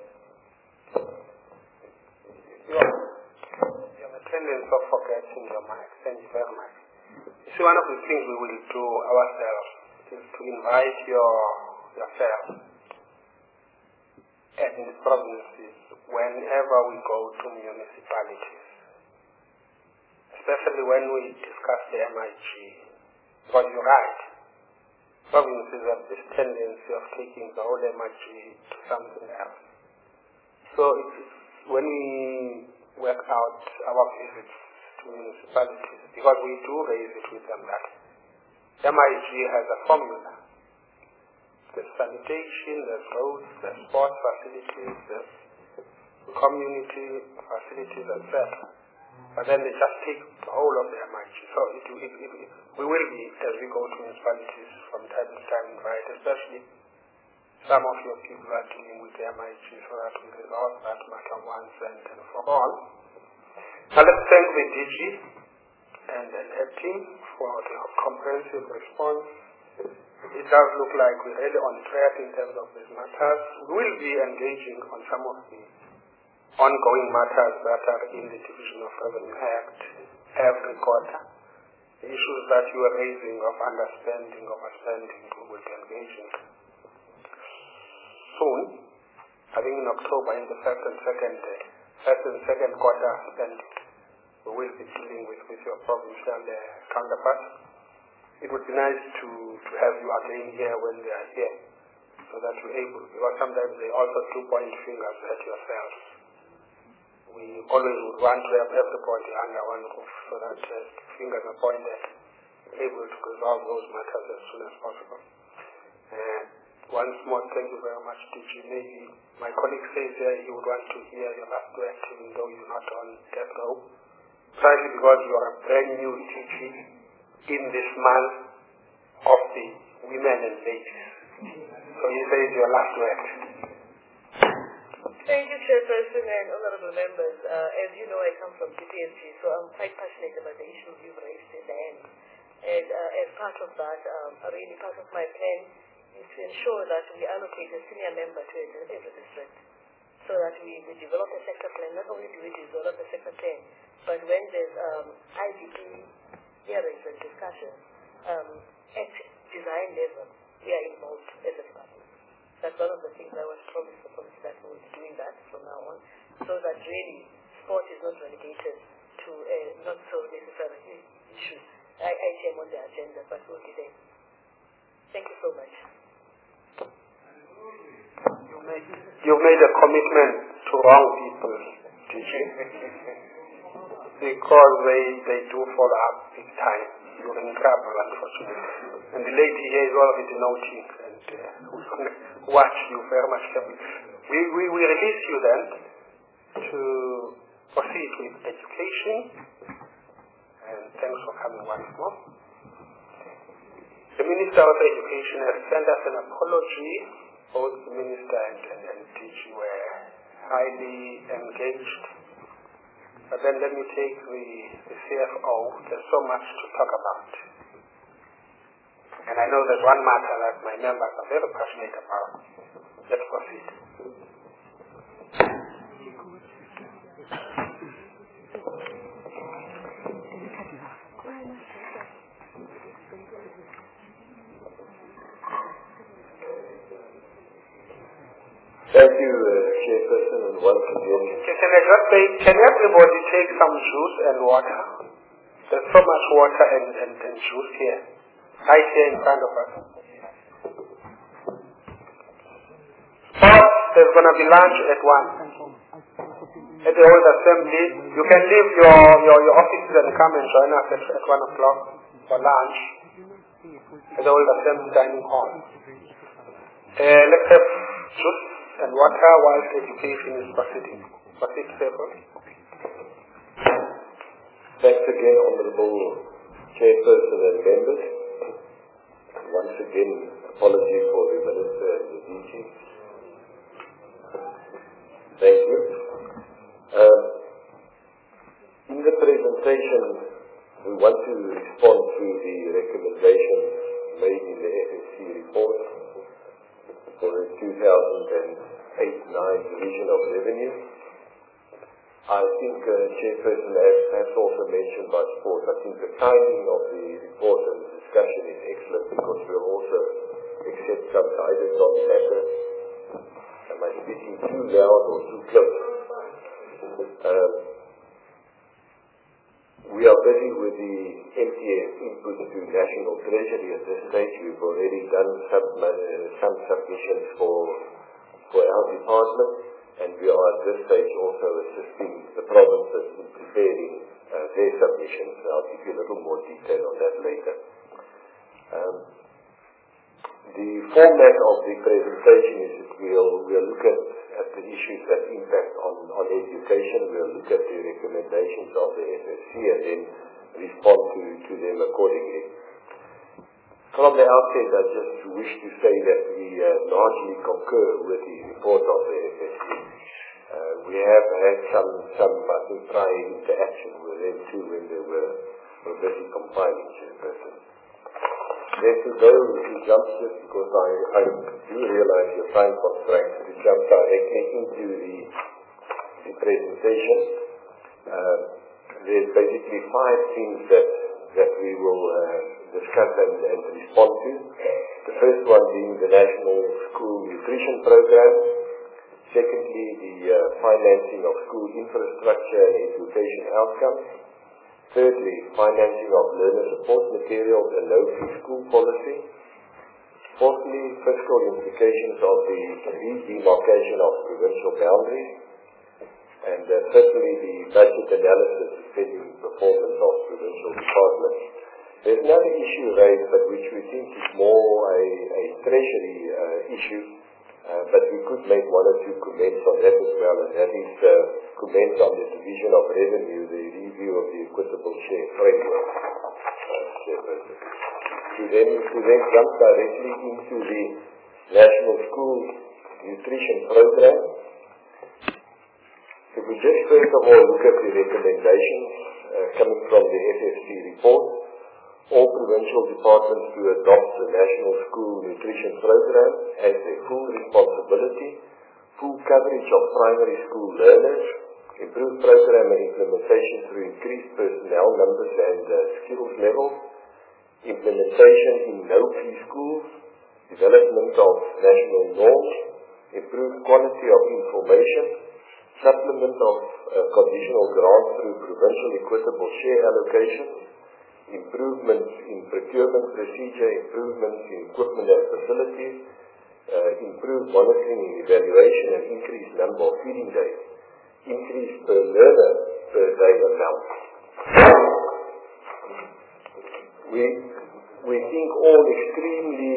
Your, your attendance of forgetting your mic. Thank you very much. You see, one of the things we will do ourselves is to invite your yourself and in the provinces whenever we go to municipalities, especially when we discuss the M I G. Because you're right, provinces have this tendency of taking the whole M I G to something else. So it's when we work out our visits to municipalities, because we do raise it with them that M I G has a formula. There's sanitation, there's roads, there's sports facilities, there's community facilities, et cetera. But then they just take the whole of the M I G. So it, it, it, it, we will be, as we go to municipalities from time to time, right, especially some of your people are dealing with the M I G, so that we resolve that matter once and, and for all. Now let's thank the D G and the head team for the comprehensive response. It does look like we're really on track in terms of these matters. We will be engaging on some of the ongoing matters that are in the Division of Revenue Act every quarter. The issues that you are raising of underspending, overspending, we will be engaging soon. I think in October, in the first and second, uh, first and second quarter spending, we will be dealing with, with your provincial uh, counterparts. It would be nice to, to have you again here when they are here, so that you're able, because sometimes they also do point fingers at yourselves. We always would want to have everybody under one roof, so that uh, fingers are pointed, able to resolve those matters as soon as possible. And once more, thank you very much, D G. Maybe my colleague says here he would want to hear your last word, even though you're not on death row, partly because you are a brand new D G in this month of the women and ladies. So he says your last word. Thank you, Chairperson and honorable members. Uh, as you know, I come from P P S G, so I'm quite passionate about the issues you've raised in the end. And uh, as part of that, um, really part of my plan is to ensure that we allocate a senior member to every district, so that we, we develop a sector plan. Not only do we develop a sector plan, but when there's um, I D P hearings and discussions um, at design level, we are involved as a department. That's one of the things I was promised the policy that we will be doing that from now on, so that really sport is not relegated to a not so necessary issue. I, I came on the agenda, but we'll be there. Thank you so much. You made, you've made a commitment to wrong people, did you? Because they, they do follow up big time. You're in trouble, unfortunately. And the lady here is already noting, and uh, we're going to watch you very much carefully. We, we, we release you then to proceed with education. And thanks for coming once more. The Minister of Education has sent us an apology. Both the Minister and, and, and D G were highly engaged. But then let me take the, the C F O. There's so much to talk about. And I know there's one matter that my members are very passionate about. Let's proceed. Thank you, uh, Chairperson, and once again. Okay, can I just say, can everybody take some juice and water? There's so much water and, and, and juice here. Right here in front of us. Sports, there's going to be lunch at one. At the old assembly, you can leave your, your, your offices and come and join us at, at one o'clock for lunch. At the old assembly dining hall. Uh, let's have juice and water while education is proceeding. Proceed, table. Thanks again, Honourable Chairperson and members. Once again, apology for the Minister and the D G. Thank you. Um, in the presentation, we want to respond to the recommendations made in the F S C report for the two thousand eight nine Division of Revenue. I think uh, Chairperson has, has also mentioned by sport. I think the timing of the report and the discussion is excellent because we'll also accept some guidance on the matter. Am I speaking too loud or too close? Um, we are busy with the M T S input to National Treasury at this stage. We've already done some, uh, some submissions for, for our department, and we are at this stage also assisting the provinces in preparing uh, their submissions. I'll give you a little more detail on that later. Um, the format of the presentation is that we'll, we'll look at, at the issues that impact on, on education, we'll look at the recommendations of the F S C and then respond to, to them accordingly. From the outset, I just wish to say that we uh, largely concur with the report of the F S C. Uh, we have had some, some I think, prior interaction with them too when they were, were busy compiling Chairperson. Then to go to jump just because I, I do realize your time constraints to jump directly into the, the presentation. Uh, there's basically five things that, that we will uh, discuss and, and respond to. The first one being the National School Nutrition Program. Secondly, the uh, financing of school infrastructure and education outcomes. Thirdly, financing of learner support materials and no-fee school policy. Fourthly, fiscal implications of the re-demarcation of provincial boundaries. And uh, fifthly, the budget analysis defending performance of provincial departments. There's another issue raised, but which we think is more a, a treasury uh, issue, uh, but we could make one or two comments on that as well, and that is uh, comments on the division of revenue, the review of the equitable share framework. Uh, to, then, to then jump directly into the National School Nutrition Program. If we just first of all look at the recommendations uh, coming from the F S C report, all provincial departments to adopt the National School Nutrition Program as their full responsibility, full coverage of primary school learners, improved program and implementation through increased personnel numbers and uh, skills levels, implementation in no-fee schools, development of national norms, improved quality of information, supplement of uh, conditional grants through provincial equitable share allocations, improvements in procurement procedure, improvements in equipment and facilities, uh, improved monitoring and evaluation and increased number of feeding days, increased per learner per day amount. We, we think all extremely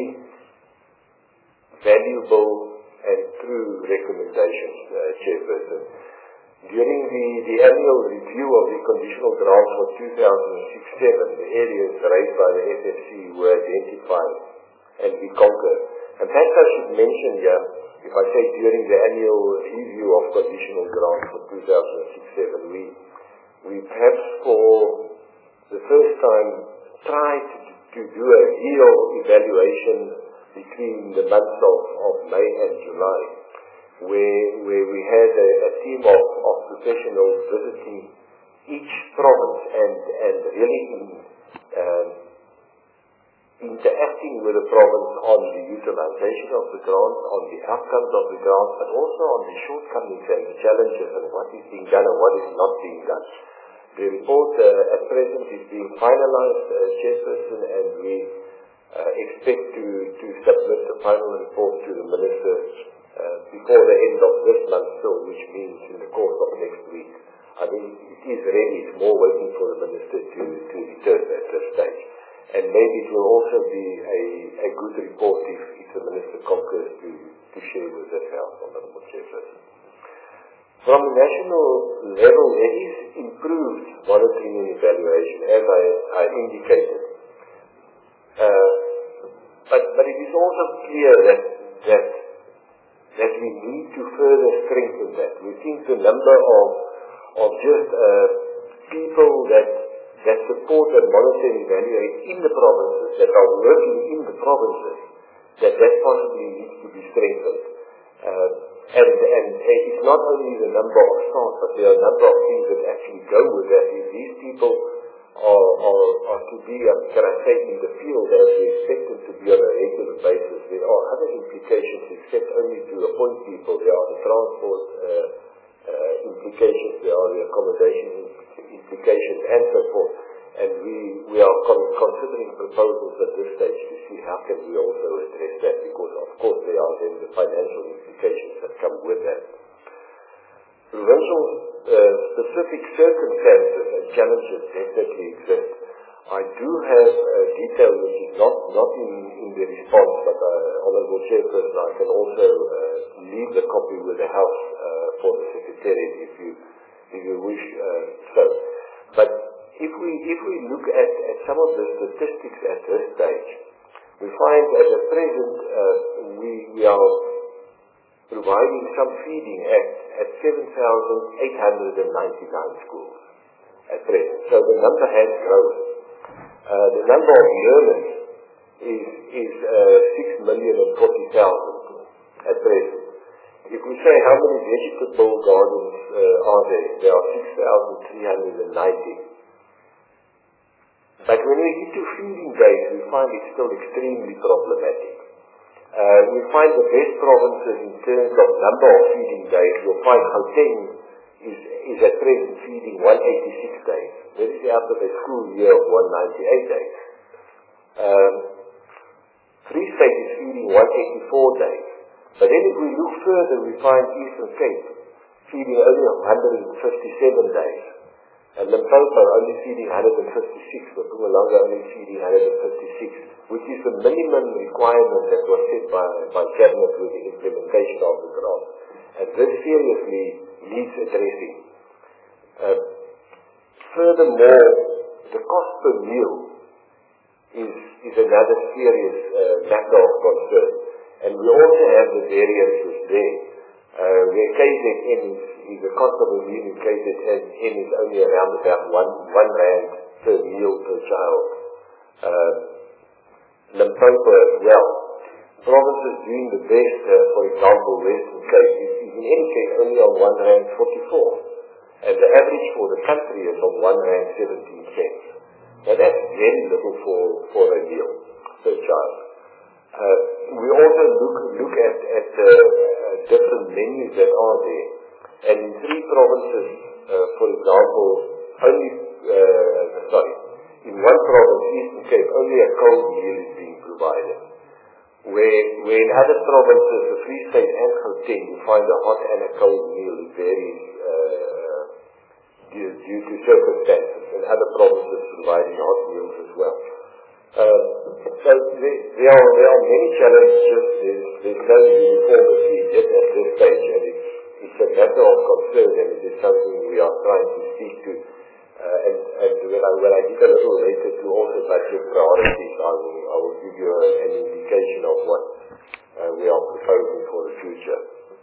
valuable and true recommendations, uh, Chairperson. during the, the annual review of the conditional grants for two thousand six seven, the areas raised by the S F C were identified and we conquered. And perhaps I should mention here, if I say during the annual review of conditional grants for two thousand six seven, we, we perhaps for the first time tried to, to do a real evaluation between the months of, of May and July, where, where we had a, a team of, of professionals visiting each province and, and really in, um, interacting with the province on the utilization of the grant, on the outcomes of the grant, but also on the shortcomings and the challenges and what is being done and what is not being done. The report uh, at present is being finalized, uh, Chairperson, and we uh, expect to, to submit the final report to the Minister uh, before the end of this month, so which means in the course of next week. I mean, it is ready, it's more waiting for the Minister to, to return at this stage. And maybe it will also be a, a good report if, if the Minister concurs to, to share with this House, Honourable Chairperson. From the national level, there is improved monitoring and evaluation, as I, I indicated. Uh, but, but it is also clear that, that, that we need to further strengthen that. We think the number of, of just uh, people that that support and monitor and evaluate in the provinces, that are working in the provinces, that that possibly needs to be strengthened. Uh, and, and it's not only the number of staff, but there are a number of things that actually go with that. If these people are, are, are to be, um, can I say, in the field as we expect them to be on a regular basis, there are other implications except only to appoint people. There are the transport uh, uh, implications, there are the accommodation implications and so forth. And we, we are con- considering proposals at this stage to see how can we also address that, because of course there are then the financial implications that come with that. Provincial uh, specific circumstances and challenges definitely exist. I do have uh, detail which is not, not in, in the response, but uh, Honourable Chairperson, I can also uh, leave the copy with the House uh, for the Secretariat if you if you wish uh, so. But if we if we look at, at some of the statistics at this stage, we find that at present uh, we, we are providing some feeding at, at seven thousand eight hundred ninety-nine schools at present. So the number has grown. Uh, the number of learners is, is uh, six million forty thousand at present. If we say how many vegetable gardens uh, are there, there are six thousand three hundred ninety. But when we get to feeding days, we find it still extremely problematic. Uh, we find the best provinces in terms of number of feeding days. You'll find Gauteng is, is at present feeding one hundred eighty-six days. That is out of a school year of one hundred ninety-eight days. Um, Free State is feeding one hundred eighty-four days. But then if we look further, we find Eastern Cape feeding only one hundred fifty-seven days. And Limpopo only feeding one hundred fifty-six, but Mpumalanga only feeding one hundred fifty-six, which is the minimum requirement that was set by, by Cabinet with the implementation of the grant. And this seriously needs addressing. Uh, furthermore, the cost per meal is, is another serious uh, matter of concern. And we also have the variances there, uh, where K Z N is, is the cost of a meal in K Z N is only around about one, one rand per meal per child. Uh, Limpopo as well. Provinces doing the best, uh, for example, Western Cape, is, is in any case only on one rand forty-four. And the average for the country is on one rand seventeen cents. Now that's very little for, for a meal per child. Uh, we also look look at, at uh, uh, different menus that are there. And in three provinces, uh, for example, only, uh, sorry, in one province, Eastern Cape, only a cold meal is being provided. Where, where in other provinces, the Free State and Gauteng, you find a hot and a cold meal varies uh, due, due to circumstances. And other provinces providing hot meals as well. Uh, so there, there, are, there are many challenges. There's, there's no uniformity yet at this stage, and it's, it's a matter of concern, and it is something we are trying to speak to. Uh, and and when, I, when I get a little later to also budget priorities, I will, I will give you a, an indication of what uh, we are proposing for the future.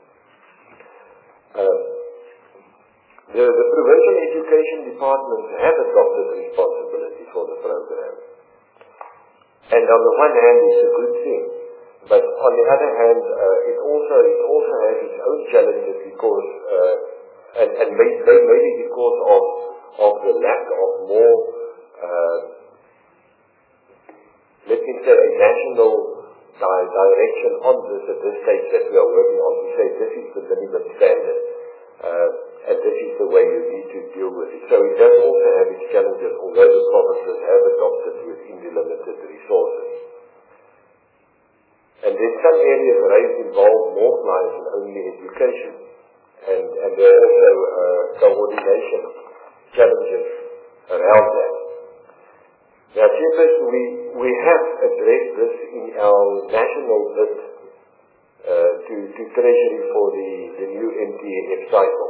Uh, the, the Provincial Education Department has adopted responsibility for the program. And on the one hand, it's a good thing. But on the other hand, uh, it also it also has its own challenges because, uh, and, and maybe, maybe because of of the lack of more, uh, let me say, a national di- direction on this at this stage that we are working on to say this is the minimum standard uh, and this is the way you need to deal with it. So it does also have its challenges, although the provinces have adopted within the limited resources. And then some areas raised involve more clients than only education, and, and there are also uh, coordination challenges around that. Now, Chairperson, we, we have addressed this in our national bid uh, to, to Treasury for the, the new M T N F cycle.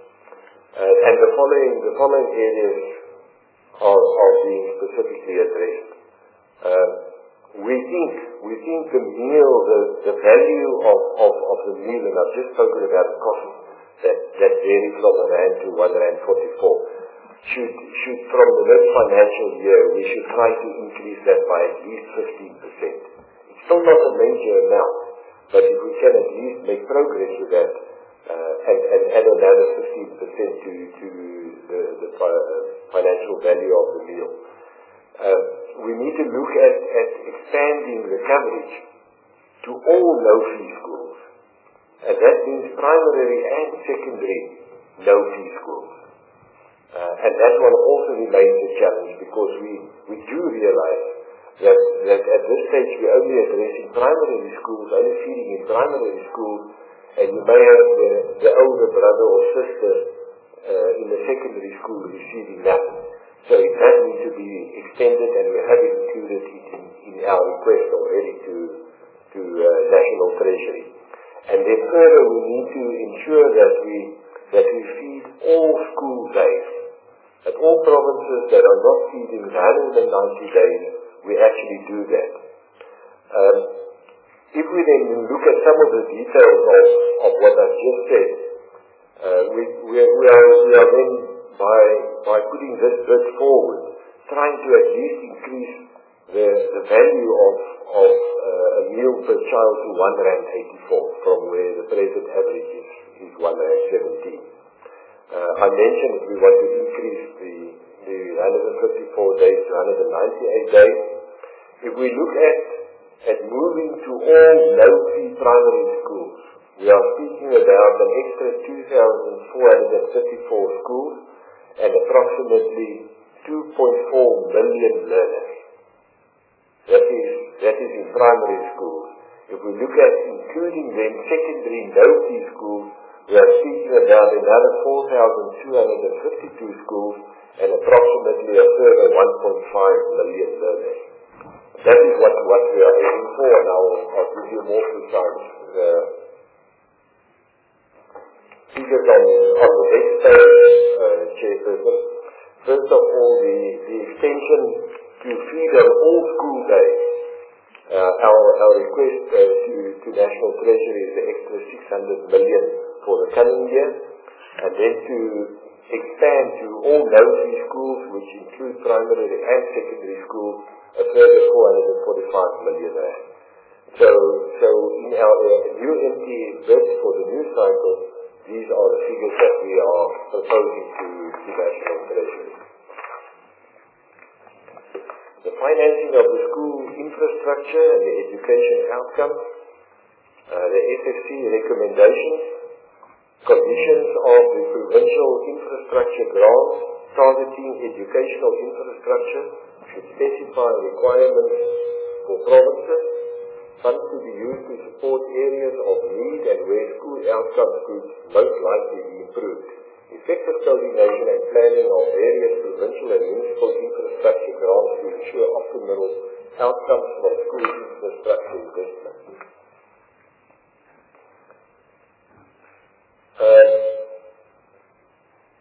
Uh, and the following, the following areas are, are being specifically addressed. Uh, we think, we think the meal, the, the value of, of, of the meal, and I've just spoken about the cost that, that varies from a rand to one rand forty-four. Should, should from the next financial year, we should try to increase that by at least fifteen percent. It's still not a major amount, but if we can at least make progress with that uh, and, and add another fifteen percent to, to the, the uh, financial value of the meal. Uh, we need to look at, at expanding the coverage to all no-fee schools. And that means primary and secondary no-fee schools. Uh, and that one also remains a challenge because we, we do realize that, that at this stage we're only addressing primary schools, only feeding in primary schools, and you may have the, the older brother or sister uh, in the secondary school receiving that. So it does need to be extended, and we have included it in, in our request already to, to uh, National Treasury. And then further we need to ensure that we, that we feed all school days. At all provinces that are not feeding one hundred ninety days, we actually do that. Um, if we then look at some of the details of, of what I've just said, uh, we, we, are, we, are, we are then, by, by putting this bid forward, trying to at least increase the, the value of, of uh, a meal per child to one rand eighty-four, from where the present average is, is one rand seventeen. Uh, I mentioned that we want to increase the, the one hundred fifty-four days to one hundred ninety-eight days. If we look at, at moving to all low-fee primary schools, we are speaking about an extra two thousand four hundred thirty-four schools and approximately two point four million learners. That is, that is in primary schools. If we look at including then secondary no-fee schools, we are speaking about another four thousand two hundred fifty-two schools and approximately a further one point five million learners. That is what, what we are aiming for, and I'll, I'll give you more precise uh, figures on, on the next page, uh, Chairperson. First of all, the, the extension to feed on all school days. Uh, our, our request uh, to, to National Treasury is the extra six hundred million for the coming year, and then to expand to all no-fee schools, which include primary and secondary schools, a further four hundred forty-five million rand. So, so in our uh, new M T N bid for the new cycle, these are the figures that we are proposing to, to National Treasury. The financing of the school infrastructure and the education outcomes, uh, the S F C recommendations, conditions of the provincial infrastructure grants targeting educational infrastructure should specify requirements for provinces, funds to be used to support areas of need and where school outcomes could most likely be improved. Effective coordination and planning of various provincial and municipal infrastructure grants to ensure optimal outcomes from school infrastructure investment. Uh,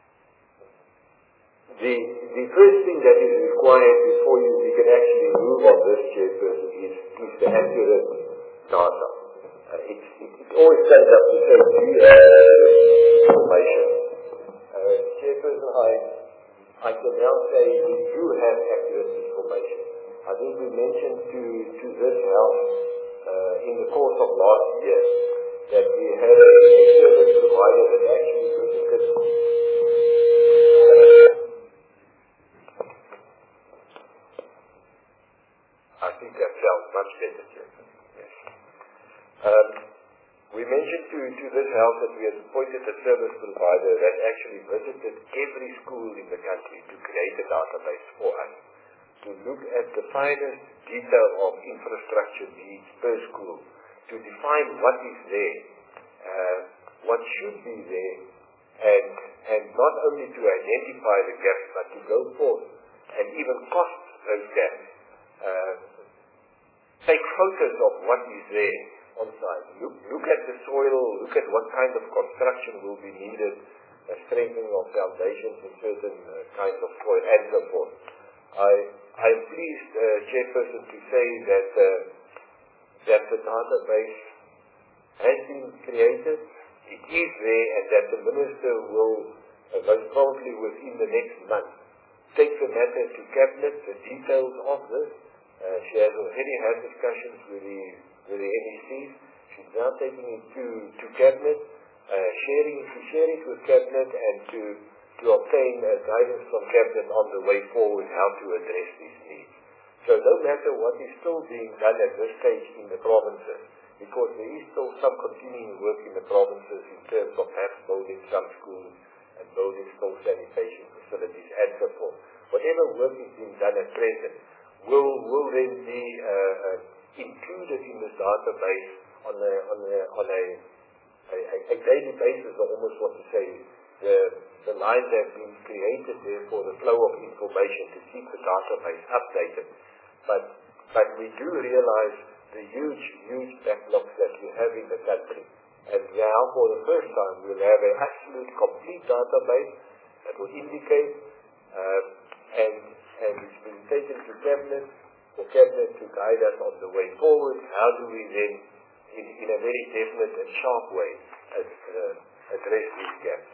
The, the first thing that is required before you, we can actually move on this, Chairperson, is, is the accurate data. Uh, it, it, it always comes up to say, do you have information? Uh, Chairperson, I, I can now say we do have accurate information. I think we mentioned to, to this House uh, in the course of last year that we had a service provider that actually visited I think that sounds much better, Chairman. Yes. Um, we mentioned to, to this House that we had appointed a service provider that actually visited every school in the country to create a database for us, to look at the finest detail of infrastructure needs per school, to define what is there, uh, what should be there, and, and not only to identify the gaps, but to go forth and even cost those gaps. Uh, take photos of what is there on site. Look, look at the soil, look at what kind of construction will be needed, uh, strengthening of foundations in certain uh, kinds of soil, and so forth. I I am pleased, uh, Chairperson, to say that uh, that the database has been created, it is there, and that the Minister will, uh, most probably within the next month, take the matter to Cabinet, the details of this. Uh, she has already had discussions with the, with the N E Cs. She's now taking it to, to Cabinet, uh, sharing to share it with Cabinet, and to, to obtain uh, guidance from Cabinet on the way forward how to address these needs. So no matter what is still being done at this stage in the provinces, because there is still some continuing work in the provinces in terms of perhaps building some schools and building still sanitation facilities and so forth. Whatever work is being done at present will will then be uh, uh, included in this database on a on a on a, a, a daily basis. I almost want to say the the lines have been created there for the flow of information to keep the database updated. But but we do realize the huge huge backlogs that we have in the country, and now for the first time we'll have an absolute complete database that will indicate uh, and and it's been taken to Cabinet, for Cabinet to guide us on the way forward. How do we then, in, in a very definite and sharp way, as, uh, address these gaps?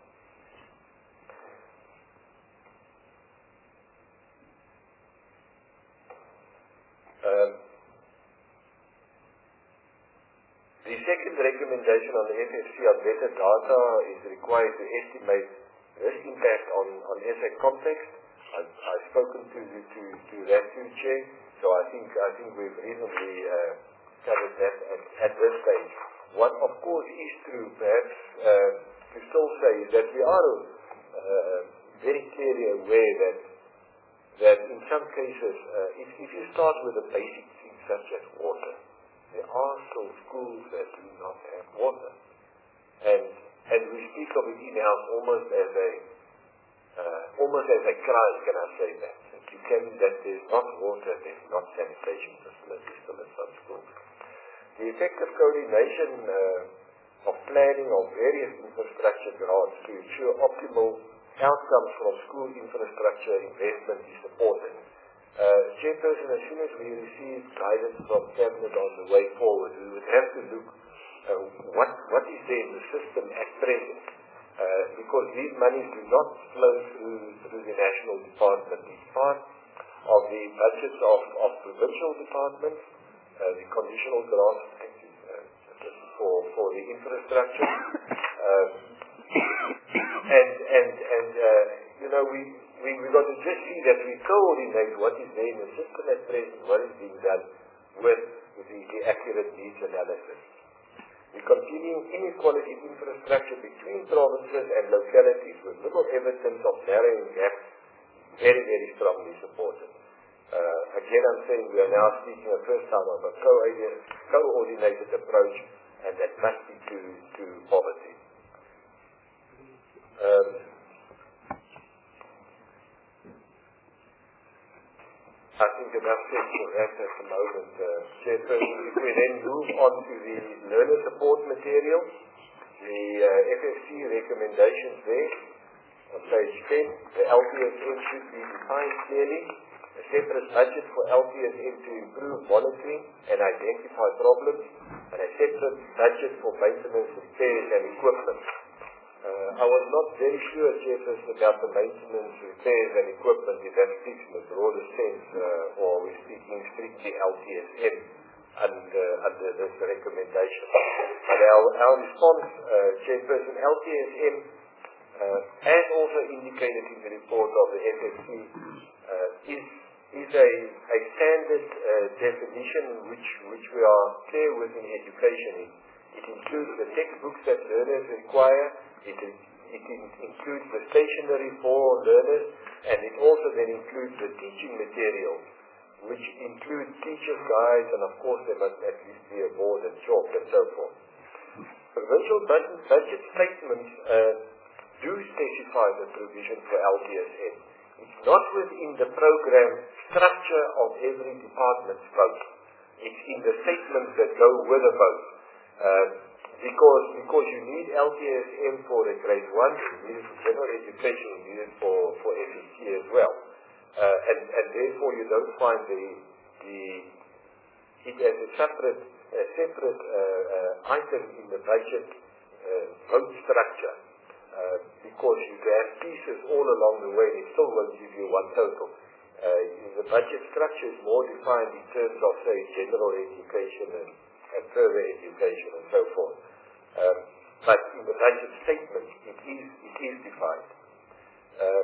Um, the second recommendation on the F F C on better data is required to estimate risk impact on, on S A context. I've, I've spoken to, to, to that too, Chair, so I think I think we've reasonably uh, covered that at, at this stage. What of course is true, perhaps, uh, to still say is that we are uh, very clearly aware that that in some cases, uh, if, if you start with a basic thing such as water, there are still schools that do not have water. And and we speak of it in-house almost as a Uh, almost as a crime, can I say that? That you can, that there's not water, there's not sanitation facilities still in some schools. The effective coordination uh, of planning of various infrastructure grants to ensure optimal outcomes from school infrastructure investment is supported. Uh, Chairperson, as soon as we receive guidance from Cabinet on the way forward, we would have to look uh, what what is there in the system at present. Uh, because these monies do not flow through, through the national department. It's part of the budgets of, of provincial departments, uh, the conditional grants thank you, uh, for, for the infrastructure. Uh, and, and, and uh, you know, we, we, we've got to just see that we coordinate what is there in the system at present, what is being done with the, the accurate needs analysis. We continue inequality infrastructure between provinces and localities with little evidence of narrowing gaps, very, very strongly supported. Uh, again, I'm saying we are now speaking a first time of a coordinated approach, and that must be to, to poverty. Um, I think enough said for that at the moment, uh, Chairperson. If we then move on to the learner support material, the uh, F F C recommendations there, On page ten, the L T S M should be defined clearly. A separate budget for L T S M to improve monitoring and identify problems, and a separate budget for maintenance, repairs and equipment. Uh, I was not very sure, Chairperson, about the maintenance, repairs and equipment, if that speaks in the broader sense, uh, or are we speaking strictly L T S M under, under this recommendation. But our, our response, uh, Chairperson, L T S M, uh, as also indicated in the report of the F F C, uh, is is a, a standard uh, definition which, which we are clear with in education. It, it includes the textbooks that learners require, it, it in, includes the stationery for learners, and it also then includes the teaching materials, which include teacher's guides, and of course there must at least be a board and chalk and so forth. Provincial budget, budget statements uh, do specify the provision for L T S M. It's not within the program structure of every department's vote. It's in the statements that go with the vote. Uh, because, because you need L T S M for a grade one, you need it for general education, you need it for, for F E C as well. Uh, and, and therefore you don't find the, the it as a separate, a separate uh, uh, item in the budget uh, vote structure. Uh, because you have pieces all along the way, it still won't give you one total. Uh, the budget structure is more defined in terms of, say, general education and, and further education and so forth. Um, but in the budget statement, it is, it is defined. Um,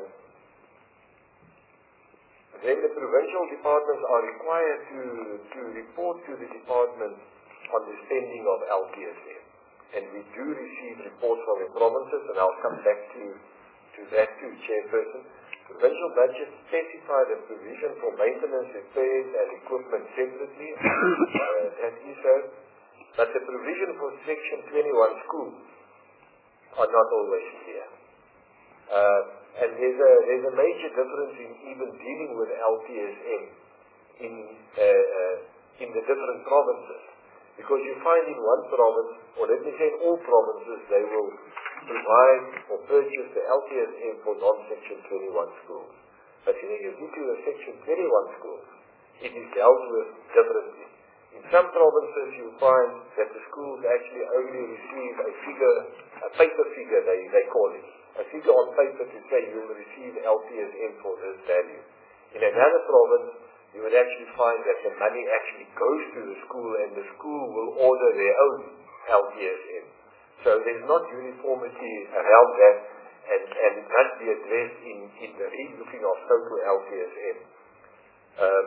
then the provincial departments are required to, to report to the department on the spending of L T S M. And we do receive reports from the provinces, and I'll come back to, to that too, Chairperson. Provincial budgets specify the provision for maintenance, repairs and equipment separately, uh, that is so, but the provision for Section twenty-one schools are not always clear. Uh, and there's a, there's a major difference in even dealing with L T S M in, uh, uh, in the different provinces. Because you find in one province, or let me say in all provinces, they will provide or purchase the L T S M for non-Section twenty-one schools. But when you get to the Section twenty-one schools, it is dealt with differently. In some provinces, you find that the schools actually only receive a figure, a paper figure, they, they call it. A figure on paper to say you will receive L T S M for this value. In another province, you would actually find that the money actually goes to the school and the school will order their own L T S M. So there's not uniformity around that, and, and it must be addressed in, in the re-looking of total L T S M. Um,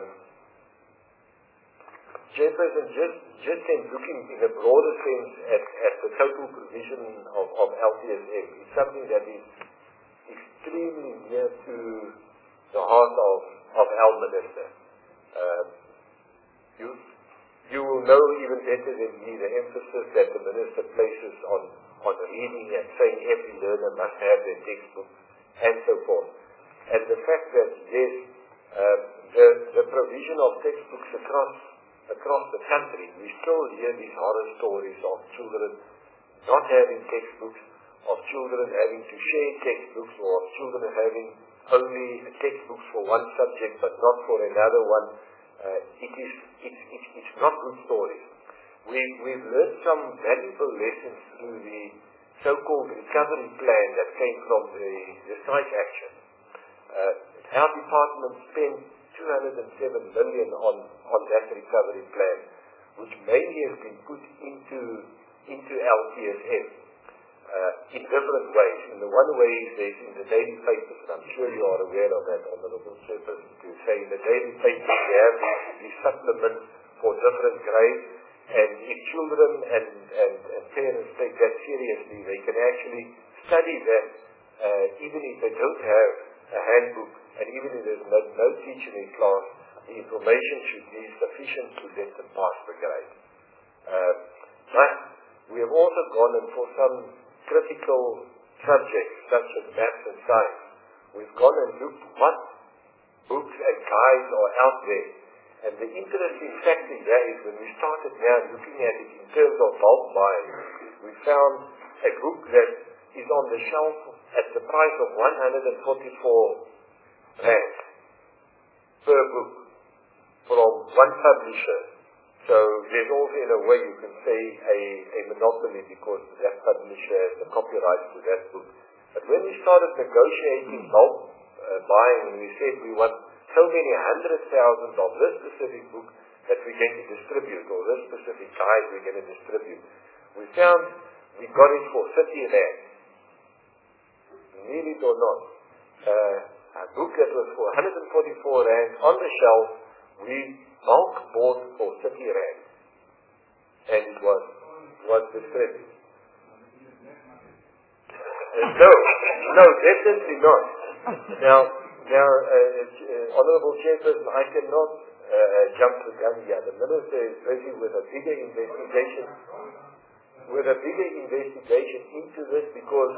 Chairperson, just, just in looking in a broader sense at, at the total provision of, of L T S M is something that is extremely near to the heart of, of our Minister. Uh, you, you will know even better than me the emphasis that the Minister places on, on reading and saying every learner must have their textbook and so forth. And the fact that, yes, uh, the, the provision of textbooks across, across the country, we still hear these horror stories of children not having textbooks, of children having to share textbooks, or of children having only textbooks for one subject but not for another one. Uh, it is, it's, it's, it's not good stories. We, we've learned some valuable lessons through the so-called recovery plan that came from the, the strike action. Uh, our department spent two hundred seven million dollars on, on that recovery plan, which mainly has been put into, into L T S M. Uh, in different ways. In the one way is in the daily papers, and I'm sure you are aware of that, Honourable Chairperson, to say in the daily papers we have these supplements for different grades, and if children and, and, and parents take that seriously, they can actually study that uh, even if they don't have a handbook, and even if there's no, no teacher in class, the information should be sufficient to let them pass the grade. Uh, but we have also gone in for some critical subjects such as maths and science. We've gone and looked what books and guides are out there. And the interesting factor here is when we started now looking at it in terms of bulk buying, we found a book that is on the shelf at the price of one hundred forty-four rand per book from one publisher. So there's also, in a way, you can say a, a monopoly because that publisher has the copyright to that book. But when we started negotiating bulk uh, buying, and we said we want so many hundred thousands of this specific book that we're going to distribute, or this specific guide we're going to distribute, we found we got it for thirty rand. Believe it or not, uh, a book that was for one hundred forty-four rand on the shelf, we bulk bought for thirty rand. And it was, was distributed. Uh, no, no, definitely not. Now, now, uh, uh, Honorable Chairperson, I cannot uh, jump the gun here. The Minister is busy with a bigger investigation, with a bigger investigation into this because,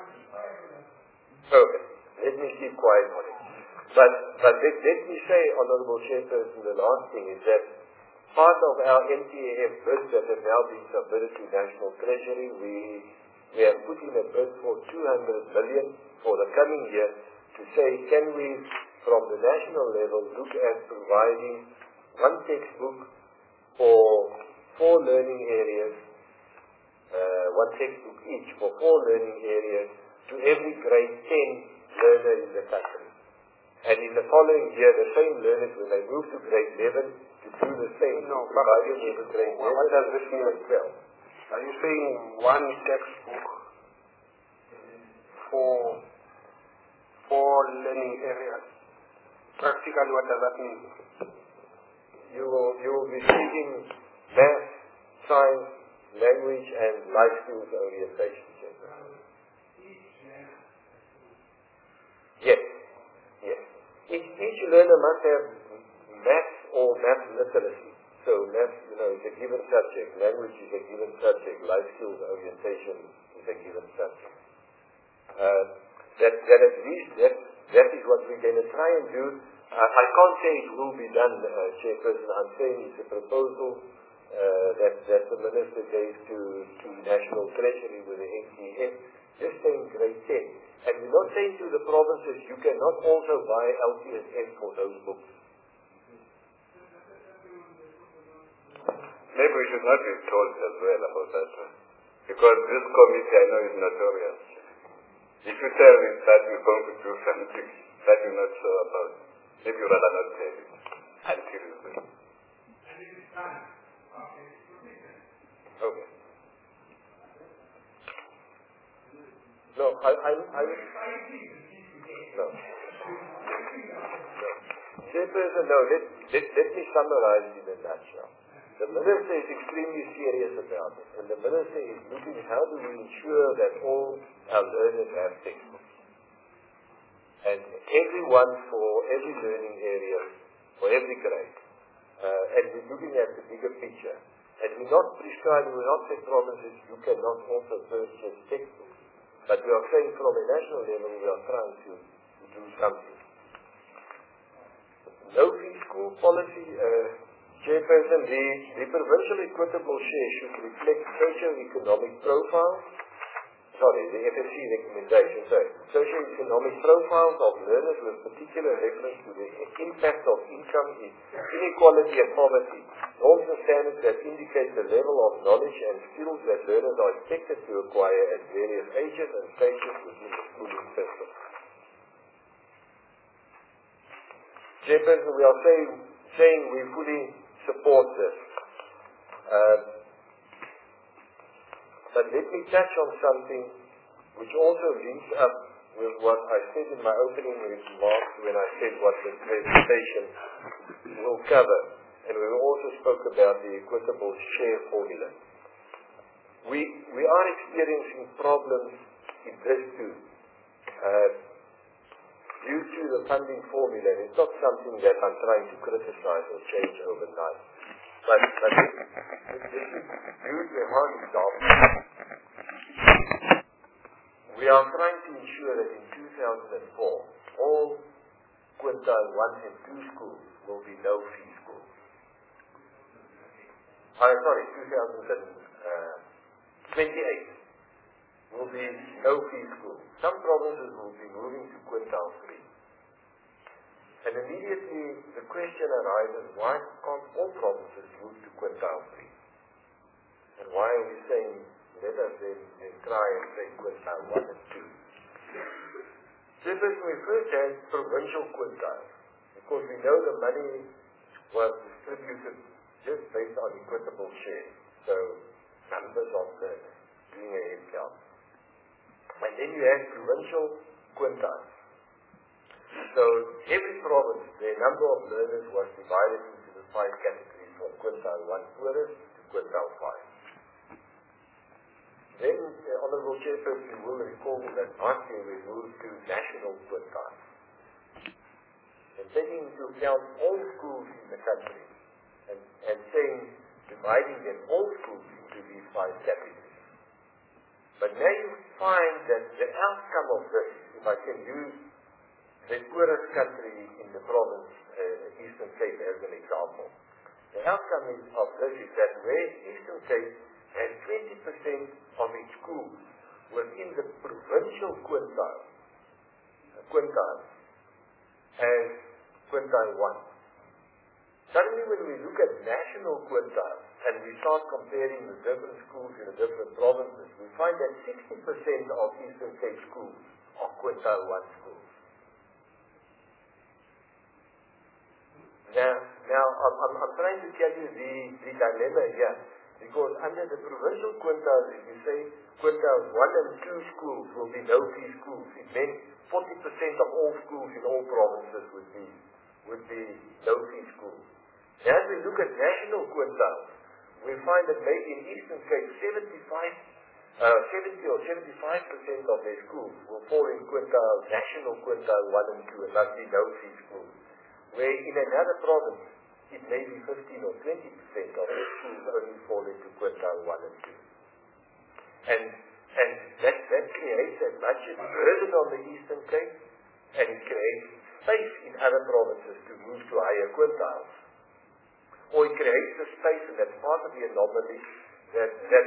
okay, let me keep quiet on it. But, but let, let me say, Honorable Chairperson, the last thing is that part of our N T A F bids that have now been submitted to National Treasury, we, we have put in a bid for two hundred billion for the coming year to say, can we, from the national level, look at providing one textbook for four learning areas, uh, one textbook each for four learning areas to every grade ten learner in the country. And in the following year, the same learners, when they move to grade eleven, to do the same. No, but grade what does this mean as well? Are you saying one textbook for four learning areas? Practically, what does that mean? You will, you will be teaching math, science, language, and life skills orientation. Yes, yes. Each, each learner must have math or math literacy. So math, you know, is a given subject. Language is a given subject. Life skills orientation is a given subject. Uh, that, that at least, that, that is what we're going to try and do. Uh, I can't say it will be done, uh, Chairperson. I'm saying it's a proposal uh, that, that the Minister gave to, to National Treasury with the N T A F, just saying grade ten. And we're not saying to the provinces, you cannot also buy L T S M for those books. Maybe we should not be told as well about that one. Because this committee, I know, is notorious. If you tell me that you're going to do something that you're not sure about, maybe you'd rather not tell it until you do. Okay. No, I, I, I, no. No. Chairperson, no, let, let, let me summarize it in a nutshell. The Minister is extremely serious about it, and the Minister is looking at how do we ensure that all our learners have textbooks. And everyone for every learning area, for every grade. Uh, and we're looking at the bigger picture. And we're not prescribing, we're not saying provinces, you cannot also purchase textbooks. But we are saying from a national level, we are trying to, to do something. No fee school policy, uh, Chairperson, the, the provincial equitable share should reflect socio-economic profile, sorry, the F S C recommendation, sorry, socio-economic profiles of learners with particular reference to the impact of income, inequality and poverty, norms and standards that indicate the level of knowledge and skills that learners are expected to acquire at various ages and stages within the schooling system. Chairperson, we are saying, saying we fully support this. Uh, but let me touch on something which also links up with what I said in my opening remarks when I said what the presentation will cover. And we also spoke about the equitable share formula. We, we are experiencing problems in this too. Uh, due to the funding formula, and it's not something that I'm trying to criticize or change overnight. But, but this is due to hard example. We are trying to ensure that in two thousand four, all quintile one and two schools will be no-fee schools. Uh, sorry, two thousand twenty-eight. will be no-fee schools. Some provinces will be moving to quintile three. And immediately the question arises, why can't all provinces move to quintile three? And why are we saying, let us then, then try and say quintile one and two? Chairperson, we first had provincial quintiles, because we know the money was distributed just based on equitable share. So, numbers of learners doing a head count. And then you had provincial quintiles. So, every province, the number of learners was divided into the five categories from quintile one poorest to quintile five. Then, the Honourable Chairperson, you will recall that last year we moved to national quintiles. And taking into account all schools in the country, and, and saying, dividing them all schools into these five categories. But now you find that the outcome of this, if I can use the poorest country in the province, uh, Eastern Cape as an example, the outcome is, of this is that where Eastern Cape has twenty percent of its schools within the provincial quintile, uh, quintile as quintile one. Suddenly when we look at national quintiles and we start comparing the different schools in the different provinces, we find that sixty percent of Eastern Cape schools are quintile one schools. Now, now I'm, I'm, I'm trying to tell you the, the dilemma here, because under the provincial quintiles, if you say quintiles one and two schools will be no-fee schools, it meant forty percent of all schools in all provinces would be, would be no-fee schools. Now, as we look at national quintiles, we find that maybe in Eastern Cape, seventy-five, uh, seventy or seventy-five percent of their schools will fall in quintile, national quintile one and two, and not be no-fee schools. Where in another province, it may be fifteen or twenty percent of their schools only fall into quintile one and two. And, and that, that creates as much a burden on the Eastern Cape, and it creates space in other provinces to move to higher quintiles. Or it creates a space, and that's part of the anomaly, that, that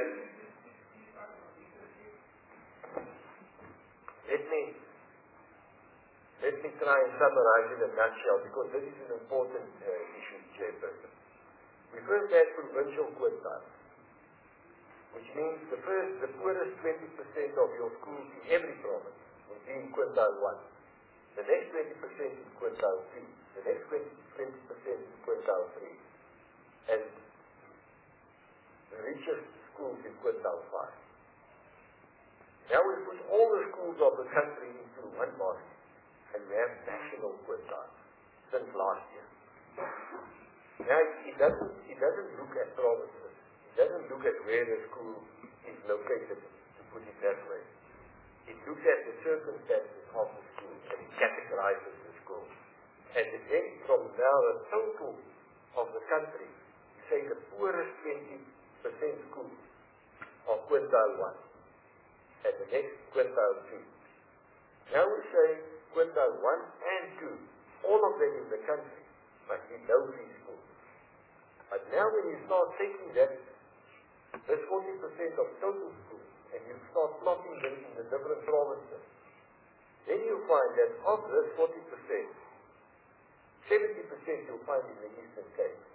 let me let me try and summarize in a nutshell, because this is an important uh, issue, Chairperson. We first had provincial quintiles, which means the first, the poorest twenty percent of your schools in every province will be in quintile one. The next twenty percent in quintile two. The next twenty percent in quintile three. And the richest schools in quintile five. Now we put all the schools of the country into one basket, and we have national quintiles since last year. Now it doesn't, it doesn't look at provinces. It doesn't look at where the school is located, to put it that way. It looks at the circumstances of the school, and it categorizes the school. And then from now the total of the country, say the poorest twenty percent schools of quintile one, and the next quintile two. Now we say quintile one and two, all of them in the country must be no-fee schools. But now when you start taking that, this forty percent of total schools, and you start plotting them in the different provinces, then you find that of this forty percent, seventy percent you'll find in the Eastern Cape.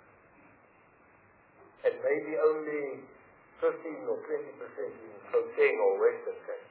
And maybe only fifteen or twenty percent in Gauteng or Western Cape.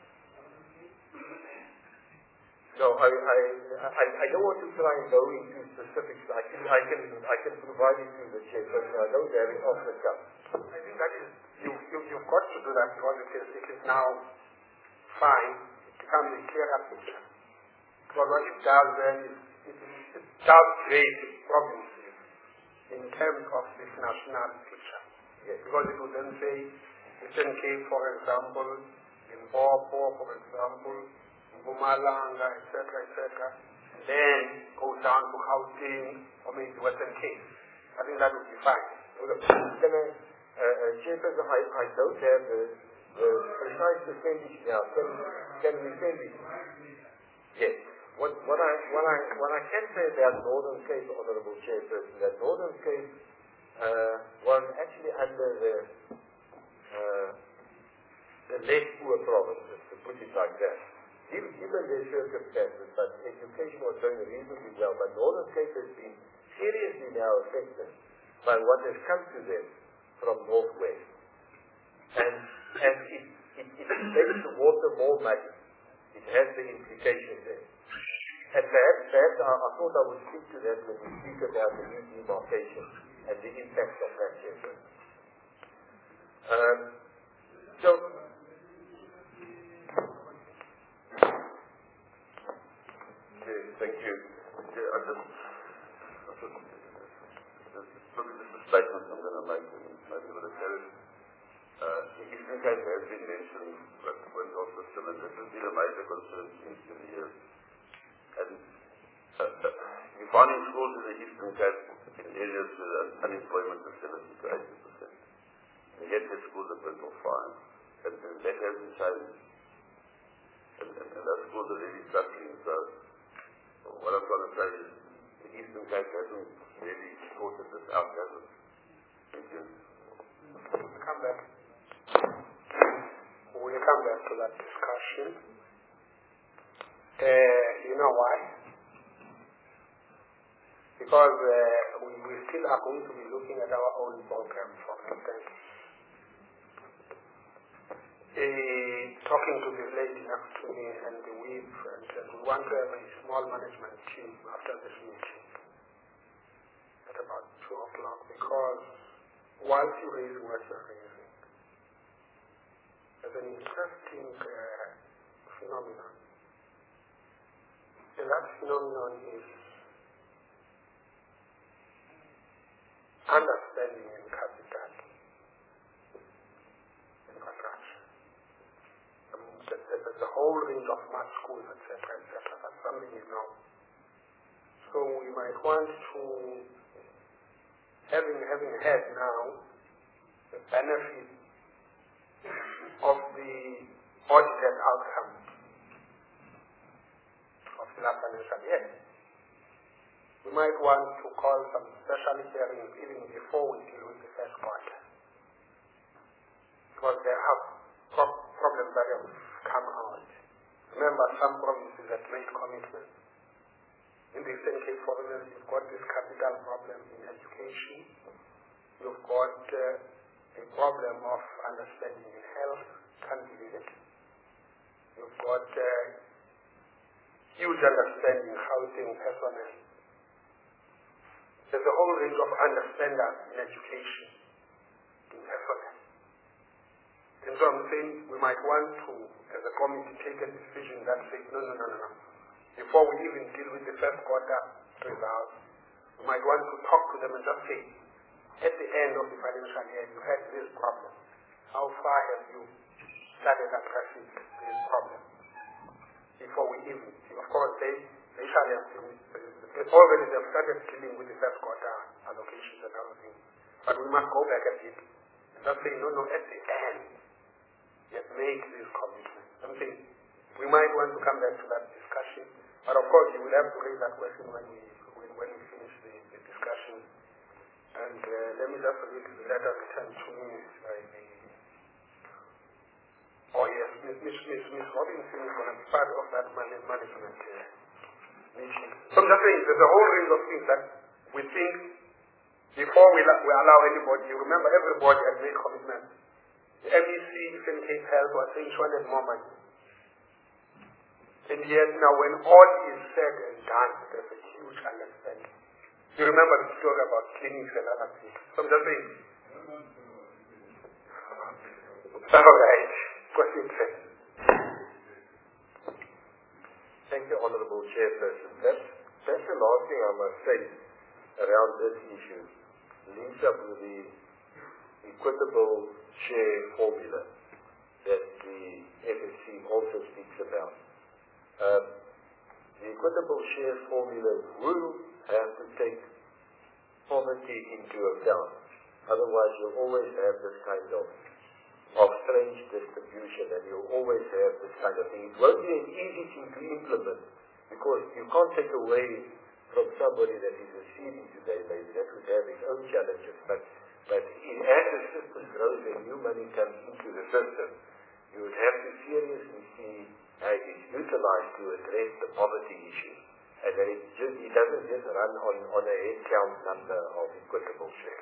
No, I, I, I, I don't want to try and go into specifics. I can, I can, I can provide it to the Chairperson. I don't have it off the cuff. I think that is, you, you, you've got to do that, because it is, it is now fine. It becomes a clearer picture. But what it does then is, it, it does create problems in terms of this national picture. Yes. Because it would then say, Eastern Cape, for example, in Bopo, for example, in Mpumalanga, et cetera, et cetera, then go down to Gauteng, or maybe Western Cape. I think that would be fine. Well, can I, uh, uh, Chairperson, I, I don't have the, the precise percentage now. Can, can we send it? Yes. What, what, I, what, I, what I can say about Northern Cape, Honourable Chairperson, that Northern Cape uh, was actually under the uh, the less poor provinces, to put it like that. Given, given their circumstances, but education was going reasonably well, but Northern Cape has been seriously now affected by what has come to them from Northwest. And, and it, it, it makes the water more muddy. It has the implication there. And perhaps, perhaps I, I thought I would speak to that when we speak about the new demarcation and the impact of that chapter. Um, so, okay, thank you. Okay, I just, I just, just, look at this statement I'm going to make, and maybe with a carrot. Uh, the Eastern Cape has been mentioned, but when also still, and this has been a major concern since the years. And uh, uh, you're finding schools in the Eastern Cape in areas with uh, unemployment of seventy to eighty percent. And yet the schools are built on fire. And, and that hasn't changed. And, and, and those schools are really struggling. So, so what I'm trying to say is the Eastern Cape hasn't really sorted this out, has it? Thank you. We'll come back. We'll come back to that discussion. Uh, you know why? Because uh, we, we still are going to be looking at our own program, for instance. Uh, talking to this lady next to me and the whip, and, and we want to have a small management team after this meeting at about two o'clock, because whilst you're raising what you're raising, there's an interesting uh, phenomenon. And that phenomenon is understanding in capital infrastructure. I mean, the, the, the whole range of smart schools, et cetera, et cetera. That's something you know. So we might want to, having having had now the benefit of the audited outcome of the last financial year, we might want to call some special hearings even before we deal with the first quarter. Because there are pro- problems that have come out. Remember, some provinces have made commitments. In the Eastern Cape, for instance, you've got this capital problem in education. You've got uh, a problem of understanding in health, can't believe it. You've got uh, huge understanding housing personnel. There's a whole range of understanders in education, in personnel. And so I'm saying we might want to, as a committee, take a decision that says, no, no, no, no, no. Before we even deal with the first quarter results, we might want to talk to them and just say, at the end of the financial year, you had this problem. How far have you started addressing this problem? Before we even see. Of course, they, they shall have already they've started dealing with the first quarter allocations and other things. But we must go back at it and just say, no, no, at the end, yet make this commitment. I'm saying, we might want to come back to that discussion. But of course, you will have to raise that question when we when, when we finish the, the discussion. And uh, let me just read the letter returned to me by the. Oh yes, Miss Miss Miss, Miss Robinson is going to be part of that man- management uh, meeting. So I'm just saying, there's a whole range of things that we think before we, la- we allow anybody. You remember, everybody has made commitments. The M E C, Eastern Cape Health, was saying she wanted more money. And yet now when all is said and done, there's a huge understanding. You remember the story about clinics and other things. So I'm just saying. All right. Question ten. Thank you, Honourable Chairperson. That's, that's the last thing I must say around this issue. Links up with the equitable share formula that the F S C also speaks about. Um, the equitable share formula will have to take poverty into account. Otherwise, you'll always have this kind of, of strange distribution, and you'll always have this kind of thing. It won't be an easy thing to implement, because you can't take away from somebody that is receiving today, maybe that would have its own challenges. But, but as the system grows and new money comes into the system, you would have to seriously see how it is utilized to address the poverty issue, and that it, just, it doesn't just run on, on a head count number of equitable share.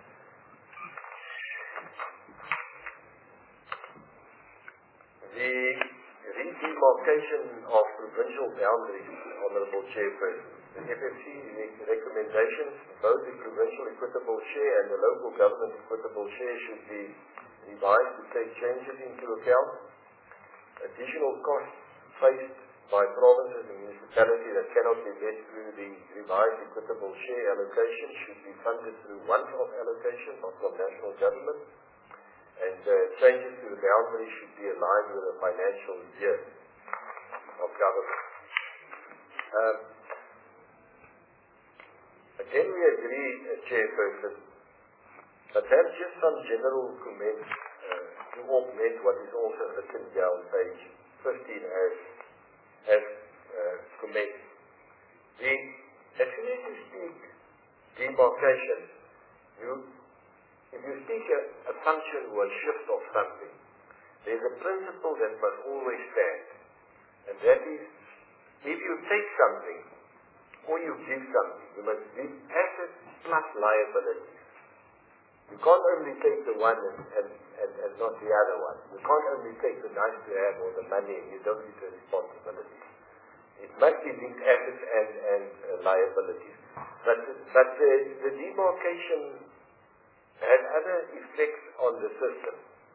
The redemarcation of provincial boundaries, Honourable Chairperson, the F F C recommendations, both the provincial equitable share and the local government equitable share should be revised to take changes into account. Additional costs faced by provinces and municipalities that cannot be met through the revised equitable share allocation should be funded through one-off allocation, not from national government. And uh, changes to the boundary should be aligned with the financial year of government. Um, again, we agree, uh, Chairperson, but perhaps just some general comments uh, to augment what is also written here on page fifteen as, as uh, comments. The, as soon as you speak demarcation, you If you speak a, a function or a shift of something, there is a principle that must always stand, and that is, if you take something, or you give something, you must give assets plus liabilities. You can't only take the one and, and, and, and not the other one. You can't only take the nice to have or the money and you don't need the responsibility. It must be linked assets and, and uh, liabilities. But, but the, the demarcation has other effects on the system.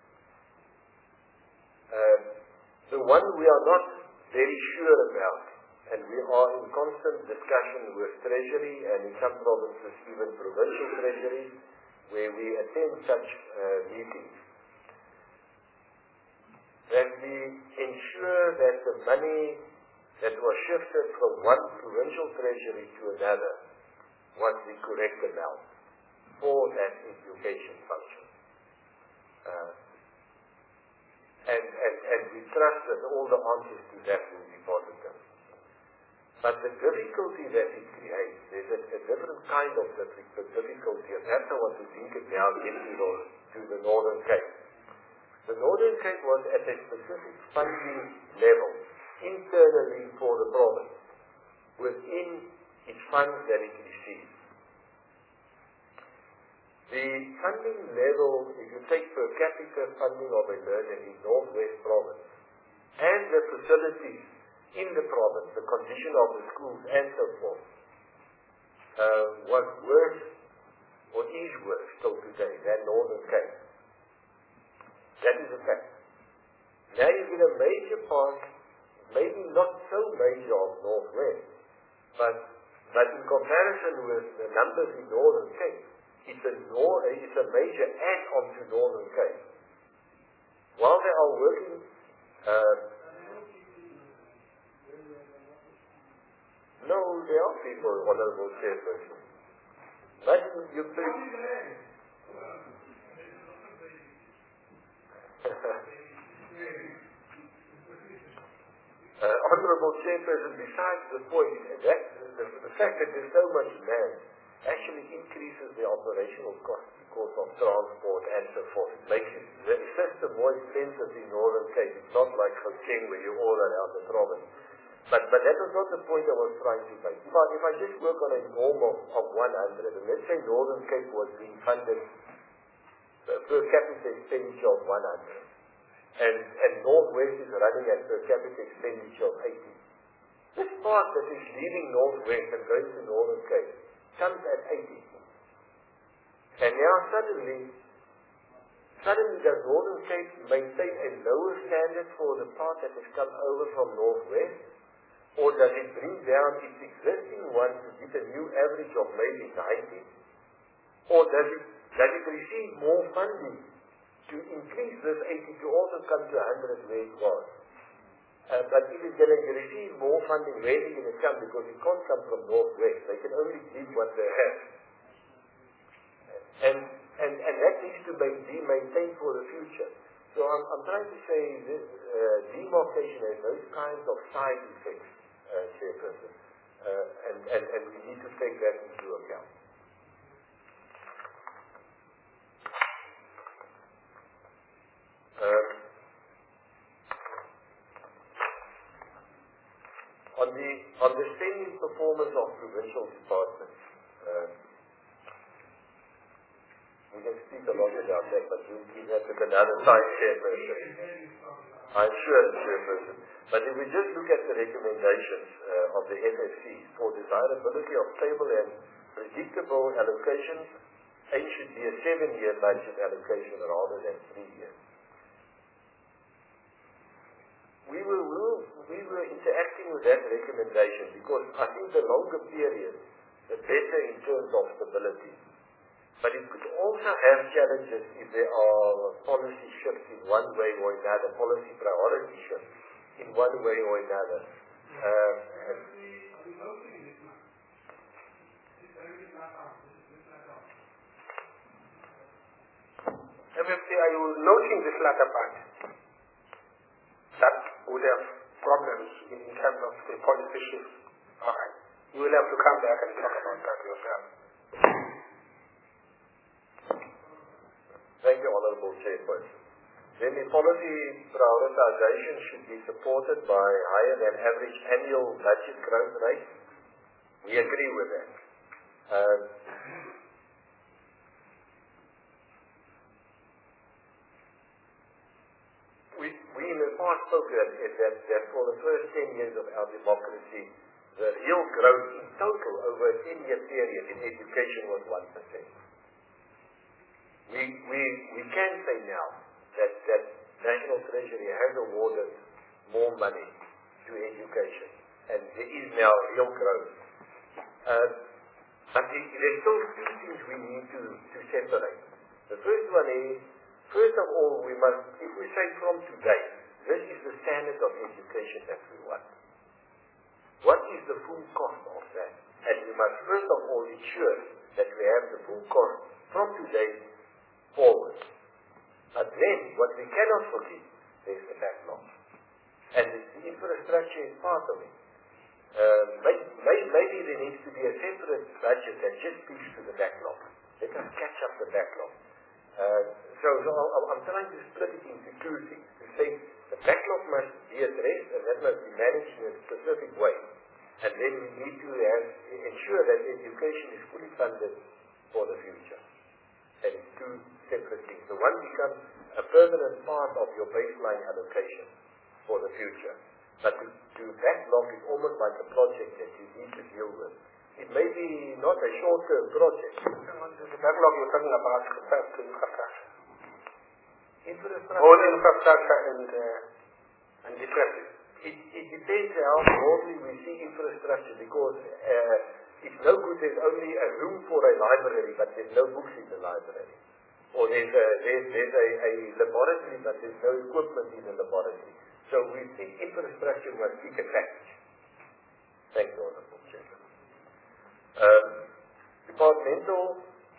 Uh, the one we are not very sure about, and we are in constant discussion with Treasury and in some provinces even provincial treasuries, where we attend such uh, meetings, that we ensure that the money that was shifted from one provincial treasury to another was the correct amount for that education function. Uh, and, and, and we trust that all the answers to that will be positive. But the difficulty that it creates, there's a, a different kind of difficulty, and that's I want to think it now into the, to the Northern Cape. The Northern Cape was at a specific funding level internally for the province, within its funds that it receives. The funding level, if you take per capita funding of a learner in Northwest Province, and the facilities in the province, the condition of the schools and so forth, uh, was worse, or is worse till today, than Northern Cape. That is a fact. Now you get a major part, maybe not so major of Northwest, but, but in comparison with the numbers in Northern Cape, it's a, nor, it's a major add-on to Northern Cape. While they are working, uh, no, there are people, Honourable Chairperson. But you think, uh, Honourable Chairperson, besides the point, that the, the fact that there's so much land actually increases the operational cost because of transport and so forth. It makes it, the system more expensive in Northern Cape. It's not like Gauteng where you're all around the province. But, but that was not the point I was trying to make. If I, if I just work on a norm of, of one hundred, and let's say Northern Cape was being funded uh, per capita expenditure of one hundred, and, and Northwest is running at per capita expenditure of eighty. This part that is leaving Northwest and going to Northern Cape comes at eighty. And now suddenly, suddenly does Northern Cape maintain a lower standard for the part that has come over from Northwest? Or does it bring down its existing one to get a new average of maybe ninety? Or does it, does it receive more funding to increase this eighty to also come to one hundred where it was? Uh, but if it's going to receive more funding, where is it going to come? Because it can't come from Northwest. They can only give what they have. And, and, and that needs to be maintained for the future. So I'm, I'm trying to say this uh, demarcation has those kinds of side effects, uh, Chairperson. Uh, and, and, and we need to take that into account. Um, On the, on the spending performance of provincial departments, uh, we can speak a lot about that, but we'll keep that with another time, Chairperson. I'm sure, Chairperson. But if we just look at the recommendations uh, of the F F C for desirability of stable and predictable allocations, aim should be a seven-year budget allocation rather than three years. We were, we, were, we were interacting with that recommendation because I think the longer period, the better in terms of stability. But it could also have challenges if there are policy shifts in one way or another, policy priority shifts in one way or another. Uh, F F C, are you noting this latter part? That would have problems in terms of the policy shifts. Alright. You will have to come back and talk about that yourself. Thank you, Honourable Chairperson. Then the policy prioritization should be supported by higher than average annual budget growth rate. We agree with that. Uh, we, we in the past spoke that, that, that for the first ten years of our democracy, the real growth in total over a ten-year period in education was one percent. We, we, we can say now that, that National Treasury has awarded more money to education, and there is now real growth. Uh, but the, there's still two things we need to, to separate. The first one is, first of all, we must, if we say from today, this is the standard of education that we want. What is the full cost of that? And we must first of all ensure that we have the full cost from today forward. But then, what we cannot forget is the backlog. And the infrastructure is part of it. Uh, may, may, maybe there needs to be a separate budget that just speaks to the backlog. Let us catch up the backlog. Uh, so so I'm trying to split it into two things. To say the backlog must be addressed and that must be managed in a specific way. And then we need to have, ensure that education is fully funded for the future. And it's two separate things. The one becomes a permanent part of your baseline allocation for the future. But to, to backlog is almost like a project that you need to deal with. It may be not a short-term project. The backlog you're talking about refers to infrastructure. Infrastructure. Both infrastructure and, uh, and literacy. It, it depends how broadly we see infrastructure because uh, it's no good there's only a room for a library but there's no books in the library. Or there's a, there's, there's a, a laboratory but there's no equipment in the laboratory. So we think infrastructure must be a package. Thank you, Honourable Chairman. Um, departmental,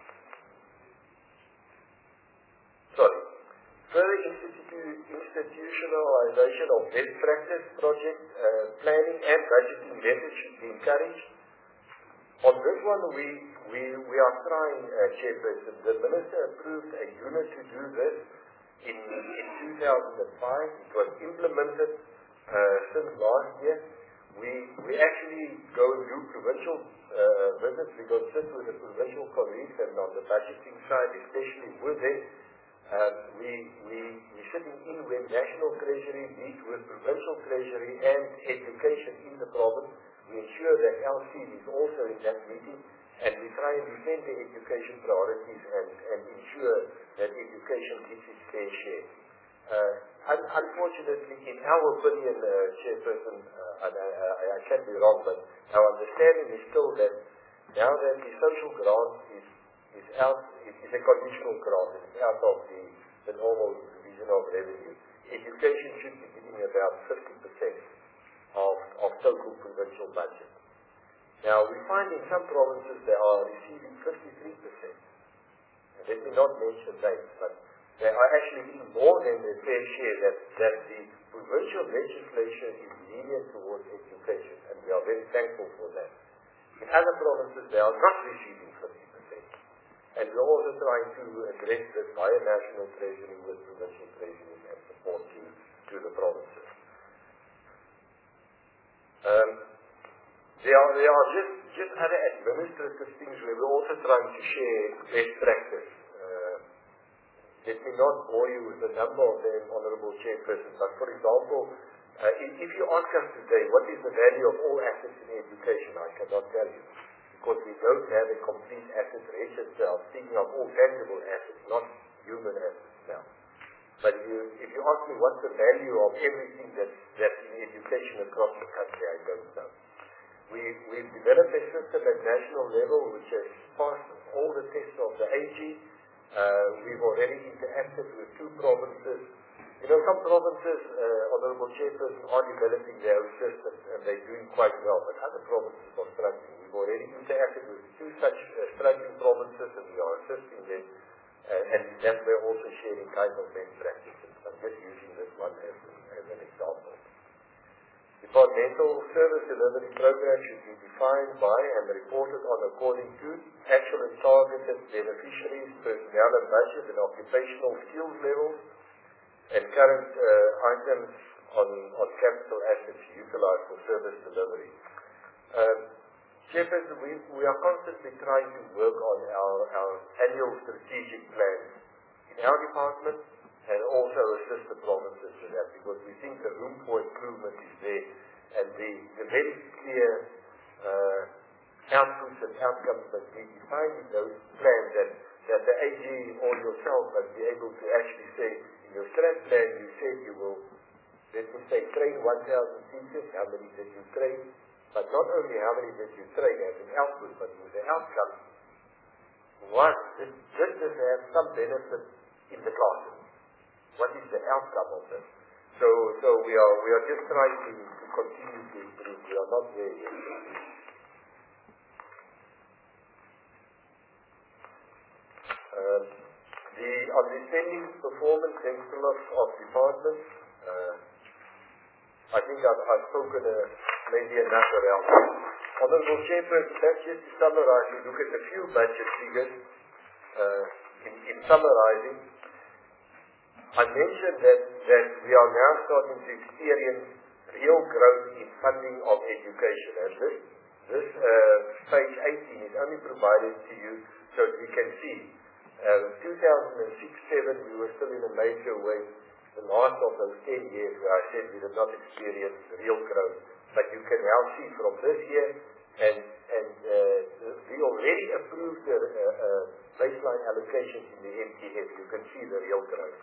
sorry, further institu- institutionalization of best practice project uh, planning and budgeting methods should be encouraged. On this one, we we we are trying, uh, Chairperson. The Minister approved a unit to do this in in two thousand five. It was implemented uh, since last year. We we actually go and do provincial uh, visits. We go sit with the provincial colleagues and on the budgeting side, especially with them. Uh, we we we sitting in when National Treasury meet with provincial Treasury and education in the province. We ensure that L C is also in that meeting, and we try and defend the education priorities and, and ensure that education gets its fair share. Uh, un- unfortunately, in our opinion, uh, Chairperson, uh, and I, I, I can be wrong, but our understanding is still that now that the social grant is is out, it is a conditional grant, it's out of the, the normal division of revenue. Education should be getting about fifty percent of, of total provincial budget. Now, we find in some provinces they are receiving fifty-three percent. And let me not mention names, but they are actually getting more than their fair share that, that the provincial legislation is lenient towards education, and we are very thankful for that. In other provinces, they are not receiving fifty percent. And we are also trying to address this via National Treasury with provincial treasuries and support to, to the provinces. Um, there are, there are just, just other administrative things where we're also trying to share best practice. Uh, let me not bore you with the number of them, Honorable Chairperson, but for example, uh, if, if you ask us today what is the value of all assets in education, I cannot tell you, because we don't have a complete asset register. I'm speaking of all tangible assets, not human assets now. But you, if you ask me what's the value of everything that's, that's in education across the country, I don't know. We, we've developed a system at national level which has passed all the tests of the A G. Uh, we've already interacted with two provinces. You know, some provinces, uh, Honorable Chairperson, are developing their own systems and they're doing quite well, but other provinces are struggling. We've already interacted with two such uh, struggling provinces and we are assisting them. Uh, and that we're also sharing kind of best practices. I'm just using this one as, as an example. Departmental service delivery programs should be defined by and reported on according to actual and targeted beneficiaries, personnel and budget and occupational skills levels, and current uh, items on, on capital assets utilized for service delivery. Um, Chairperson, we, we are constantly trying to work on our, our annual strategic plans in our department and also assist the provinces with that because we think the room for improvement is there and the, the very clear uh, outputs and outcomes that we define in those plans that, that the A G or yourself must be able to actually say, in your strat plan you said you will, let me say, train one thousand teachers, how many did you train? But not only how many did you train as an output, but with the outcome. What, this, this does have some benefit in the classroom. What is the outcome of this? So, so we are we are just trying to, to continue to improve. We are not there yet. Uh, the on the spending performance central of, of departments, uh, I think I've, I've spoken uh, maybe enough around that. Honorable Chairperson, that's just to summarize. We look at a few budget figures. Uh, in, in summarizing, I mentioned that, that we are now starting to experience real growth in funding of education. And this, this uh, page eighteen is only provided to you so that we can see. Uh, two thousand six seven, we were still in a major way. The last of those ten years where I said we did not experience real growth. But you can now see from this year, and, and uh, we already approved the uh, uh, baseline allocations in the M T F. You can see the real growth.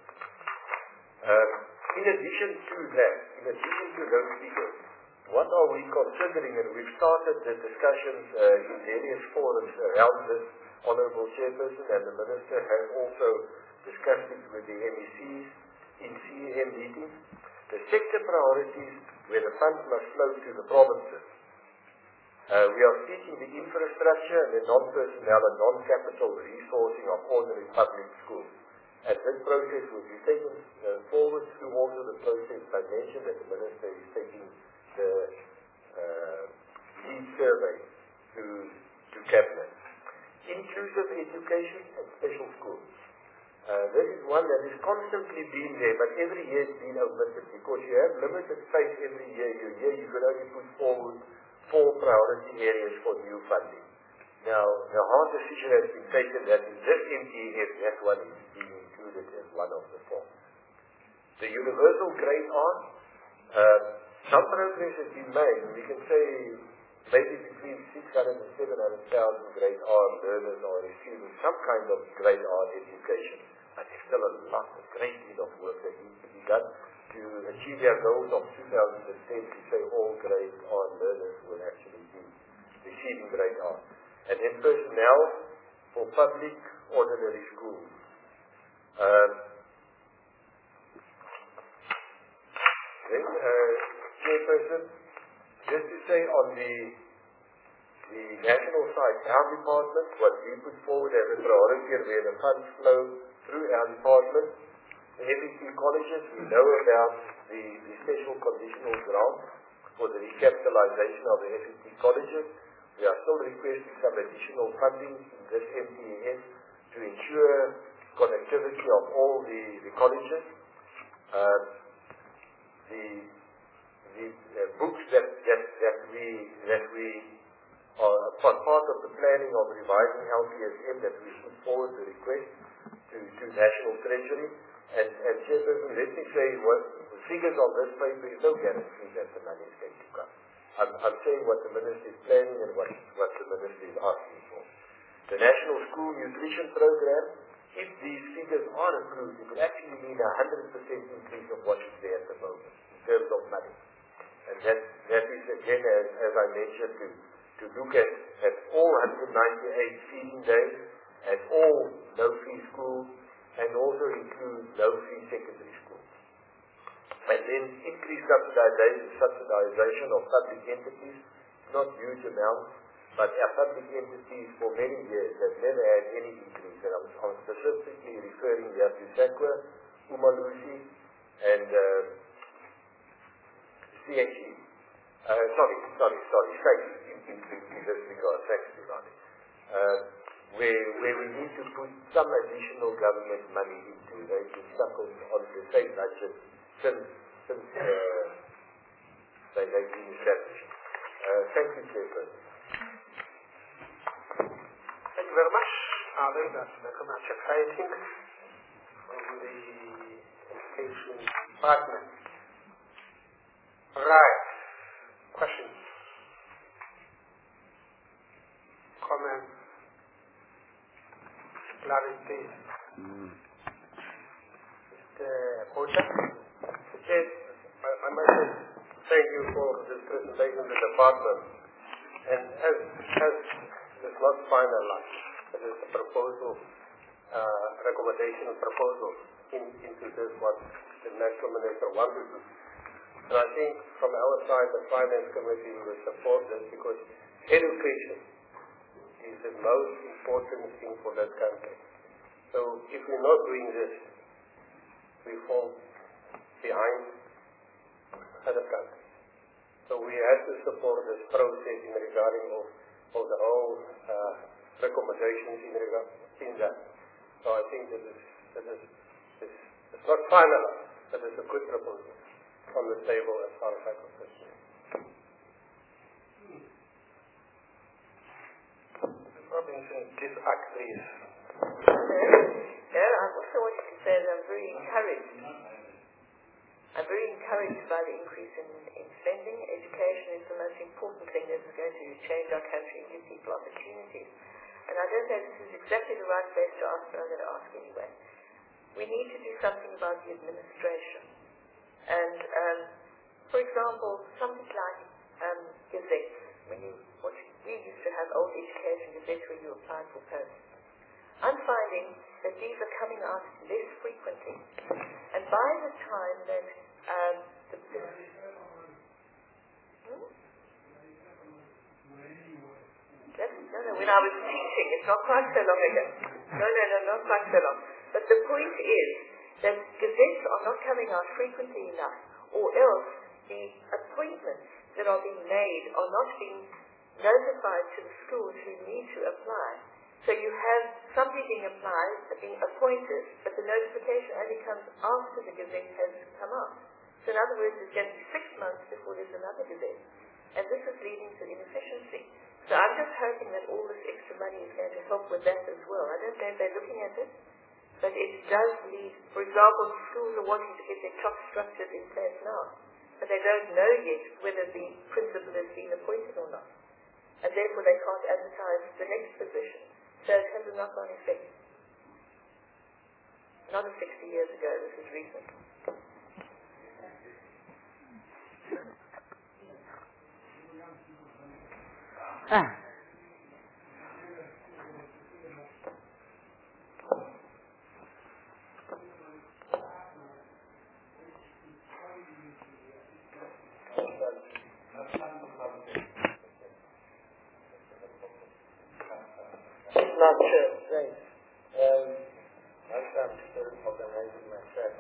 Um, in addition to that, in addition to those figures, what are we considering? And we've started the discussions uh, in various forums around this. Honorable Chairperson and the Minister have also discussed it with the M E Cs in C E M meetings. The sector priorities where the funds must flow to the provinces. Uh, we are seeking the infrastructure and the non-personnel and non-capital resourcing of ordinary public schools. And this process will be taken uh, forward through also the process I mentioned that the Minister is taking the uh, lead survey to, to Cabinet. Inclusive education and special schools. Uh, this is one that is constantly been there, but every year it's been omitted because you have limited space every year. You year you can only put forward four priority areas for new funding. Now, the hard decision has been taken that in this M T F, that one is being included as one of the four. The universal grade R, uh, some progress has been made. We can say maybe between six hundred and seven hundred thousand grade R learners are receiving some kind of grade R education. But there's still a lot, a great deal of work that needs to be done to achieve our goals of two thousand ten to say all grade R learners will actually be receiving grade R. And then personnel for public ordinary schools. Um, then, uh, Chairperson, just to say on the the national side, our department, what we put forward as a priority and where the funds flow through our department, the F E T colleges, we know about the, the special conditional grant for the recapitalization of the F E T colleges. We are still requesting some additional funding in this M T F to ensure connectivity of all the, the colleges. Uh, the the uh, books that, that, that we that we planning of revising L P S M that we put forward the request to, to National Treasury. And, and Chairperson, let me say what the figures on this paper is no guarantee that the money is going to come. I'm, I'm saying what the Minister is planning and what, what the Minister is asking for. The National School Nutrition Program, if these figures are approved, it will actually mean a one hundred percent increase of what is there at the moment in terms of money. And that, that is again, as, as I mentioned, to, to look at, at all one hundred ninety-eight feeding days, at all no-fee schools, and also include low-fee secondary schools. And then increased subsidization, subsidization of public entities, not huge amounts, but our public entities for many years have never had any increase. And I'm, I'm specifically referring here to SAQA, Umalusi, and uh, C H E. Uh, sorry, sorry, sorry, thanks in, in, in this regard, thanks to Ronnie. Uh, where, where we need to put some additional government money into. They've been stuck on, on the same budget since, since uh, they, they've been established. Uh, thank you, Chairperson. Thank you very much. Uh, then that's very much exciting from the education department. Right. Questions? Comments? Clarity? Mm. Mister Pocha? Yes, I, I must say thank you for this presentation to the department. And as, as it's not finalized, it is a proposal, uh, recommendation proposal in, into this what the National Minister wanted to do. And I think from our side, the Finance Committee will support this because education is the most important thing for that country. So if we're not doing this, we fall behind other countries. So we have to support this process in regarding of, of the whole uh, recommendations in regard in that. So I think that is that is it's, it's not finalized, but it's a good proposal on the table as far as I'm concerned. Robinson, disact, please. Yeah, I also wanted to say that I'm very encouraged. I'm very encouraged by the increase in, in spending. Education is the most important thing that is going to change our country and give people opportunities. And I don't know if this is exactly the right place to ask, but I'm going to ask anyway. We need to do something about the administration. And, um, for example, something like um, gazettes. When you, what we used to have old education gazettes where you applied for posts. I'm finding that these are coming out less frequently. And by the time that um, the, the hmm? Just, no, no, when I was teaching, it's not quite so long ago. No, no, no, not quite so long. But the point is that gazettes are not coming out frequently enough, or else the appointments that are being made are not being notified to the schools who need to apply. So you have somebody being applied, being appointed, but the notification only comes after the gazette has come out. So in other words, it's going to be six months before there's another gazette. And this is leading to inefficiency. So I'm just hoping that all this extra money is going to help with that as well. I don't know if they're looking at it, but it does lead, for example, schools are wanting to get their top structures in place now, but they don't know yet whether the principal has been appointed or not. And therefore they can't advertise the next position. So it has a knock-on effect. Not sixty years ago, this is recent. Ah. Not sure, thanks. Um, I'm still organizing myself.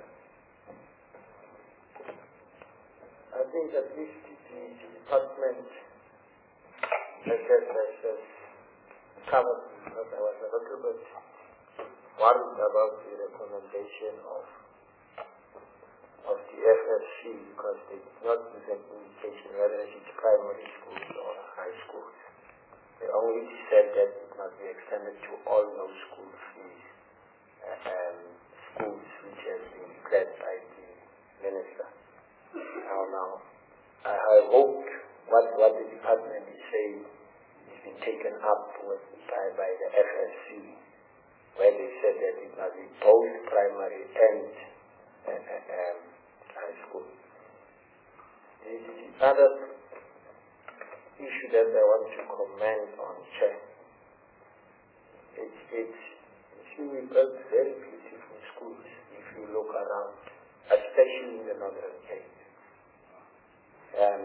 I think at least the department I guess has just covered, because I was a little bit worried about the recommendation of of the F F C because they did not give an indication whether it's primary schools or high schools. They only which said that it must be extended to all those school fees, uh, um, schools which has been declared by the minister. Now, now, I, I hope what, what the department is saying has been taken up with by, by the F S C, where they said that it must be both primary and uh, uh, um, high school. The, the other issue that I want to comment on, Chair, it's, it's, we built very beautiful schools if you look around, especially in the Northern Cape. Um,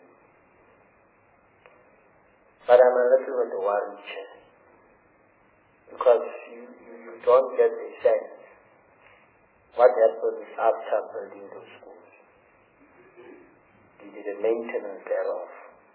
but I'm a little bit worried, Chair, because you, you, you don't get a sense what happens after building those schools, the, the maintenance thereof.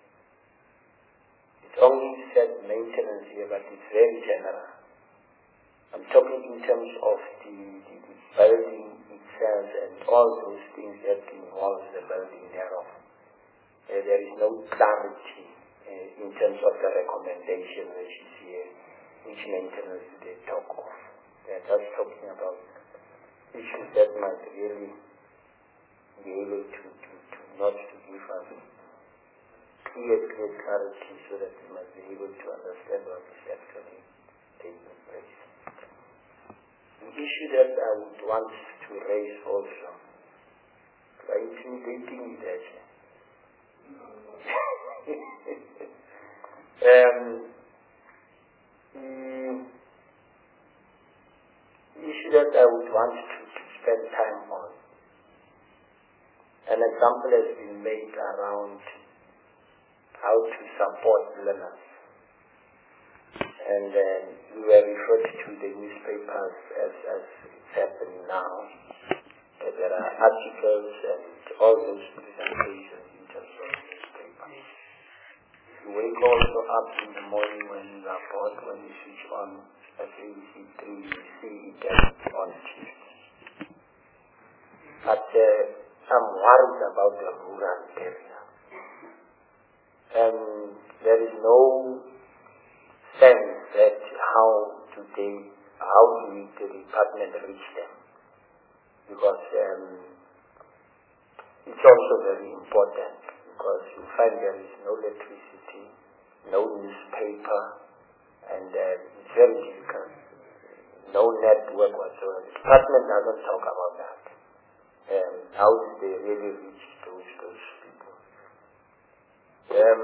It only says maintenance here, but it's very general. I'm talking in terms of the, the, the building itself and all those things that involve the building thereof. Uh, there is no clarity uh, in terms of the recommendation which is here, which maintenance they talk of. They're just talking about issues that might really be able to, to, to not to give us clear, clear clarity so that we must be able to understand what is actually taking place. The issue that I would want to raise also, by intimidating it actually. um, the issue that I would want to, to spend time on, an example has been made around how to support learners. And then we were referred to the newspapers as, as it's happening now. Uh, there are articles and all those presentations in terms of newspapers. You wake also up in the morning when you are bored, when you switch on S A B C three, you see it on T V. But uh, I'm worried about the rural area. And there is no sense that how do they, how do the department reach them? Because um, it's also very important, because you find there is no electricity, no newspaper, and uh, it's very difficult. No network whatsoever. The department doesn't talk about that. Um, how do they really reach those those people? Um,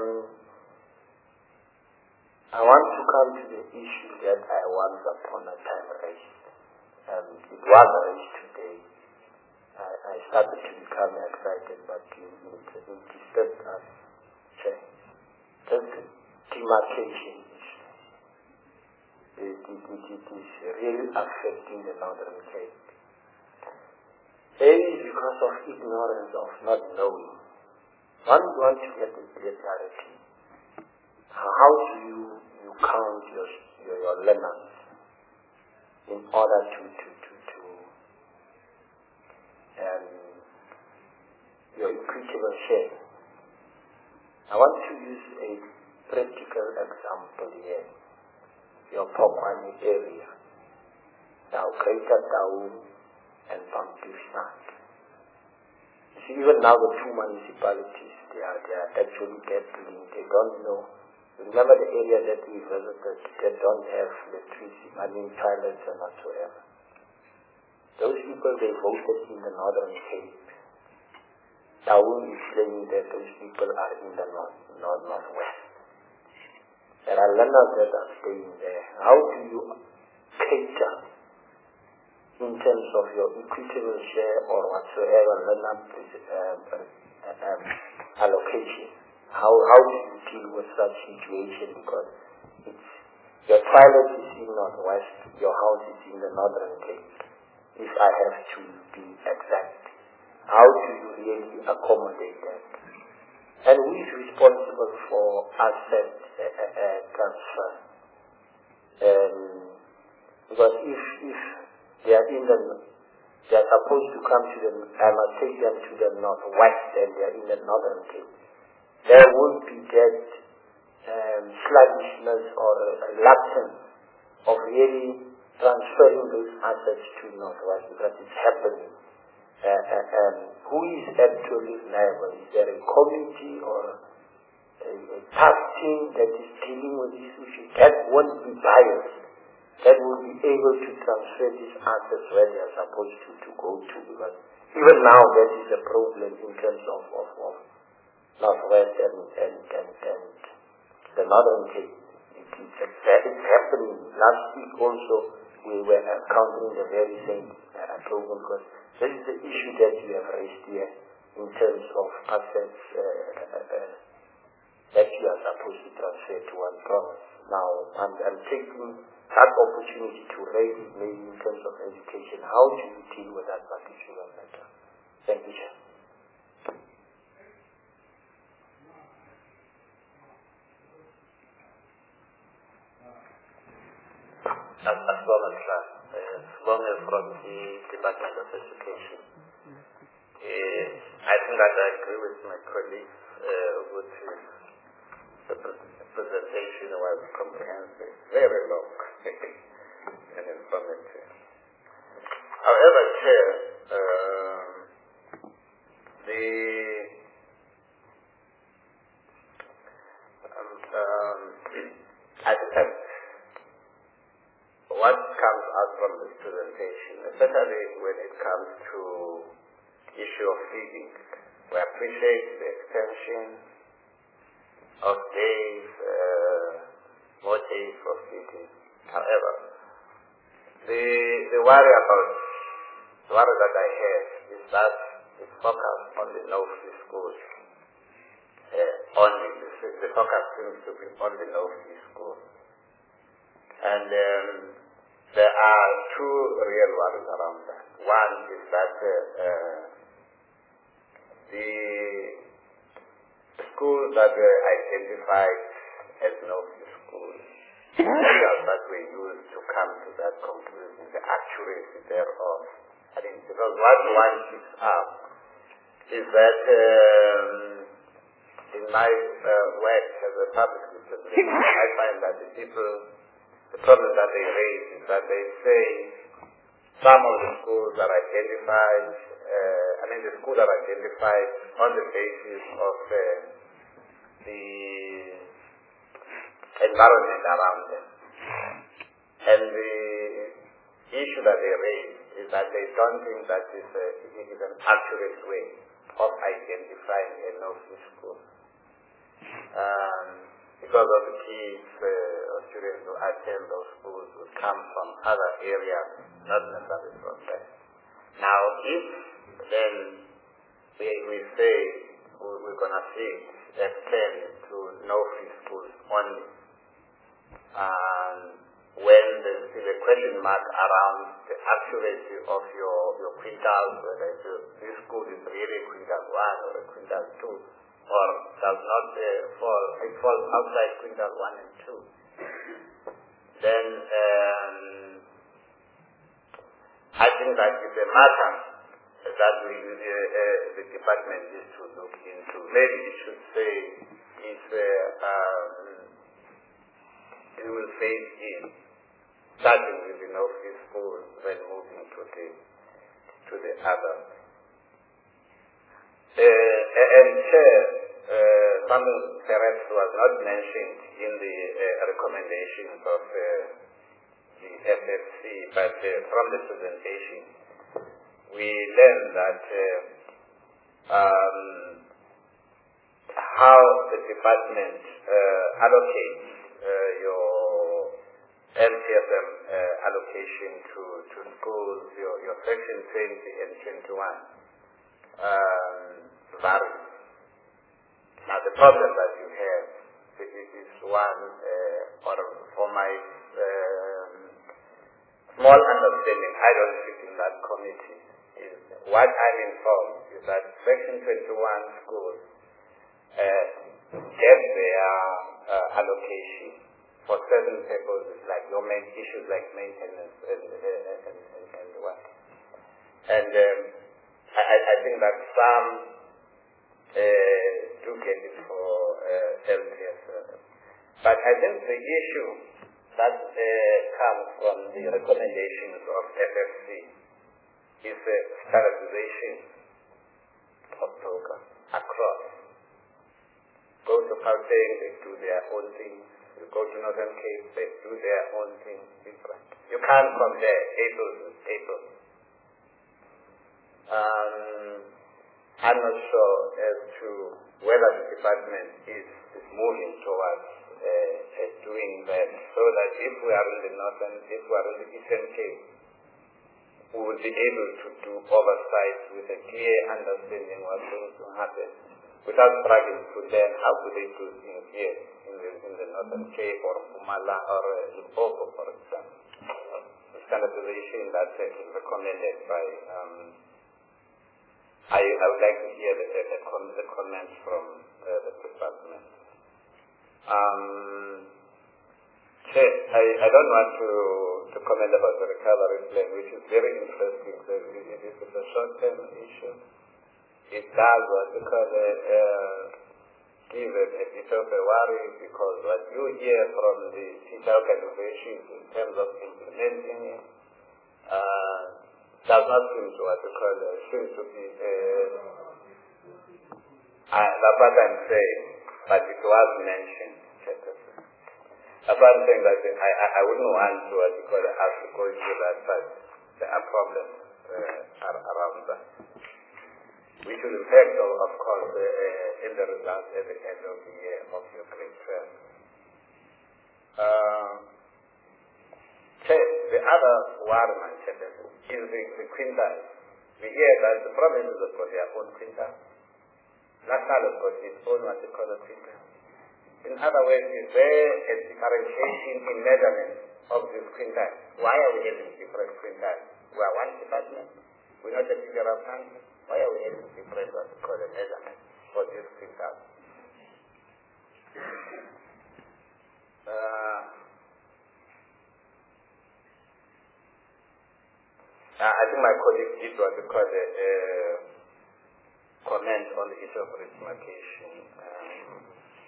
I want to come to the issue that I once upon a time raised. Um, it was raised today. I, I started to become excited, but it, it, it disturbed us. Just the demarcation issue. It, it, it, it is really affecting the Northern Cape. Maybe because of ignorance, of not knowing. One want to get the clear clarity. How do you, you count your, your, your learners in order to, to, to, to um, your equitable share? I want to use a practical example here. Your Pokwani area. Now, Greater Taung and Pampusnak. See, even now the two municipalities, they are, they are actually battling. They don't know. Remember the area that we visited, they don't have electricity, I mean toilets and whatsoever. Those people, they voted in the Northern Cape. Taung is claiming that those people are in the north, north, northwest. There are learners that are staying there. How do you cater in terms of your equitable share or whatsoever learner um, um, allocation? How how do you deal with such situation? Because it's, your toilet is in northwest, your house is in the Northern Cape. If I have to be exact, how do you really accommodate that? And who is responsible for asset uh, uh, transfer? Um, because if if they are in the, they are supposed to come to the, I must take them to the northwest and they are in the Northern Cape. There would be that um, sluggishness or a reluctance of really transferring those assets to Northwest because it's happening. Uh, uh, um, who is actually liable? Is there a committee or a, a task team that is dealing with this issue? That won't be biased. That will be able to transfer these assets where they are supposed to, to go to, because even now that is a problem in terms of, of, of Northwest and, and, and, and the Northern Cape. It, it's, it's happening. Last week also we were encountering the very same uh, problem, because this is the issue that you have raised here in terms of assets uh, uh, uh, that you are supposed to transfer to one province. Now I'm, I'm taking that opportunity to raise it maybe in terms of education. How do you deal with that particular matter? Thank you, Chair. As, as long as, uh, as long as from the Department of Education, uh, I think that I agree with my colleagues uh, with the presentation was comprehensive, very long and informative. However, Chair, um, the um, um, I think what comes out from this presentation, especially when it comes to issue of feeding, we appreciate the extension of days, uh, more days for feeding. However, the the worry about the worry that I have is that it's focused on the no-fee schools. Uh, only the, the focus seems to be on the no-fee schools, and um, there are two real worries around that. One is that uh, uh, the schools that were identified as no-fee schools, areas that were used to come to that conclusion, the accuracy thereof. I mean, because what one picks up is that um, in my uh, work as a public discipline, I find that the people, the problem that they raise is that they say some of the schools are identified, uh, I mean the schools are identified on the basis of uh, the environment around them. And the issue that they raise is that they don't think that is a, it is an accurate way of identifying a no-fee school. Um, because of the kids uh, or students who attend those schools would come from other areas, not necessarily from there. Now, if then we, we say we're going to see extend to no-fee schools only, and when there's still a question mark around the accuracy of your, your quintals, whether this school is really quintal one or a quintal two, or does not uh, fall, it falls outside quintal one and two, then um, I think that is a matter that we, uh, uh, the department needs to look into. Maybe it should say if uh, um, it will phase in, starting with the no-fee schools, then moving to the to the others. Uh, and Chair, uh, something perhaps was not mentioned in the uh, recommendations of uh, the F F C, but uh, from the presentation, we learned that uh, um, how the department uh, allocates uh, your M T S M uh, allocation to, to schools, your, your section twenty and twenty-one um, varies. Now the problem that you have is, is one, uh, or for my um, small understanding, I don't sit in that committee, is what I'm informed is that section twenty-one schools uh, get their uh, allocation for certain purposes, like your main issues like maintenance and uh, and, and, and what. And um, I, I think that some uh, do get it for uh, L T S. Uh, But I think the issue that uh, comes from the recommendations of F F C is the standardization of programs across. Go to Gauteng, they do their own thing. You go to Northern Cape, they do their own thing different. You can't compare apples with apples. Um, I'm not sure as to whether the department is, is moving towards uh, uh, doing that, so that if we are in the Northern, if we are in the Eastern Cape, we will be able to do oversight with a clear understanding what things will happen, without struggling to learn how to they do things here in the, in the Northern Cape or Mpumalanga or uh, Limpopo, for example. The standardization that uh, is recommended by, um, I, I would like to hear the, the, the, com the comments from uh, the department. Um, Chair, I, I don't want to, to comment about the recovery plan, which is very interesting. It is a short-term issue. It does what we call a, uh, give a, a bit of a worry, because what you hear from the teacher organizations in terms of implementing it uh, does not seem to what we call uh, seem to be uh, uh, that's what I'm saying, but it was mentioned. That's what I'm saying, that I, I, I wouldn't want to what we call it, have to go into that, but there are problems uh, around that, which will affect, of course, uh, in the results at the end of the year of your grade twelve. Uh, the other worry is the, the quintile. We hear that the provinces have got their own quintile. National has got its own what they call a quintile. In other words, is there a differentiation in measurement of this quintile? Why are we having different quintiles? We are one department. We're not a figure of hand. Why are we having different what we call a measurement for this quintile? Uh, I think my colleague did what we call a, a comment on the issue of risk marcation. Um,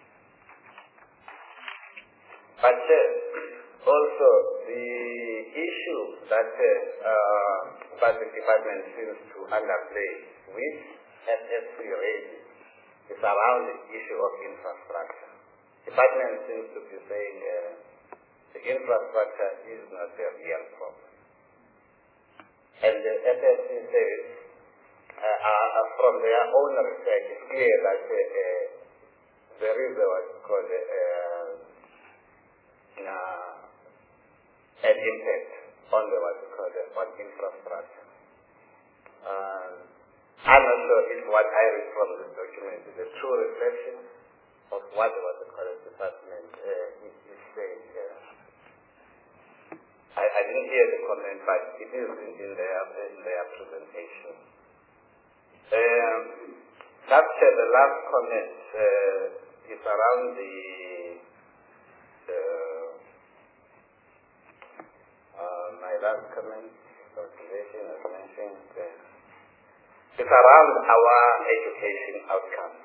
but uh, also the issue that uh, that the department seems to underplay, which F F C raises, is around the issue of infrastructure. The department seems to be saying uh, the infrastructure is not a real problem. And the F F C says, uh, uh, from their own research, it's clear that uh, uh, there is a, what's called a, uh, uh, an impact on the what we call the on infrastructure. Uh, I'm not sure if what I read from this document is a true reflection of what the what we call the department uh, is, is saying. Uh, I, I didn't hear the comment, but it is in, in, their, in their presentation. Um, that's uh, the last comment uh, is around the, the uh, my last comment, observation as mentioned, uh, it's around our education outcomes.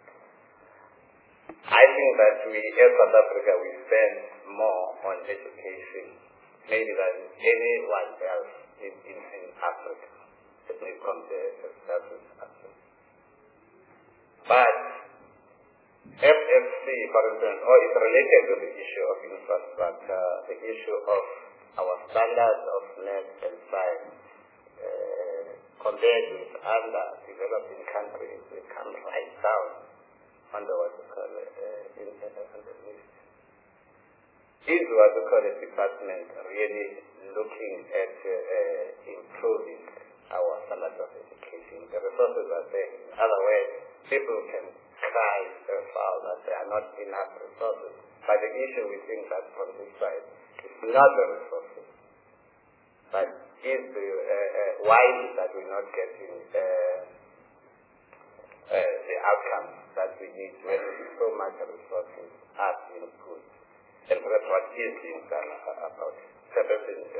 I think that we, in South Africa, we spend more on education maybe than anyone else in, in, in Africa, if we compare to South Africa. But F F C, for instance, or is related to the issue of infrastructure, the issue of our standards of math and science, uh, compared with other developing countries, we come right down under what we call uh, in, uh, under list. Is what we call a department really looking at uh, improving our standards of education? The resources are there. In other words, people can cry so far that there are not enough resources. But the issue we think that from this side is not the resources, but is the uh, uh, why is that we're not getting uh, uh, the outcomes that we need when so much resources are being put. And that's what is being done about it. Uh,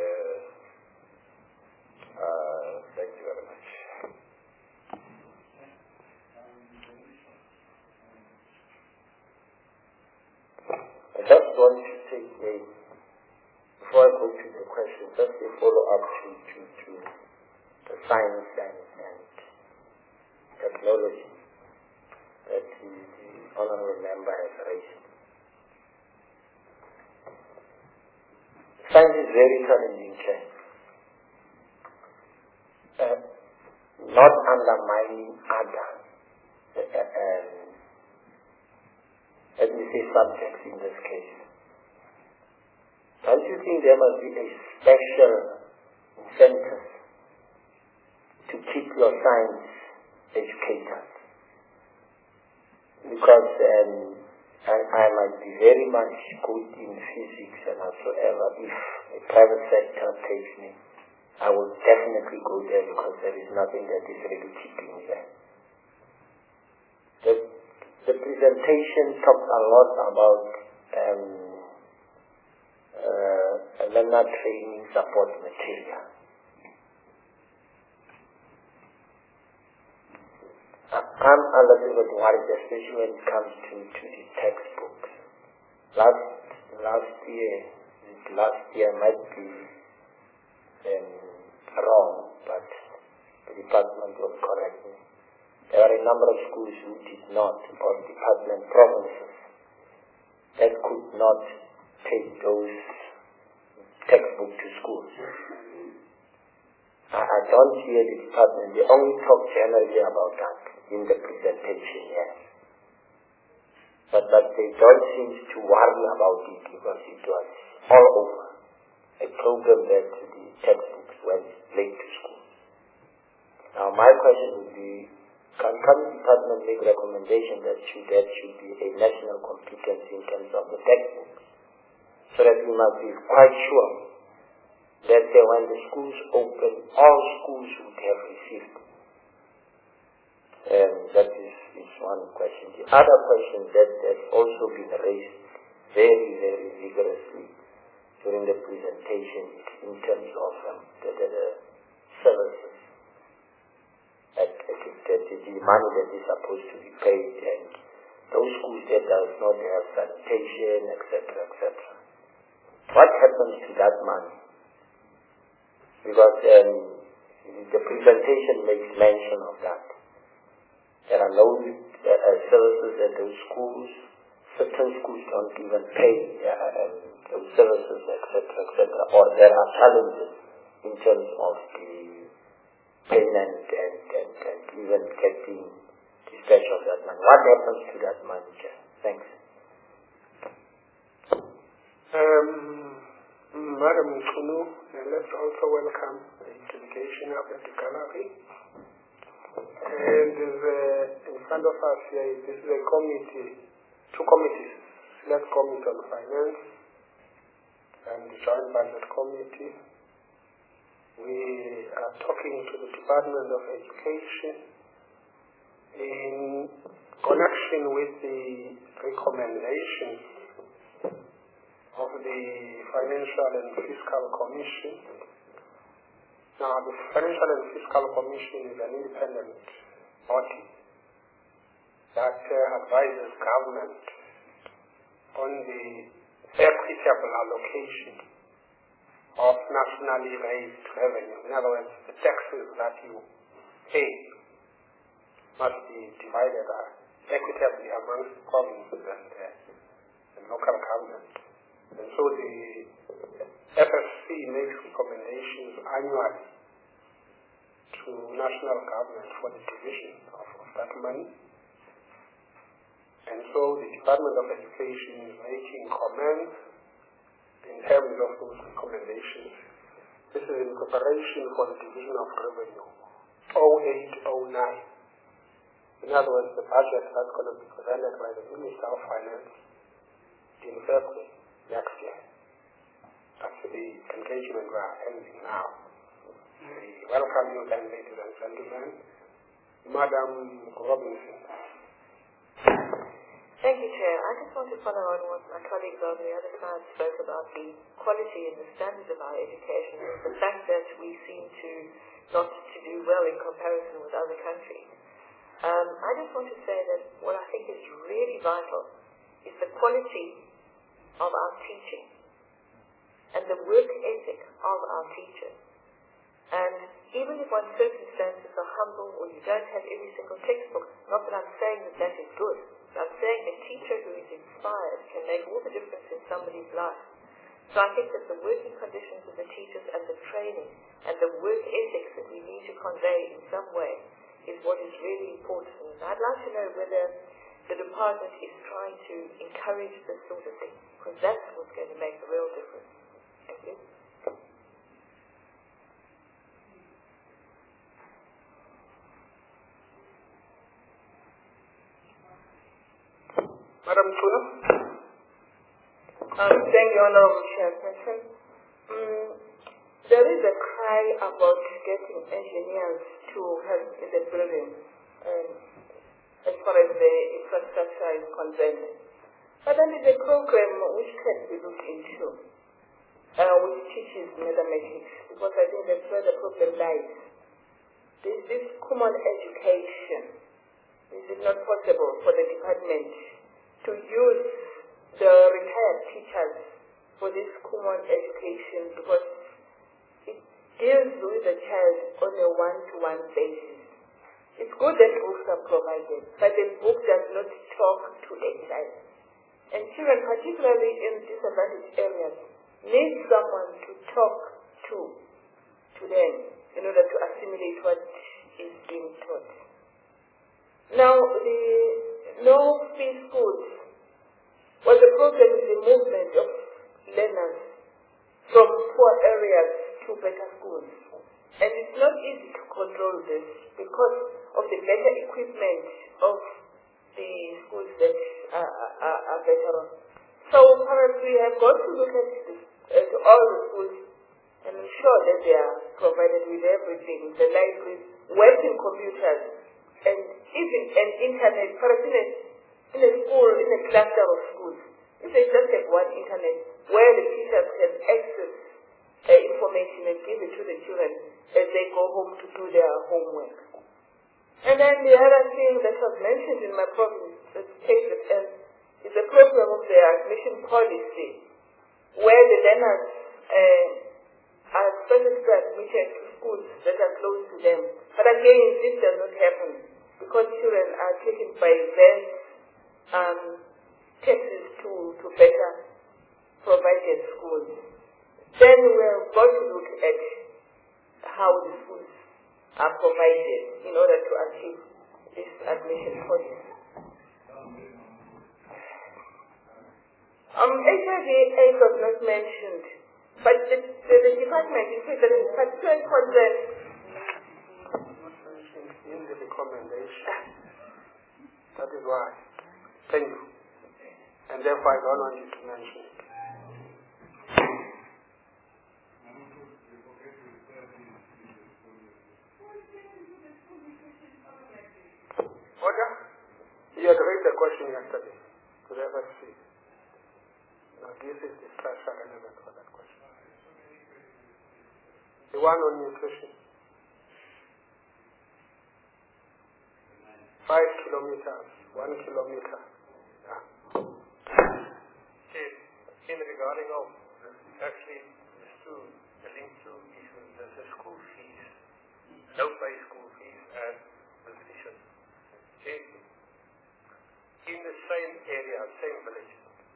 uh, thank you very much. Okay. want to take a, before I go to the question, just a follow-up to, to, to the science and, and technology that the, the honorable member has raised. Science is very challenging, Chair. Uh, not undermining other, uh, um, let me say, subjects in this case. Don't you think there must be a special incentive to keep your science educated? Because um, I, I might be very much good in physics and whatsoever. If a private sector takes me, I will definitely go there because there is nothing that is really keeping me there. The, the presentation talked a lot about um, uh, learner training support material. I'm a little bit worried, especially when it comes to, to the textbooks. Last last year, last year might be um, wrong, but the department will correct me. There are a number of schools who did not, or department provinces, that could not take those textbooks to schools. I, I don't hear the department, they only talk generally about that in the presentation, yes. But, but they don't seem to worry about it because it was all over. A program that the textbooks went late to school. Now my question would be, can the department make recommendation that should, that should be a national competency in terms of the textbooks? So that we must be quite sure that uh, when the schools open, all schools would have received. Um, that is, is one question. The other question that has also been raised very, very vigorously during the presentation in terms of um, the, the, the services, that, that the money that is supposed to be paid, and those schools that does not have sanitation, et cetera, et cetera. What happens to that money? Because um, the presentation makes mention of that. There are no uh, uh, services at those schools. Certain schools don't even pay uh, um, those services, et cetera, et cetera. Or there are challenges in terms of the payment and, and, and even getting dispatch of that money. What happens to that money, Chair? Thanks. Um, Madam Nkunu, let's also welcome the delegation of the gallery. And uh, in front of us here, this is a committee, two committees, Select Committee on Finance and the Joint Budget Committee. We are talking to the Department of Education in connection with the recommendations of the Financial and Fiscal Commission. Now, the Financial and Fiscal Commission is an independent body that uh, advises government on the equitable allocation of nationally raised revenue. In other words, the taxes that you pay must be divided uh, equitably amongst provinces and, uh, and local government. And so the F F C makes recommendations annually to national government for the division of, of that money. And so the Department of Education is making comments in terms of those recommendations. This is in preparation for the division of revenue, oh eight oh nine. In other words, the budget that's going to be presented by the Minister of Finance in February next year. That's the engagement we are ending now. We welcome you then, ladies and gentlemen. Madam Robinson. Thank you, Chair. I just want to follow on what my colleagues on the other side spoke about the quality and the standards of our education and the fact that we seem to not to do well in comparison with other countries. Um, I just want to say that what I think is really vital is the quality of our teaching and the work ethic of our teachers. And even if one's circumstances are humble or you don't have every single textbook, not that I'm saying that that is good, but I'm saying a teacher who is inspired can make all the difference in somebody's life. So I think that the working conditions of the teachers and the training and the work ethics that we need to convey in some way is what is really important. And I'd like to know whether the department is trying to encourage this sort of thing, because that's what's going to make the real difference. Thank you. Madam Tuna? Um, thank you, Honorable Chairperson. Um, there is a cry about getting engineers to help in the building um, as far as the infrastructure is concerned. But there is a program which can be looked into, uh, which teaches mathematics, because I think that's where the problem lies. This, this common education, is it not possible for the department to use the retired teachers for this common education, because it deals with the child on a one-to-one basis. It's good that books are provided, but the book does not talk to a child. And children, particularly in disadvantaged areas, need someone to talk to, to them in order to assimilate what is being taught. Now, the no-fee schools was a problem in the movement of learners from poor areas to better schools. And it's not easy to control this because of the better equipment of the schools that are, are, are better off. So perhaps we have got to look at, this, at all the schools and ensure that they are provided with everything, the libraries, working computers, and even an internet. Perhaps in a, in a school, in a cluster of schools, if they just have one internet where the teachers can access uh, information and give it to the children as they go home to do their homework. And then the other thing that was mentioned in my province, that cases, and is the problem of the admission policy, where the learners uh, are specifically admitted to schools that are close to them. But again, this does not happen because children are taken by their um, taxes to, to better provided schools. Then we're going to look at how the schools are provided in order to achieve this admission policy. Um, H I V AIDS was not mentioned, but the, the, the department, in fact, there is particular concern in the recommendation. That is why. Thank you. And therefore I don't want you to mention it. Order? You had raised the question yesterday to the F S C. Now this is the special element for that question. The one on nutrition. Five kilometers, one kilometer. Yeah. Okay. In regarding of actually the two the link to issues, there's the school fees, no pay school fees and nutrition. Okay. In the same area, same village.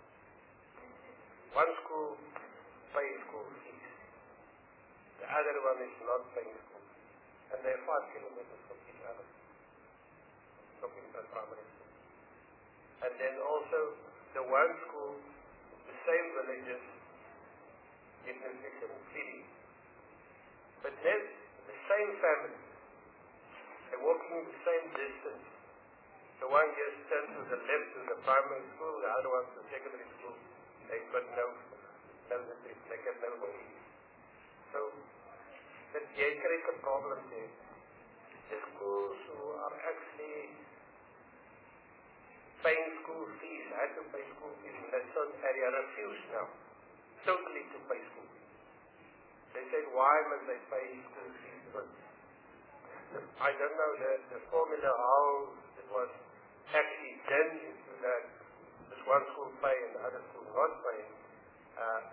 One school pays school fees. The other one is not paying school fees. And they're five kilometers from each other. Talking about primary school. And then also the one school, the same villages, in nutrition feeding. But then the same family, they're walking the same distance. The one just turns to the left to the primary school, the other one to the secondary school. They've got no, no nutrition, they get no feed. So, that they create a problem there. The schools who are actually paying school fees, had to pay school fees in that certain area, refuse now totally to pay school fees. They said, why must they pay school fees? But I don't know the, the formula, how it was actually done into that one school pay and the other school not pay, uh,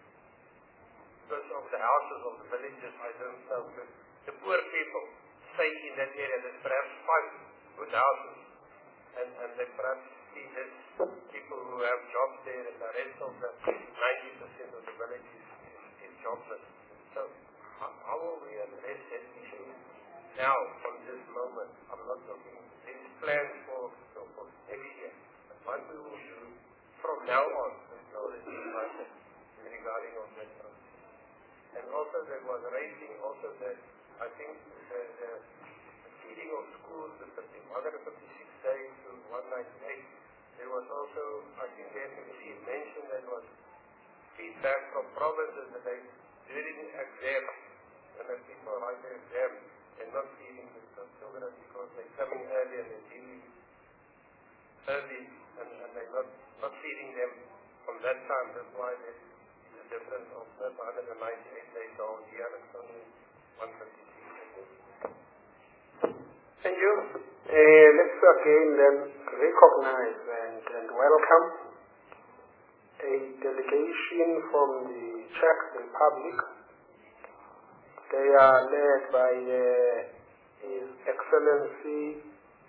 because of the houses of the villages, I don't know, the, the poor people stay in that area. There's perhaps five good houses, and, and they perhaps see this people who have jobs there, and the rest of the ninety percent of the village is, is, is jobless. So how, how will we address that issue now, from this moment? I'm not talking, this is planned for, for, for next year. But what we will do from now on until the process regarding on that process. And also there was raising also that I think the, the feeding of schools, the one hundred fifty-six days to one ninety-eight, there was also, I think the F M C mentioned that was feedback from provinces that they during exams, and that people write their exam and not feeding the children because they're coming early and they're feeding early and, and they're not, not feeding them from that time. That's why there's a difference of one hundred ninety-eight days the whole year and it's only one hundred fifty-six. Thank you. Uh, let's again then recognize and, and welcome a delegation from the Czech Republic. They are led by uh, His Excellency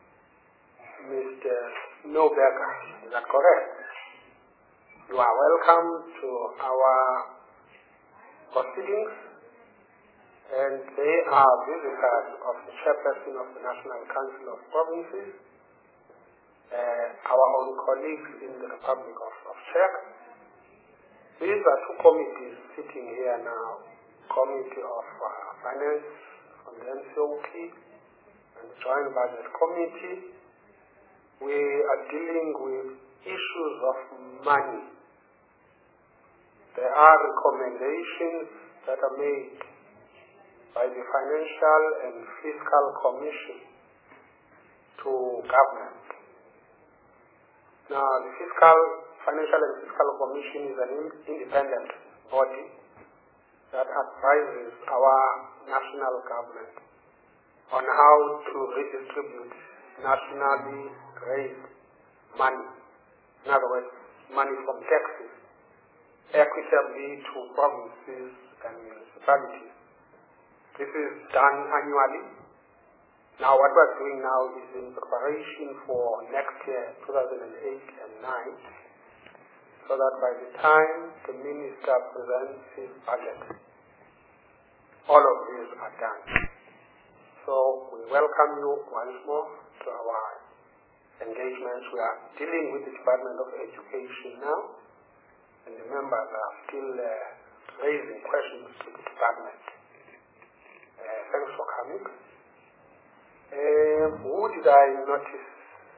Mister Nobecker. Is that correct? You are welcome to our proceedings, and they are visitors of the chairperson of the National Council of Provinces, uh, our own colleagues in the Republic of, of Czech. These are two committees sitting here now, Committee of uh, Finance from the N C O P and the Joint Budget Committee. We are dealing with issues of money. There are recommendations that are made by the Financial and Fiscal Commission to government. Now, the Fiscal, Financial and Fiscal Commission is an independent body that advises our national government on how to redistribute nationally raised money. In other words, money from taxes equitably to provinces and municipalities. This is done annually. Now what we're doing now is in preparation for next year, two thousand eight and nine, so that by the time the minister presents his budget, all of these are done. So we welcome you once more to our engagements. We are dealing with the Department of Education now, and the members are still uh, raising questions to the department. Uh, thanks for coming. Uh, who did I notice?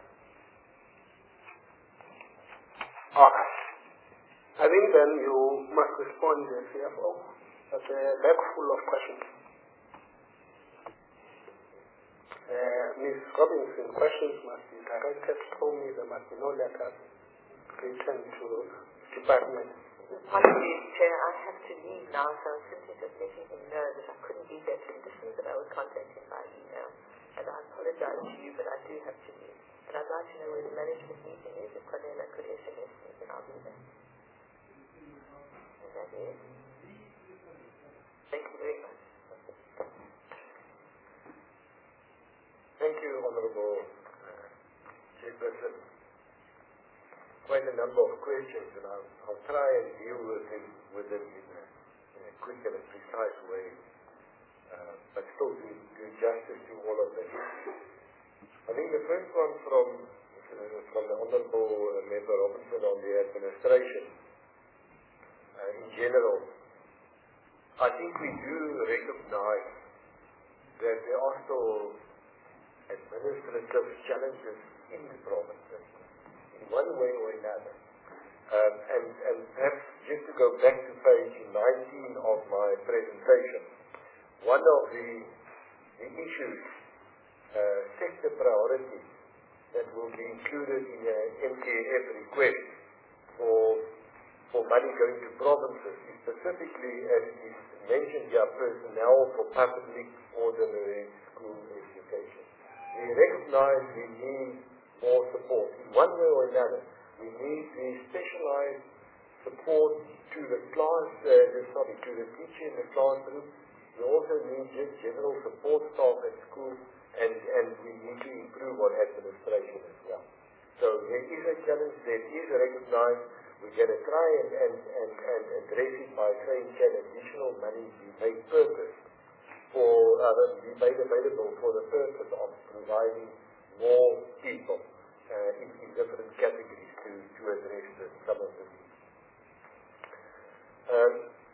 Okay. I think then you must respond to the C F O. That's a bag full of questions. Uh, Miz Robinson, questions must be directed through me. There must be no letters written to department. Apologies, Chair. I have to leave now, so I'm simply just letting him know that I couldn't be there to listen, but I would contact him by email. And I apologize to you, but I do have to leave. And I'd like to know where the management meeting is. If Cornelia could S M S me, then I'll be there. Is that it? Thank you very much. Thank you, Honorable uh, Chairperson. Quite a number of questions, and I'll, I'll try and deal with them, with them in, a, in a quick and a precise way, uh, but still do, do justice to all of them. I think the first one from, uh, from the Honorable uh, Member Robinson on the administration uh, in general. I think we do recognize that there are still administrative challenges in the provinces, in one way or another. Um, and, and perhaps just to go back to page nineteen of my presentation, one of the, the issues, uh, sector priorities that will be included in a M K F request for, for money going to provinces is specifically, as is mentioned here, personnel for public ordinary school education. We recognize we need more support in one way or another We need the specialized support to the class, uh, sorry, to the teacher in the classroom. We also need just general support staff at school, and, and we need to improve on administration as well. So there is a challenge, there is recognized. We're going to try and, and, and, and address it by saying can additional money be made purpose for, uh, be made available for the purpose of providing more people uh, in, in different categories to, to address the, some of the needs. Um,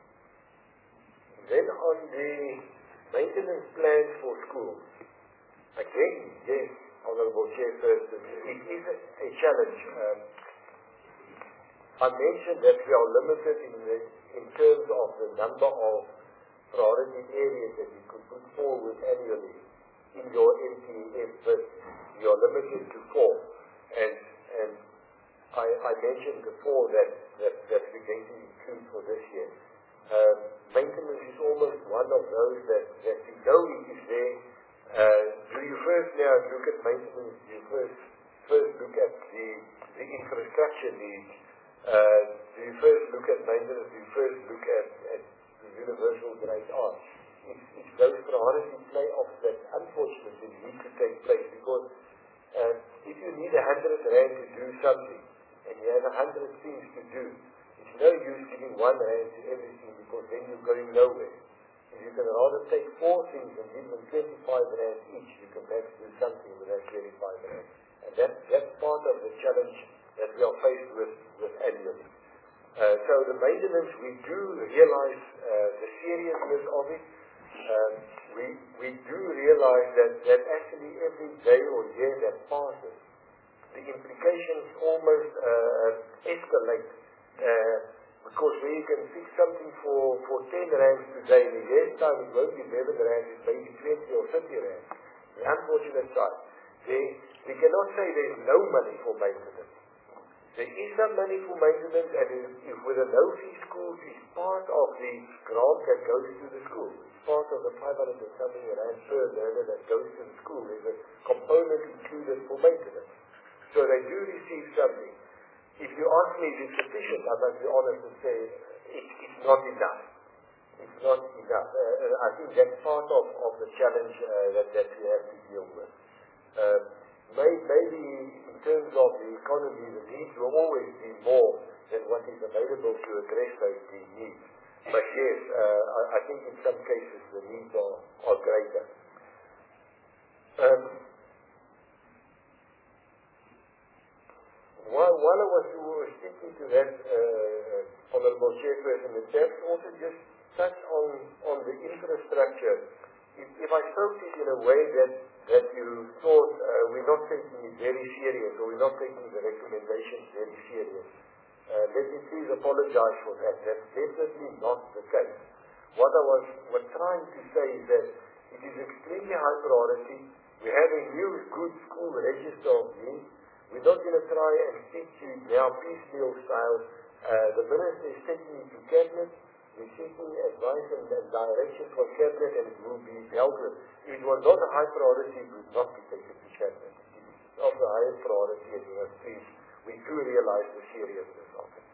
then on the maintenance plans for schools, again, yes, Honorable Chairperson, it is a, a challenge. Um, I mentioned that we are limited in, the, in terms of the number of priority areas that you could put forward annually in your N T E F, but you are limited to four. And, and I, I mentioned before that, that, that we're going to include for this year. Uh, maintenance is almost one of those that, that you know it is there. Uh, do you first now look at maintenance? Do you first, first look at the, the infrastructure needs? Uh, do you first look at maintenance? Do you first look at, at the universal grade art? It's, it's those priority playoffs that unfortunately need to take place, because uh, if you need a hundred rand to do something and you have a hundred things to do, it's no use giving one rand to everything, because then you're going nowhere. If you can rather take four things and give them twenty-five rand each, you can perhaps do something with that twenty-five rand. And that, that's part of the challenge that we are faced with, with annually. Uh, so the maintenance, we do realize uh, the seriousness of it. Um, we, we do realize that, that actually every day or year that passes, the implications almost uh, escalate. Uh, because where you can fix something for, for ten rand today, in a year's time it won't be eleven rand, it's maybe twenty or thirty rand. The unfortunate side. They, we cannot say there's no money for maintenance. There is some money for maintenance, and if, if with a no-fee school, it's part of the grant that goes to the school. It's part of the five hundred and something rand per learner that goes to the school. There's a component included for maintenance. So they do receive something. If you ask me if it's sufficient, I must be honest and say it, it's not enough. It's not enough. Uh, I think that's part of, of the challenge uh, that, that we have to deal with. Uh, Maybe in terms of the economy, the needs will always be more than what is available to address those needs. But yes, uh, I, I think in some cases the needs are, are greater. Um, while, while I was speaking to that, uh, Honorable Chairperson, and perhaps also just touch on, on the infrastructure. If, if I spoke it in a way that that you thought uh, we're not taking it very serious, or we're not taking the recommendations very serious, uh, let me please apologize for that. That's definitely not the case. What I was, was trying to say is that it is extremely high priority. We have a new good school register of needs. We're not going to try and stick to it now piecemeal style. Uh, the minister is taking it to cabinet. We're seeking advice and, and direction from cabinet, and it will be dealt with. If it was not a high priority, it would not be taken to cabinet. It's of the highest priority, and we, please, we do realize the seriousness of it.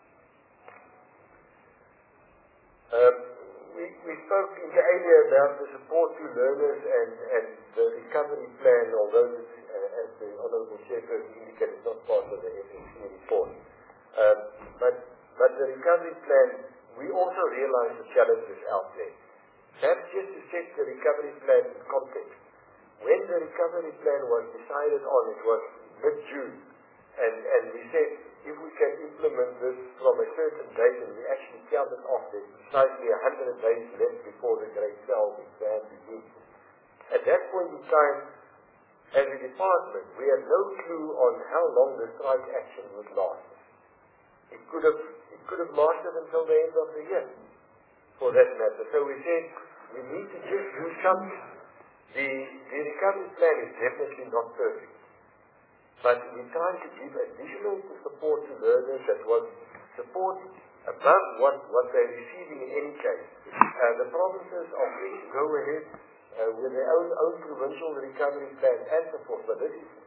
Um, we, we spoke earlier about the support to learners and, and the recovery plan, although it's, uh, as the Honourable Chairperson indicated, it's not part of the F N C report. Um, but, but the recovery plan, we also realize the challenges out there. Perhaps just to set the recovery plan in context. When the recovery plan was decided on, it was mid-June. And, and we said, if we can implement this from a certain date, and we actually counted off that precisely one hundred days left before the grade twelve exam begins. At that point in time, as a department, we had no clue on how long the strike action would last. It could have it could have lasted until the end of the year, for that matter. So we said we need to just do something. The the recovery plan is definitely not perfect, but we tried to give additional support to learners that was support above what, what they're receiving in any case. Uh, the provinces are free to go ahead uh, with their own, own provincial recovery plan and so forth, but this is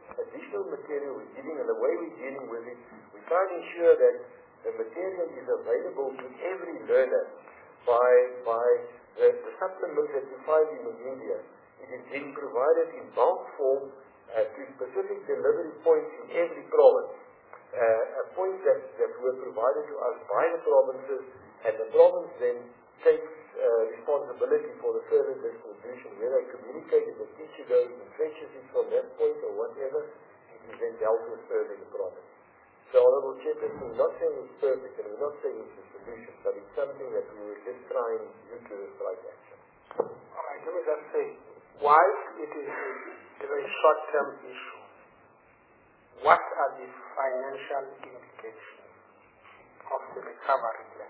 additional material we're dealing, and the way we're dealing with it, we try to ensure that the material is available to every learner by, by the, the supplements that you find in the media. It is being provided in bulk form uh, to specific delivery points in every province. Uh, a point that, that were provided to us by the provinces, and the province then takes uh, responsibility for the further distribution, whether communicated the teacher goes and fetches it from that point or whatever, it is then dealt with further in the province. So, Honourable Chairperson, we're not saying it's perfect, and we're not saying it's a solution, but it's something that we were just trying to do the right action. All right, let me just say, whilst it is a very short-term issue, what are the financial implications of the recovery plan,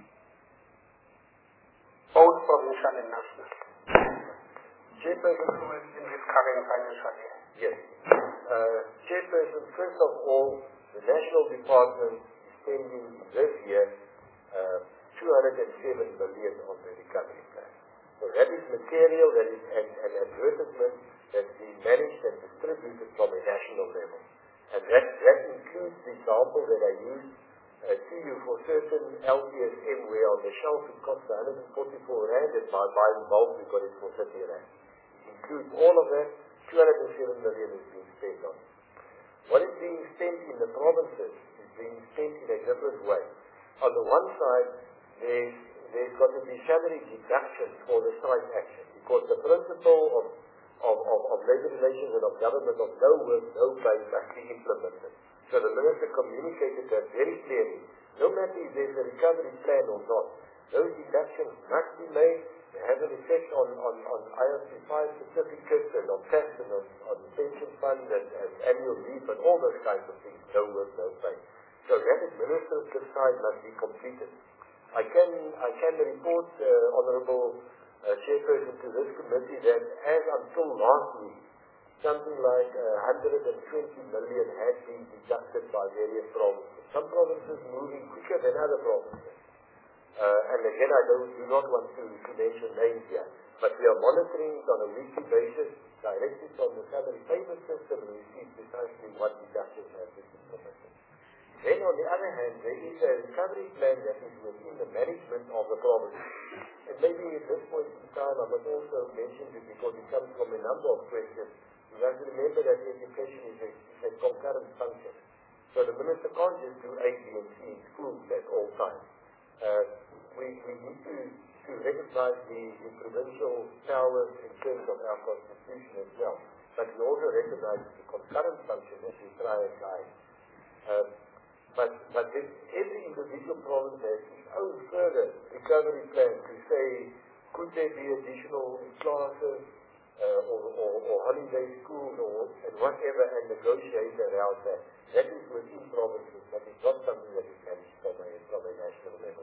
both provincial and national, Chairperson, in this current financial year? Yes. Uh, Chairperson, first of all, the National Department is spending this year uh, two hundred seven million on the recovery plan. So that is material, that is an, an advertisement that's being managed and distributed from a national level. And that, that includes the example that I used uh, to you for certain L T S M where on the shelf it costs one hundred forty-four rand, and by buying bulk we got it for thirty rand. It includes all of that. two hundred seven million is being spent on. What is being spent in the provinces is being spent in a different way. On the one side, there's, there's got to be salary deduction for the strike action, because the principle of, of, of, of labor relations and of government of no work, no pay must be implemented. So the Minister communicated that very clearly. No matter if there's a recovery plan or not, those deductions must be made. They have an effect on, on, on I R C five certificates and on tax and on, on pension fund and, and annual leave and all those kinds of things. No work, no pay. So that administrative side must be completed. I can I can report, uh, Honourable uh, Chairperson, to this committee that as until last week, something like uh, one hundred twenty million had been deducted by various provinces. Some provinces moving quicker than other provinces. Uh, and again, I don't, do not want to, to mention names here, but we are monitoring it on a weekly basis, directly from the salary payment system, and we see precisely what deductions have been implemented. Then, on the other hand, there is a recovery plan that is within the management of the province. And maybe at this point in time, I must also mention it because it comes from a number of questions. You have to remember that education is a, is a concurrent function. So the Minister can't just do A, B, and C in schools at all times. Uh, we, we need to, to recognize the, the provincial powers in terms of our constitution as well. But we also recognize the concurrent function that we try and guide. Uh, but but this, every individual province has its own further recovery plan to say, could there be additional classes uh, or, or, or holiday schools or and whatever, and negotiate around that. That is within provinces, but it's not something that is managed from a, from a national level.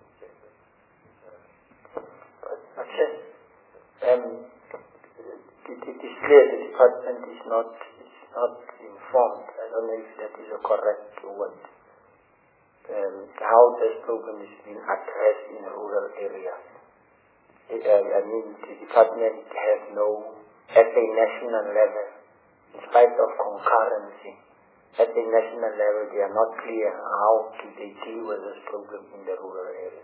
Okay. Um, it, it is clear the department is not is not informed. I don't know if that is a correct word. Um, how this problem is being addressed in rural areas. It, uh, I mean, the department has no, at a national level, in spite of concurrency, at the national level, they are not clear how to they deal with this problem in the rural area.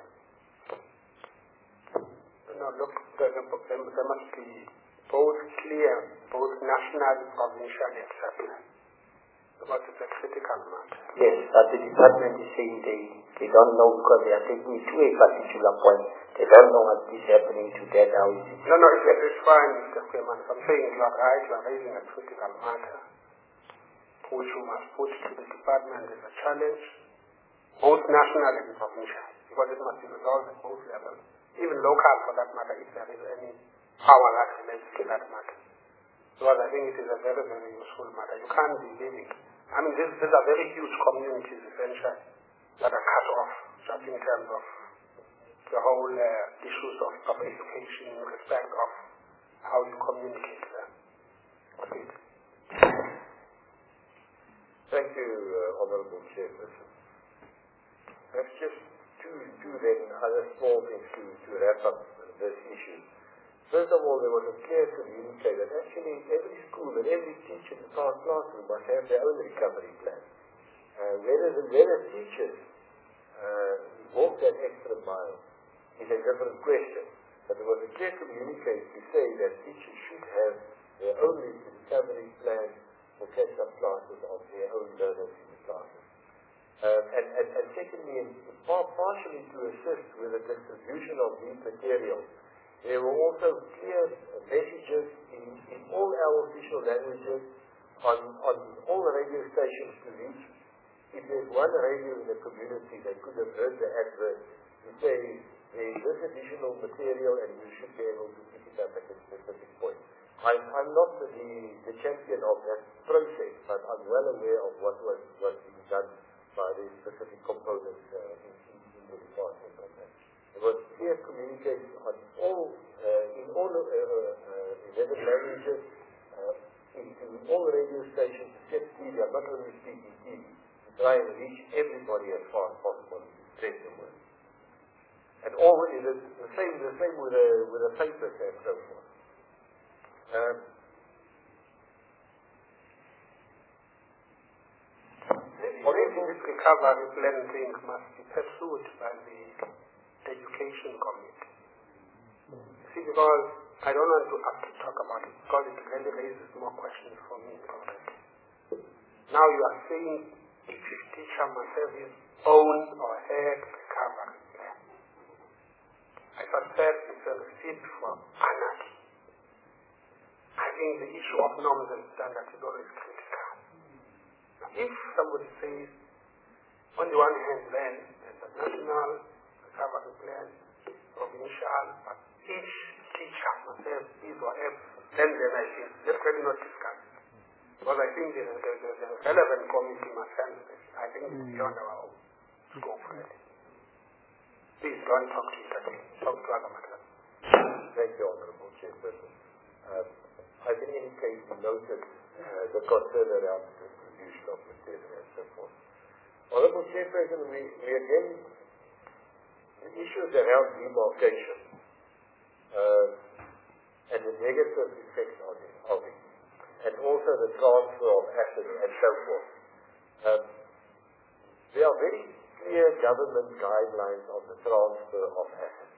No, look, there, there, there must be both clear, both national, provincial, et cetera. Because it's a critical matter. Yes, but the department is saying they, they don't know because they are taking it to a particular point. They don't know what is happening to that. How is it? No, no, it's, it's fine, Mister Freeman. I'm saying you are right, you are raising a critical matter, which you must put to the department as a challenge, both national and provincial, because it must be resolved at both levels, even local for that matter, if there is any power that relates to that matter. Because I think it is a very, very useful matter. You can't be living. I mean, these, these are very huge communities, essentially, that are cut off, just in terms of the whole uh, issues of, of education in respect of how you communicate them. Okay. Thank you, uh, Honourable Chairperson. Perhaps just two, two then other small things to, to wrap up this issue. First of all, there was a clear communique that actually every school and every teacher in the classroom must have their own recovery plan. Uh, whether the whether teachers uh, walk that extra mile is a different question. But there was a clear communique to say that teachers should have their own recovery plan for catch-up classes of their own learners in the classes. Um, and, and, and secondly, and par- partially to assist with the distribution of these materials, there were also clear messages in, in all our official languages on, on all the radio stations to reach. If there's one radio in the community that could have heard the advert to say there's this additional material and you should be able to pick it up at a specific point. I'm, I'm not the, the champion of that process, but I'm well aware of what was, was being done by the specific components uh, in, in, in the department of that. There was clear communication on all, uh, in all uh, uh, eleven languages, uh, in, in all radio stations, except T V. I'm not only speaking T V, to try and reach everybody as far as possible to spread the word. And all is the same, the same with the with the papers and so forth. Um, This recovery plan thing must be pursued by the education committee. See, because I don't want to have to talk about it, because it really raises more questions for me already. Now you are saying each teacher must have his own or her recovery plan. I suspect it's a receipt for anarchy. I think the issue of norms and standards is always critical. Now, if somebody says, on the one hand, then there's a national recovery plan, provincial, but each teacher must have his or her, then then I think let's really not discuss it. Because I think the, the, the, the relevant committee must handle this. I think it's beyond our own scope, really. Please don't talk to it again. Talk to other matters. Thank you, Honorable Chairperson. Uh, I've in any case noted uh, the concern around the distribution of material and so forth. Honorable Chairperson, we, we again, the issues around demarcation uh, and the negative effects on it, of it, and also the transfer of assets and so forth. Um, there are very clear government guidelines on the transfer of assets.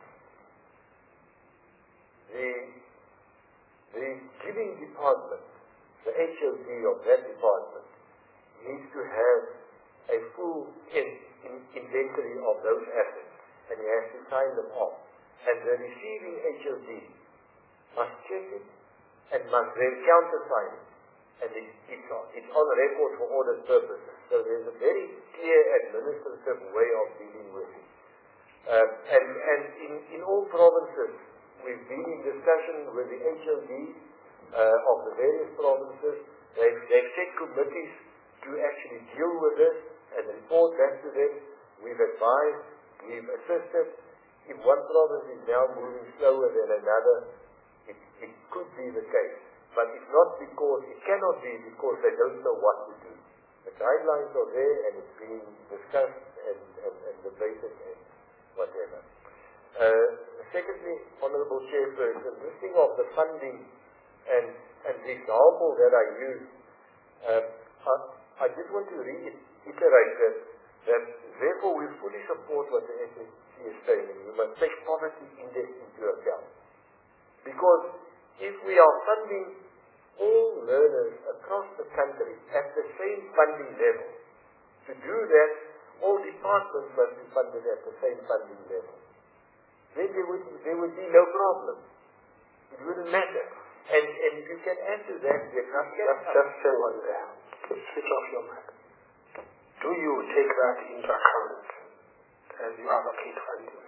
The, the giving department, the H O D of that department, needs to have a full in, in, inventory of those assets, and he has to sign them off. And the receiving H O D must check it and must then countersign it. And it, it's, on, it's on record for audit purposes. So there's a very clear administrative way of dealing with it. Um, and and in, in all provinces, we've been in discussion with the H O D uh, of the various provinces. They've, they've set committees to actually deal with this and report back to them. We've advised, we've assisted. If one province is now moving slower than another, it, it could be the case. But it's not because, it cannot be because they don't know what to do. The guidelines are there and it's being discussed and, and, and debated and whatever. Uh, secondly, Honorable Chairperson, this thing of the funding and, and the example that I used, uh, I, I just want to reiterate that, that therefore we fully support what the S S C is saying. We must take poverty index into account. Because if we are funding all learners across the country at the same funding level, to do that, all departments must be funded at the same funding level. Then there would, there would be no problem. It wouldn't matter. And, and you can add to that, the just, just, just say one there. Switch off your mic. Do you take that into account as you allocate funding?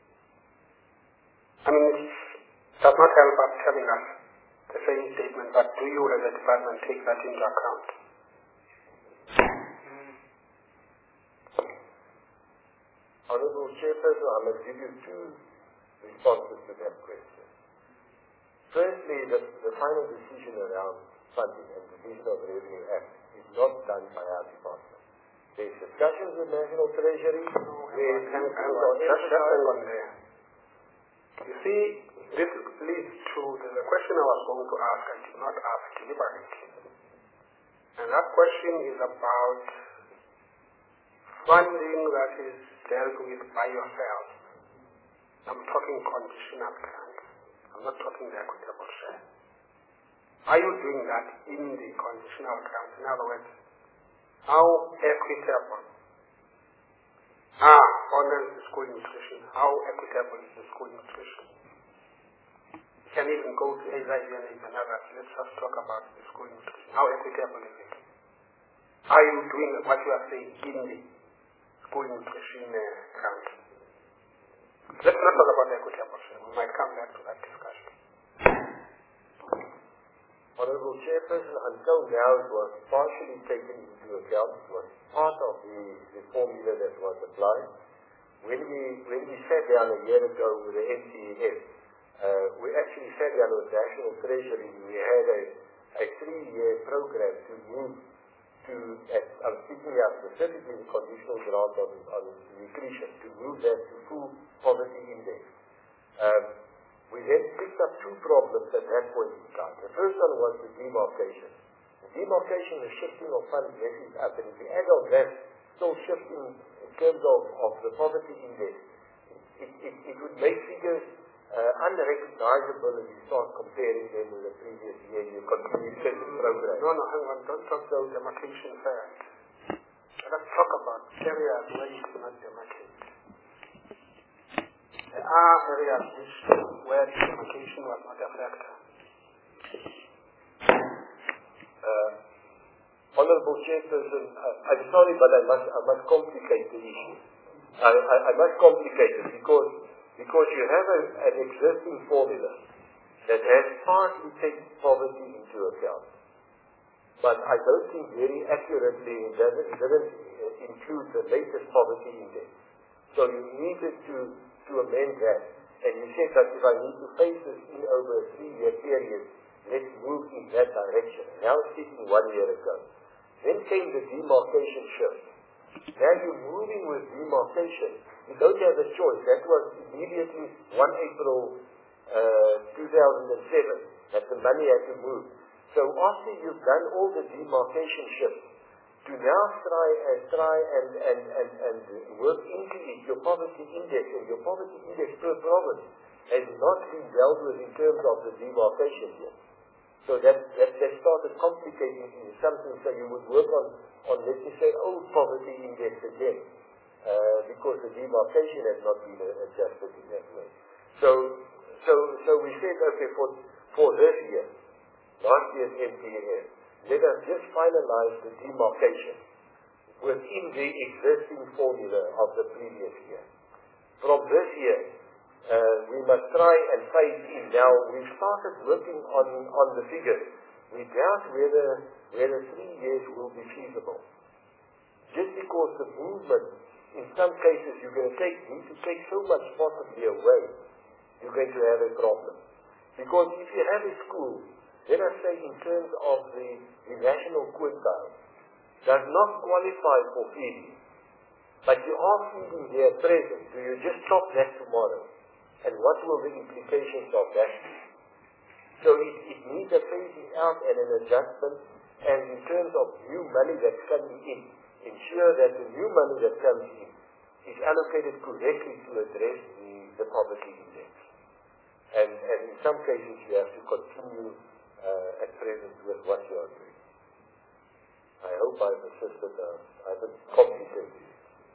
I mean, it does not help us telling us the same statement, but do you as a department take that into account? Honorable Chairperson, I must give you two responses to that question. Firstly, the, the final decision around funding and Division of Revenue Act is not done by our department. There's discussions with National Treasury. No, hang on, hang on, just, just hang on there. You see, this leads to the question I was going to ask, I did not ask deliberately. And that question is about funding that is dealt with by yourself. I'm talking conditional grants. I'm not talking the equitable share. Are you doing that in the conditional grants? In other words, how equitable are honors the school nutrition? How equitable is the school nutrition? You can even go to A Z I and another. Let's just talk about the school nutrition. How equitable is it? Are you doing what you are saying in the school nutrition uh, grant? Let's not talk about the equitable share. We might come back to that discussion. Honorable Chairperson, until now it was partially taken into account. It was part of the, the formula that was applied. When we when we sat down a year ago with the N T E F, uh, we actually sat down with National Treasury. We had a, a three-year program to move to, at, I'm speaking now specifically the conditional grant on, on nutrition, to move that to full poverty index. Um, We then picked up two problems at that point in time. The first one was the demarcation. The demarcation, the shifting of funds, yes, is up. And if you add on that, still shifting in terms of, of the poverty index, it, it, it would make figures uh, unrecognizable if you start comparing them with the previous year. You continue to the program. No, no, hang on. Don't talk about demarcation first. Let's talk about areas where you cannot demarcate. There are areas which, where demarcation was not a factor. Uh, Honorable Chairperson, uh, I'm sorry, but I must, I must complicate the issue. I, I, I must complicate it because, because you have a, an existing formula that has partly taken poverty into account. But I don't think very accurately it doesn't, it doesn't include the latest poverty index. So you needed to to amend that. And you said that if I need to face this in over a three-year period, let's move in that direction. Now speaking one year ago. Then came the demarcation shift. Now you're moving with demarcation. You don't have a choice. That was immediately first of April uh, two thousand seven that the money had to move. So after you've done all the demarcation shifts, to now try and try and, and, and, and work into it, your poverty index, and your poverty index per province has not been dealt with in terms of the demarcation yet. So that, that, that started complicating something, so you would work on, on let me say, old poverty index again, uh, because the demarcation has not been uh, adjusted in that way. So, so, so we said, okay, for, for this year, last year's N T E F, let us just finalize the demarcation within the existing formula of the previous year. From this year, uh, we must try and phase in. Now, we've started working on, on the figures. We doubt whether, whether three years will be feasible. Just because the movement, in some cases, you're going to take, need to take so much possibly away, you're going to have a problem. Because if you have a school, let us say in terms of the, the national quintile, does not qualify for feeding, but you are feeding there present, do you just stop that tomorrow? And what will the implications of that be? So it, it needs a phasing out and an adjustment, and in terms of new money that's coming in, ensure that the new money that comes in is allocated correctly to address the, the poverty index. And, and in some cases you have to continue Uh, at present with what you are doing. I hope I've assisted, uh, I haven't complicated you.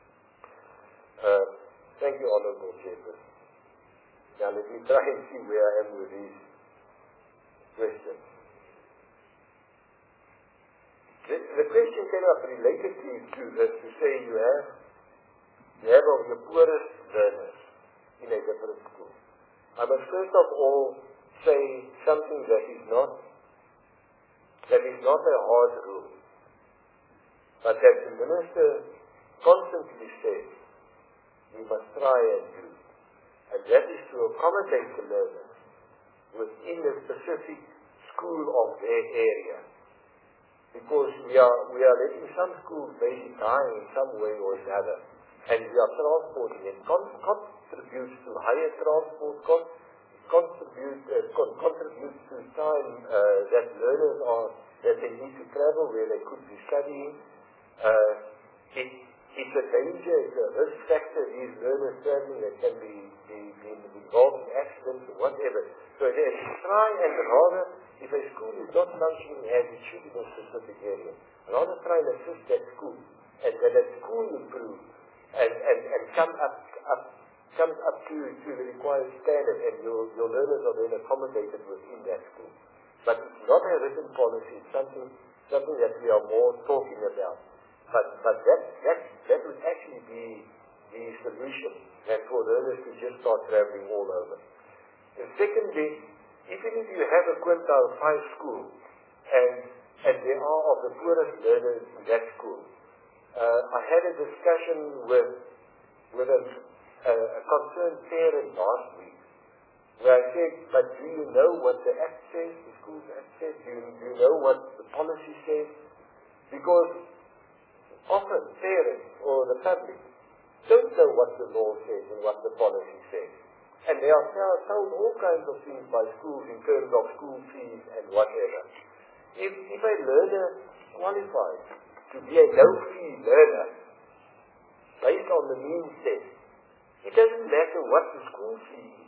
Uh, thank you, Honorable Chairperson. Now let me try and see where I am with these questions. The, the question came up related to, to this, to say you have, you have of the poorest learners in a different school. I must first of all say something that is not that is not a hard rule, but that the minister constantly says we must try and do, and that is to accommodate the learners within a specific school of their area, because we are we are letting some schools maybe die in some way or another and we are transporting it, con- contributes to higher transport costs, contributes, uh, con- contributes to time uh, that learners are, that they need to travel where they could be studying. Uh, it, it's a danger, it's a risk factor, these learners traveling, they can be, be, be involved in accidents or whatever. So they try and rather, if a school is not functioning as it should in a specific area, rather try and assist that school, and that that school improve, and, and, and come up, up comes up to, to the required standard, and your, your learners are then accommodated within that school. But it's not a written policy, it's something, something that we are more talking about. But, but that, that, that would actually be the solution, that for learners to just start traveling all over. And secondly, even if you have a quintile five school, and, and there are of the poorest learners in that school, uh, I had a discussion with, with a, a, a concerned parent last week, where I said, but do you know what the Act says, the Schools Act says? Do you, do you know what the policy says? Because often parents or the public don't know what the law says and what the policy says. And they are told all kinds of things by schools in terms of school fees and whatever. If, if a learner qualifies to be a low-fee learner based on the means test, it doesn't matter what the school fee is.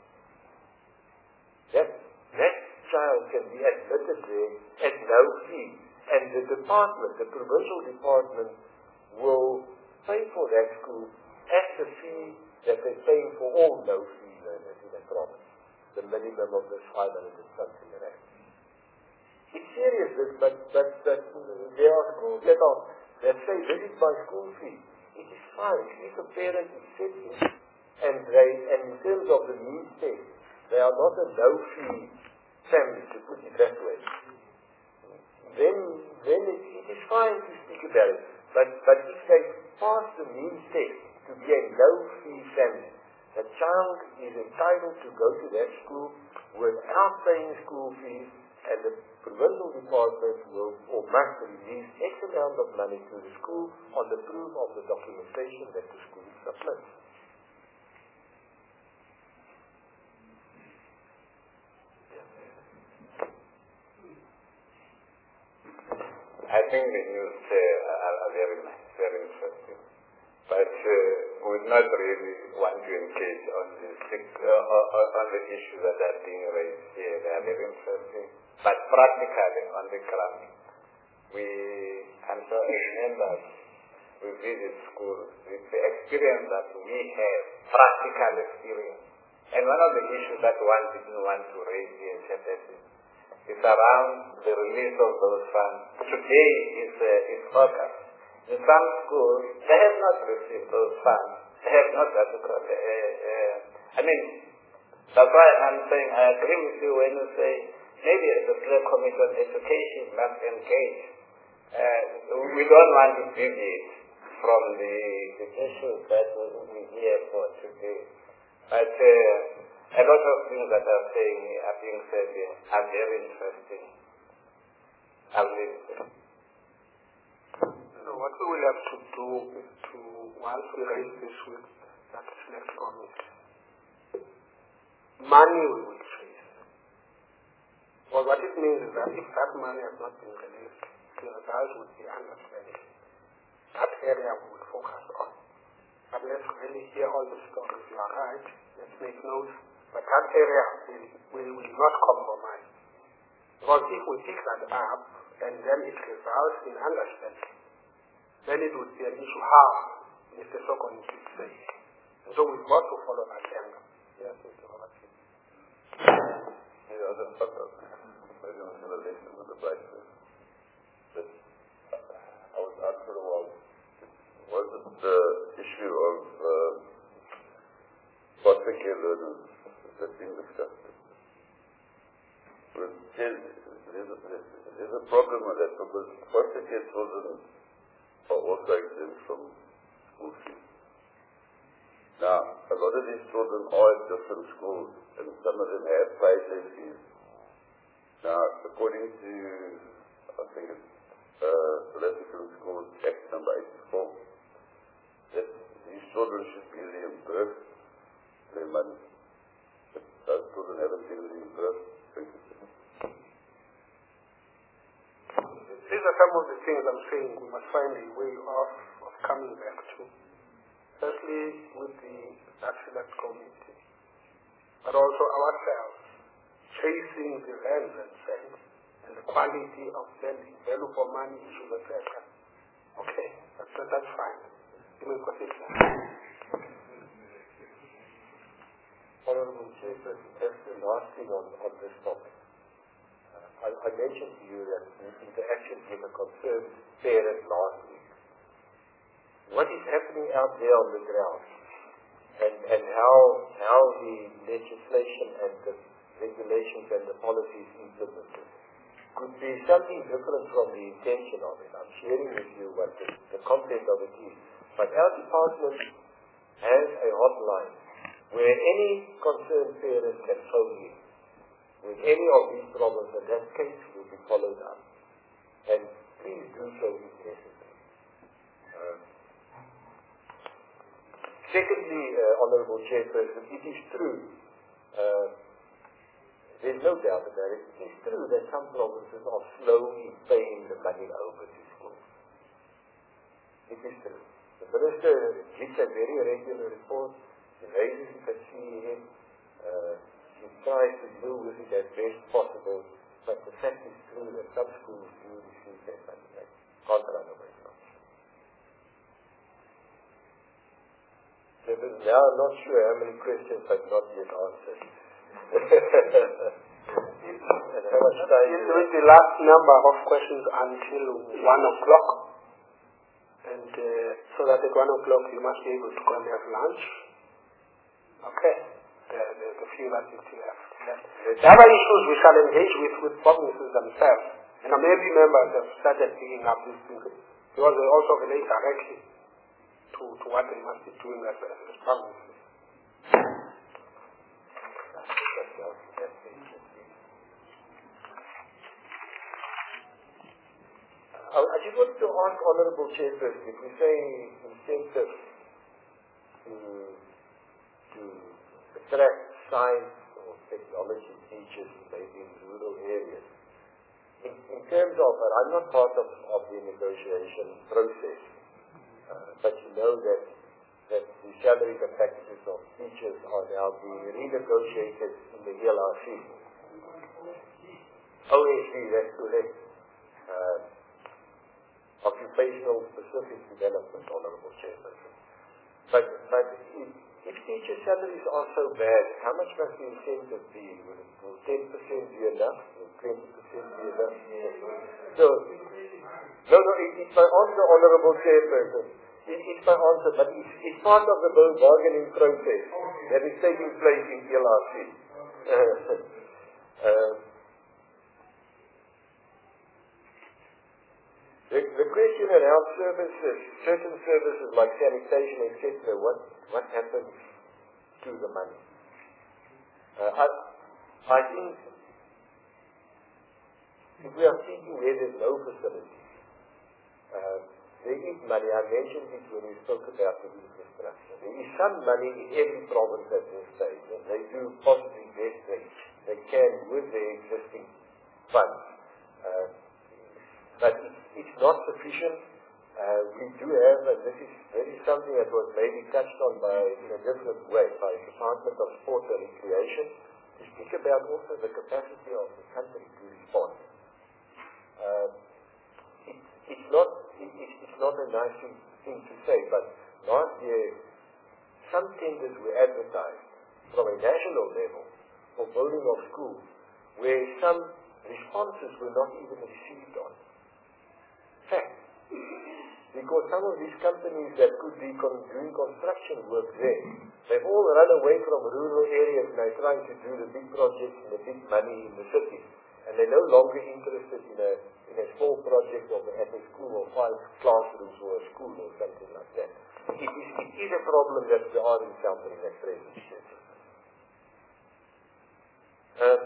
That, that child can be admitted there at no fee. And the department, the provincial department, will pay for that school at the fee that they're paying for all no-fee learners in the province. The minimum of this five hundred and something rand. It's serious, but, but, but there are schools that, are, that say this is my school fee. It is fine. If a parent is sitting and they, and in terms of the means test, they are not a no-fee family, to put it that way. Then, then it, it is fine to speak about it. But, but if they pass the means test to be a low-fee family, the child is entitled to go to that school without paying school fees, and the provincial department will or must release X amount of money to the school on the proof of the documentation that the school submits. I think the news uh, are, are very nice, very interesting. But uh, we would not really want to engage on the, uh, on the issues that are being raised here. They are very interesting. But practically, on the ground, we, and so as members, we visit schools with the experience that we have, practical experience. And one of the issues that one didn't want to raise here, is around the release of those funds. Today is, uh, is focused. In some schools, they have not received those funds. They have not adequately. Uh, uh, I mean, that's why I'm saying I agree with you when you say maybe the Clear Committee on Education must engage. Uh, we don't want to deviate from the, the issues that we're here for today. But uh, a lot of things that are saying are being said here are very interesting. I'll leave it there. So what we will have to do is to, once we raise this with that select committee, money we will trace. Well, what it means is that if that money has not been released, the result would be underspending. That area we will focus on. But let's really hear all the stories. You are right. Let's make notes. But that area will, will, will not compromise. Because if we pick that up and then it results in underspending, then it would be an issue how Mister Sokon is saying. So we've got to follow that angle. Yes, Mister Robert. Yeah, the other in relation with the practice that I was asked for a while, was it the issue of uh, foster care learners that's being discussed? Well, there's, there's, a, there's a problem with that because foster care children are also exempt from school fees. Now, a lot of these children are at different schools, and some of them have paid their fees. Now, according to, I think it's uh, South African Schools Act number eighty-four, that these children should be reimbursed their money. But those children haven't been reimbursed. These are some of the things I'm saying we must find a way of, of coming back to. Firstly, with the Select Committee, but also ourselves, chasing the rands and cents and the quality of lending, value for money issues, et cetera. Okay, that's, that's fine. You may proceed. Honorable Chairperson, just the last thing on, on this topic. I, I mentioned to you that the interaction with a concerned parent last week. What is happening out there on the ground, and, and how, how the legislation and the regulations and the policies implemented could be something different from the intention of it. I'm sharing with you what the, the content of it is. But our department has a hotline where any concerned parent can phone in with any of these problems, and that case will be followed up. And please do so if necessary. Uh, secondly, uh, Honourable Chairperson, it is true, uh, there's no doubt about it, it is true that some provinces are slow in paying the money over to schools. It is true. The Minister gives a very regular report, he raises it at C E M, uh, he tries to deal with it as best possible, but the fact is true that some schools do receive their money. They can't run away from it. So now I'm not sure how many questions I've not yet answered. And how much time? We'll do the last number of questions until one o'clock. And uh, so that at one o'clock you must be able to go and have lunch. Okay. The, the, the few that you still have left. The other issues we shall engage with with provinces themselves. And maybe members have started picking up these things because they also relate directly to, to what they must be doing as, as provinces. I just wanted to ask Honourable Chairperson, if we say incentive to, to attract science or technology teachers maybe in rural areas, in, in terms of, and I'm not part of, of the negotiation process, uh, but you know that, that the salaries and packages of teachers are now being renegotiated in the L R C. O S C, that's correct. Uh, Occupational Specific Development, Honourable Chairperson. But, but if, if teacher salaries are so bad, how much must the incentive be? Will, will ten percent be enough? Will twenty percent be enough? So, no, no, it, it's my answer, Honourable Chairperson. It, it's my answer, but it's, it's part of the bargaining process that is taking place in L R C. uh, The, the question around services, certain services like sanitation, et cetera, what, what happens to the money? Uh, I, I think if we are thinking where there's no facilities, uh, there is money. I mentioned it when we spoke about the infrastructure. There is some money in every province at this stage, and they do possibly best they, they can with their existing funds. Uh, but it's, it's not sufficient. Uh, we do have, and this is, this is something that was maybe touched on by, in a different way, by the Department of Sport and Recreation, to speak about also the capacity of the country to respond. Uh, it, it's not it, it's not a nice thing, thing to say, but last year some tenders were advertised from a national level for building of schools where some responses were not even received on. Fact. Because some of these companies that could be con doing construction work there, they've all run away from rural areas and they're trying to do the big projects and the big money in the city. And they're no longer interested in a, in a small project of at a school or five classrooms or a school or something like that. It is, it is a problem that we are encountering at present. Um,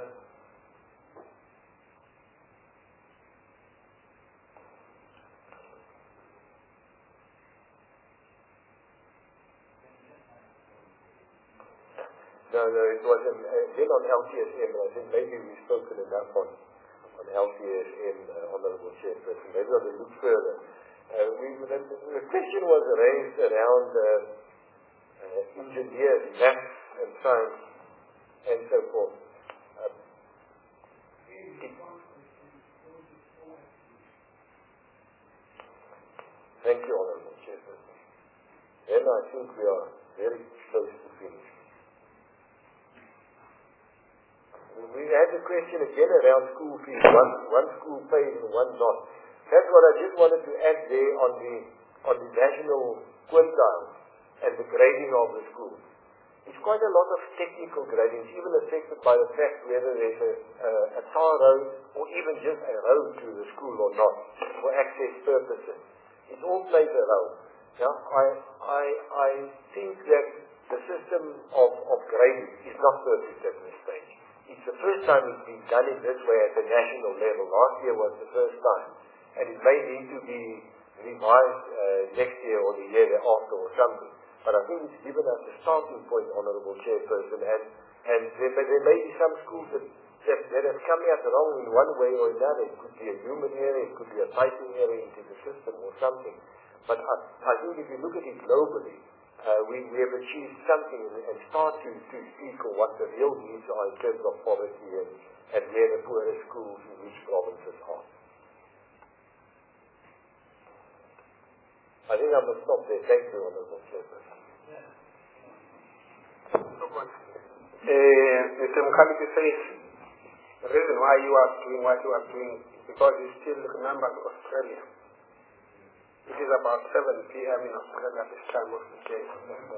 No, no, it wasn't. Uh, then on L T S M, I think maybe we've spoken enough on, on L T S M, uh, Honorable Chairperson. Maybe I'll look further. Uh, we, the, the question was raised around uh, uh, engineers, maths and science and so forth. Uh, Thank you, Honorable Chairperson. Then I think we are very close to finish. We had the question again around school fees, one, one school paid and one not. That's what I just wanted to add there on the, on the national quintile and the grading of the school. It's quite a lot of technical grading, it's even affected by the fact whether there's a, a, a tar road or even just a road to the school or not for access purposes. It all plays a role. Yeah, I, I, I think that the system of, of grading is not perfect at this stage. It's the first time it's been done in this way at the national level. Last year was the first time. And it may need to be revised uh, next year or the year thereafter or something. But I think it's given us a starting point, Honourable Chairperson, and, and there, but there may be some schools that, that, that have come out wrong in one way or another. It could be a human error, it could be a typing error into the system or something. But I, I think if you look at it globally, uh, we, we have achieved something and, and start to, to speak of what the real needs are in terms of poverty and, and where the poorest schools in which provinces are. I think I must stop there. Thank you, Honourable Chairperson. Uh, Mister Mukabiti says the reason why you are doing what you are doing is because you still remember Australia. It is about seven p m in Australia at this time of the day.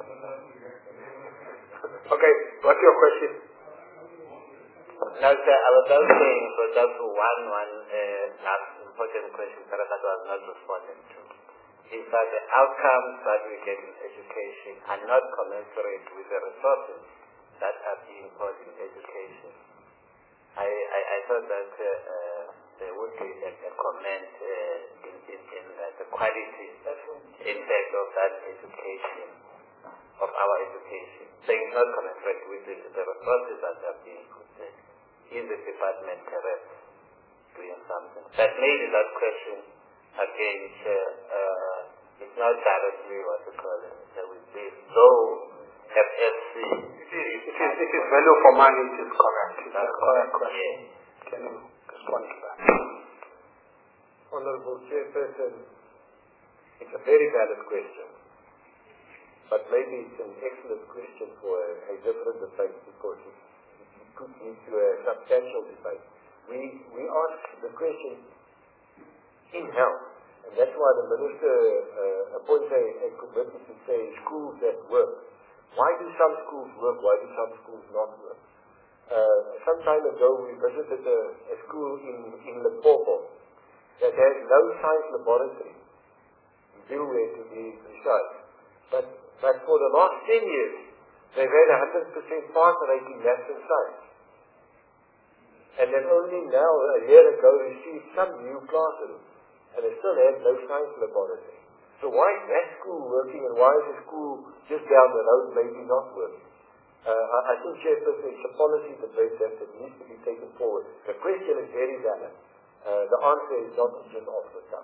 Okay, what's your question? No, sir, I was just saying, for example, one, one uh, last important question that I was not responding to is that the outcomes that we get in education are not commensurate with the resources that are being put in education. I, I, I thought that uh, uh, there would be a, a comment uh, in, in, in uh, the quality impact of that education, of our education. Saying not commensurate with the, the resources that are being put there. Is the department correct doing something? That maybe that question again, uh, uh, it's not directly what we call it. There will be low F S C. It is, it is, it is value for money, it is correct. It's a correct question. Yes. Can you respond to that? Honourable Chairperson, it's a very valid question. But maybe it's an excellent question for a, a different debate because it, it could lead to a substantial debate. We, we ask the question in health. And that's why the Minister uh, appoints a, a committee to say schools that work. Why do some schools work? Why do some schools not work? Uh, some time ago we visited a, a school in, in Limpopo that had no science laboratory, Bilwe to be precise. But, but for the last ten years they've had one hundred percent pass rate in maths and science. And then only now, a year ago, received some new classrooms. And they still have no science laboratory. So why is that school working and why is the school just down the road maybe not working? Uh, I, I think, Chairperson, it's a policy debate that needs to be taken forward. The question is very valid. Uh, the answer is not just off the cuff.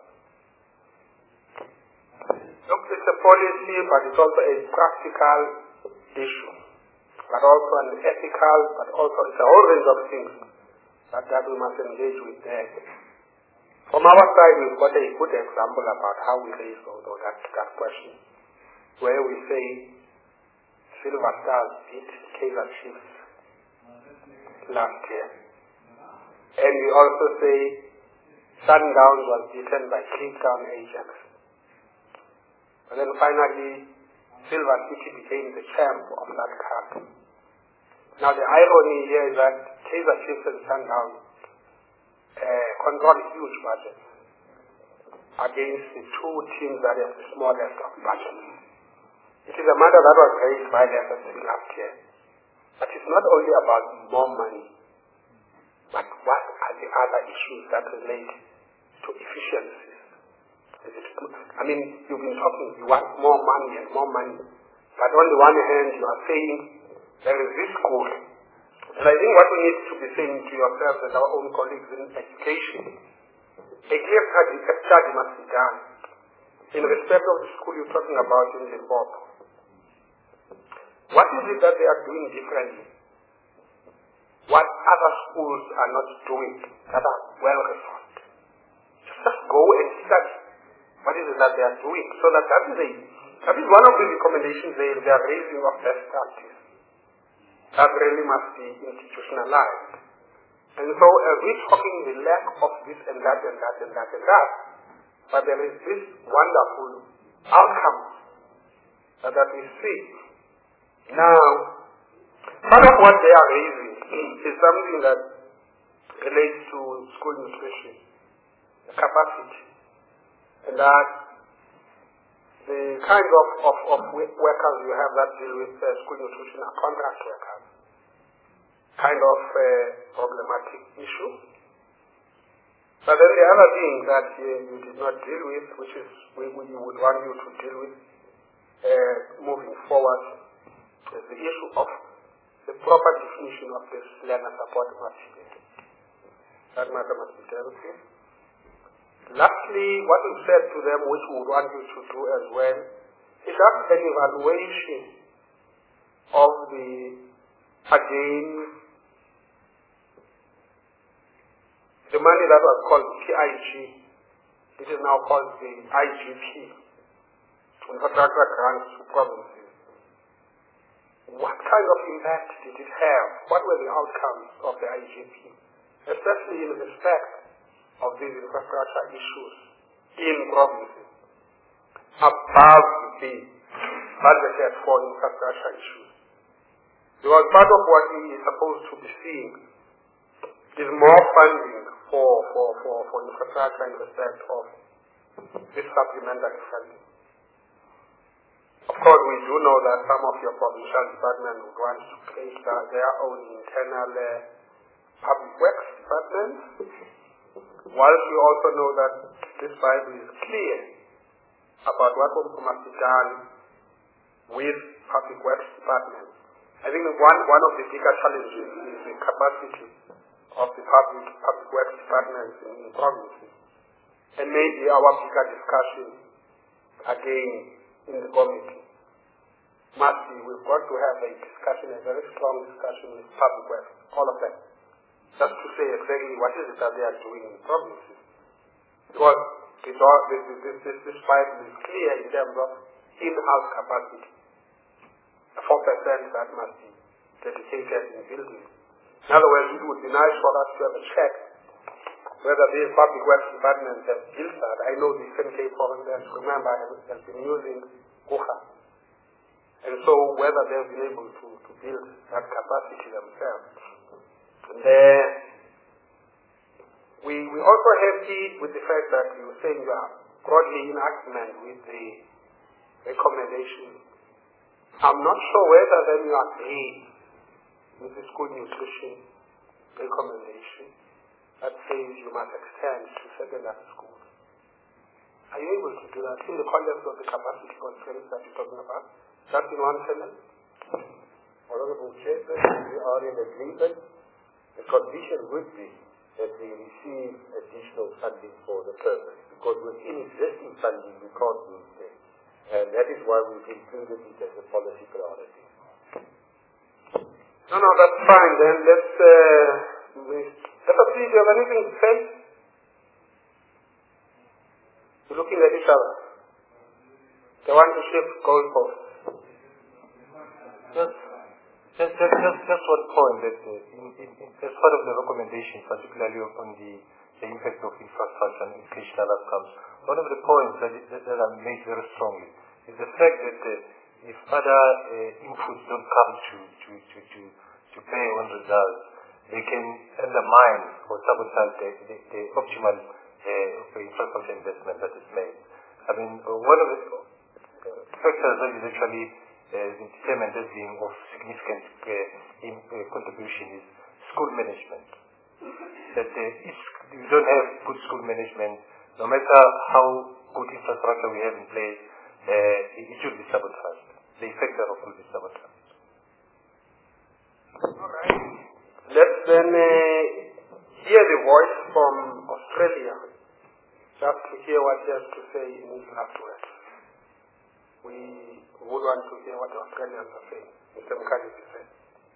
Look, it's a policy, but it's also a practical issue. But also an ethical, but also it's a whole range of things that, that we must engage with there. From our side, we've got a good example about how we raise that, that question, where we say Silver Stars beat Kaizer Chiefs last year. And we also say Sundowns was beaten by Cape Town Ajax. And then finally, Silver City became the champ of that cup. Now the irony here is that Kaizer Chiefs and Sundowns Uh, control huge budgets against the two teams that have the smallest of budgets. It is a matter that was raised by the F S C last year. But it's not only about more money, but what are the other issues that relate to efficiencies? Is it, I mean, you've been talking, you want more money and more money, but on the one hand you are saying there is this school. And I think what we need to be saying to yourselves and our own colleagues in education, a clear study, a study must be done in respect of the school you're talking about in Limpopo. What is it that they are doing differently? What other schools are not doing that are well resourced? Just go and study. What is it that they are doing? So that that is, a, that is one of the recommendations they, they are raising of best practice. That really must be institutionalized. And so uh, we're talking the lack of this and that and that and that and that. But there is this wonderful outcome uh, that we see. Now, part of what they are raising is something that relates to school nutrition, the capacity, and that the kind of, of, of workers you have that deal with uh, school nutrition are contract workers. Kind of uh, problematic issue. But then the other thing that uh, you did not deal with, which is we, we would want you to deal with uh, moving forward, is the issue of the proper definition of this learner support material. That matter must be dealt with. Lastly, what we said to them, which we would want you to do as well, is that an evaluation of the, again, the money that was called P I G, it is now called the I G P, Infrastructure Grants to Provinces. What kind of impact did it have? What were the outcomes of the I G P, especially in respect of these infrastructure issues in provinces, above the budgeted for infrastructure issues? Because part of what we are supposed to be seeing is more funding for, for, for, for infrastructure in respect of this supplementary funding. Of course, we do know that some of your provincial departments would want to create their own internal uh, public works departments, whilst we also know that this Bible is clear about what must be done with public works departments. I think one, one of the bigger challenges is the capacity of the public, public works departments in, in provinces. And maybe our bigger discussion, again, in the committee, must be we've got to have a discussion, a very strong discussion with public works, all of them, just to say exactly what is it that they are doing in provinces. Because this, this, this, this Bible is clear in terms of in-house capacity. four percent that must be dedicated in building. In other words, it would be nice for us to have a check whether these public works departments have built that. I know the N K, for instance, remember, has been using Kuha. And so whether they've been able to, to build that capacity themselves. And then we, we also happy with the fact that you were saying you are broadly in agreement with the recommendation. I'm not sure whether then you agree with the school nutrition recommendation that says you must extend to secondary schools. Are you able to do that in the context of the capacity constraints that you're talking about? Just in one sentence? Honorable Chairperson, we are in agreement. The condition would be that we receive additional funding for the purpose, because within existing funding we can't move there. And that is why we've included it as a policy priority. No, no, that's fine. Then let's, uh, let us see if you have anything to say. You're looking at each other. They want to shift goalposts. Just, just, just, just, just one point that uh, in, in, in, as part of the recommendation, particularly on the, the impact of infrastructure and educational outcomes, one of the points that, that, that are made very strongly is the fact that uh, if other uh, inputs don't come to, to, to, to, to pay on results, they can undermine or sabotage the, the, the optimal uh, infrastructure investment that is made. I mean, uh, one of the factors that is actually uh, determined as being of significant uh, in, uh, contribution is school management. That uh, if you don't have good school management, no matter how good infrastructure we have in place, uh, it, it should be sabotaged. The effect thereof will be sabotaged. Let's then uh, hear the voice from Australia, just to hear what he has to say in his last words. We would want to hear what the Australians are saying. Mister Mkhalisi said.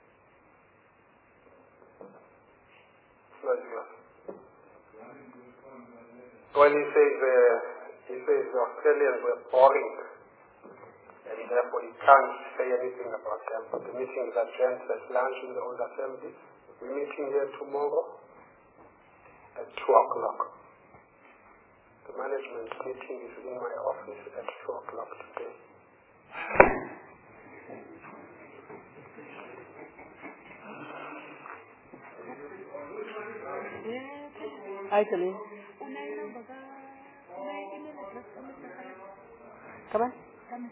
Well, he says, uh, he says the Australians were boring, and therefore he can't say anything about them. But the meeting is adjourned at lunch in the old assembly. We're meeting here tomorrow at two o'clock. The management meeting is in my office at two o'clock today. Hi, Celine. Come on.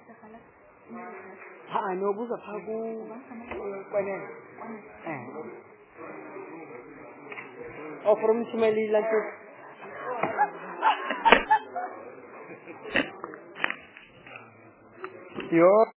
Ha, no, buza phaku kwenene. Eh. Oh, from Chimeli like Yo.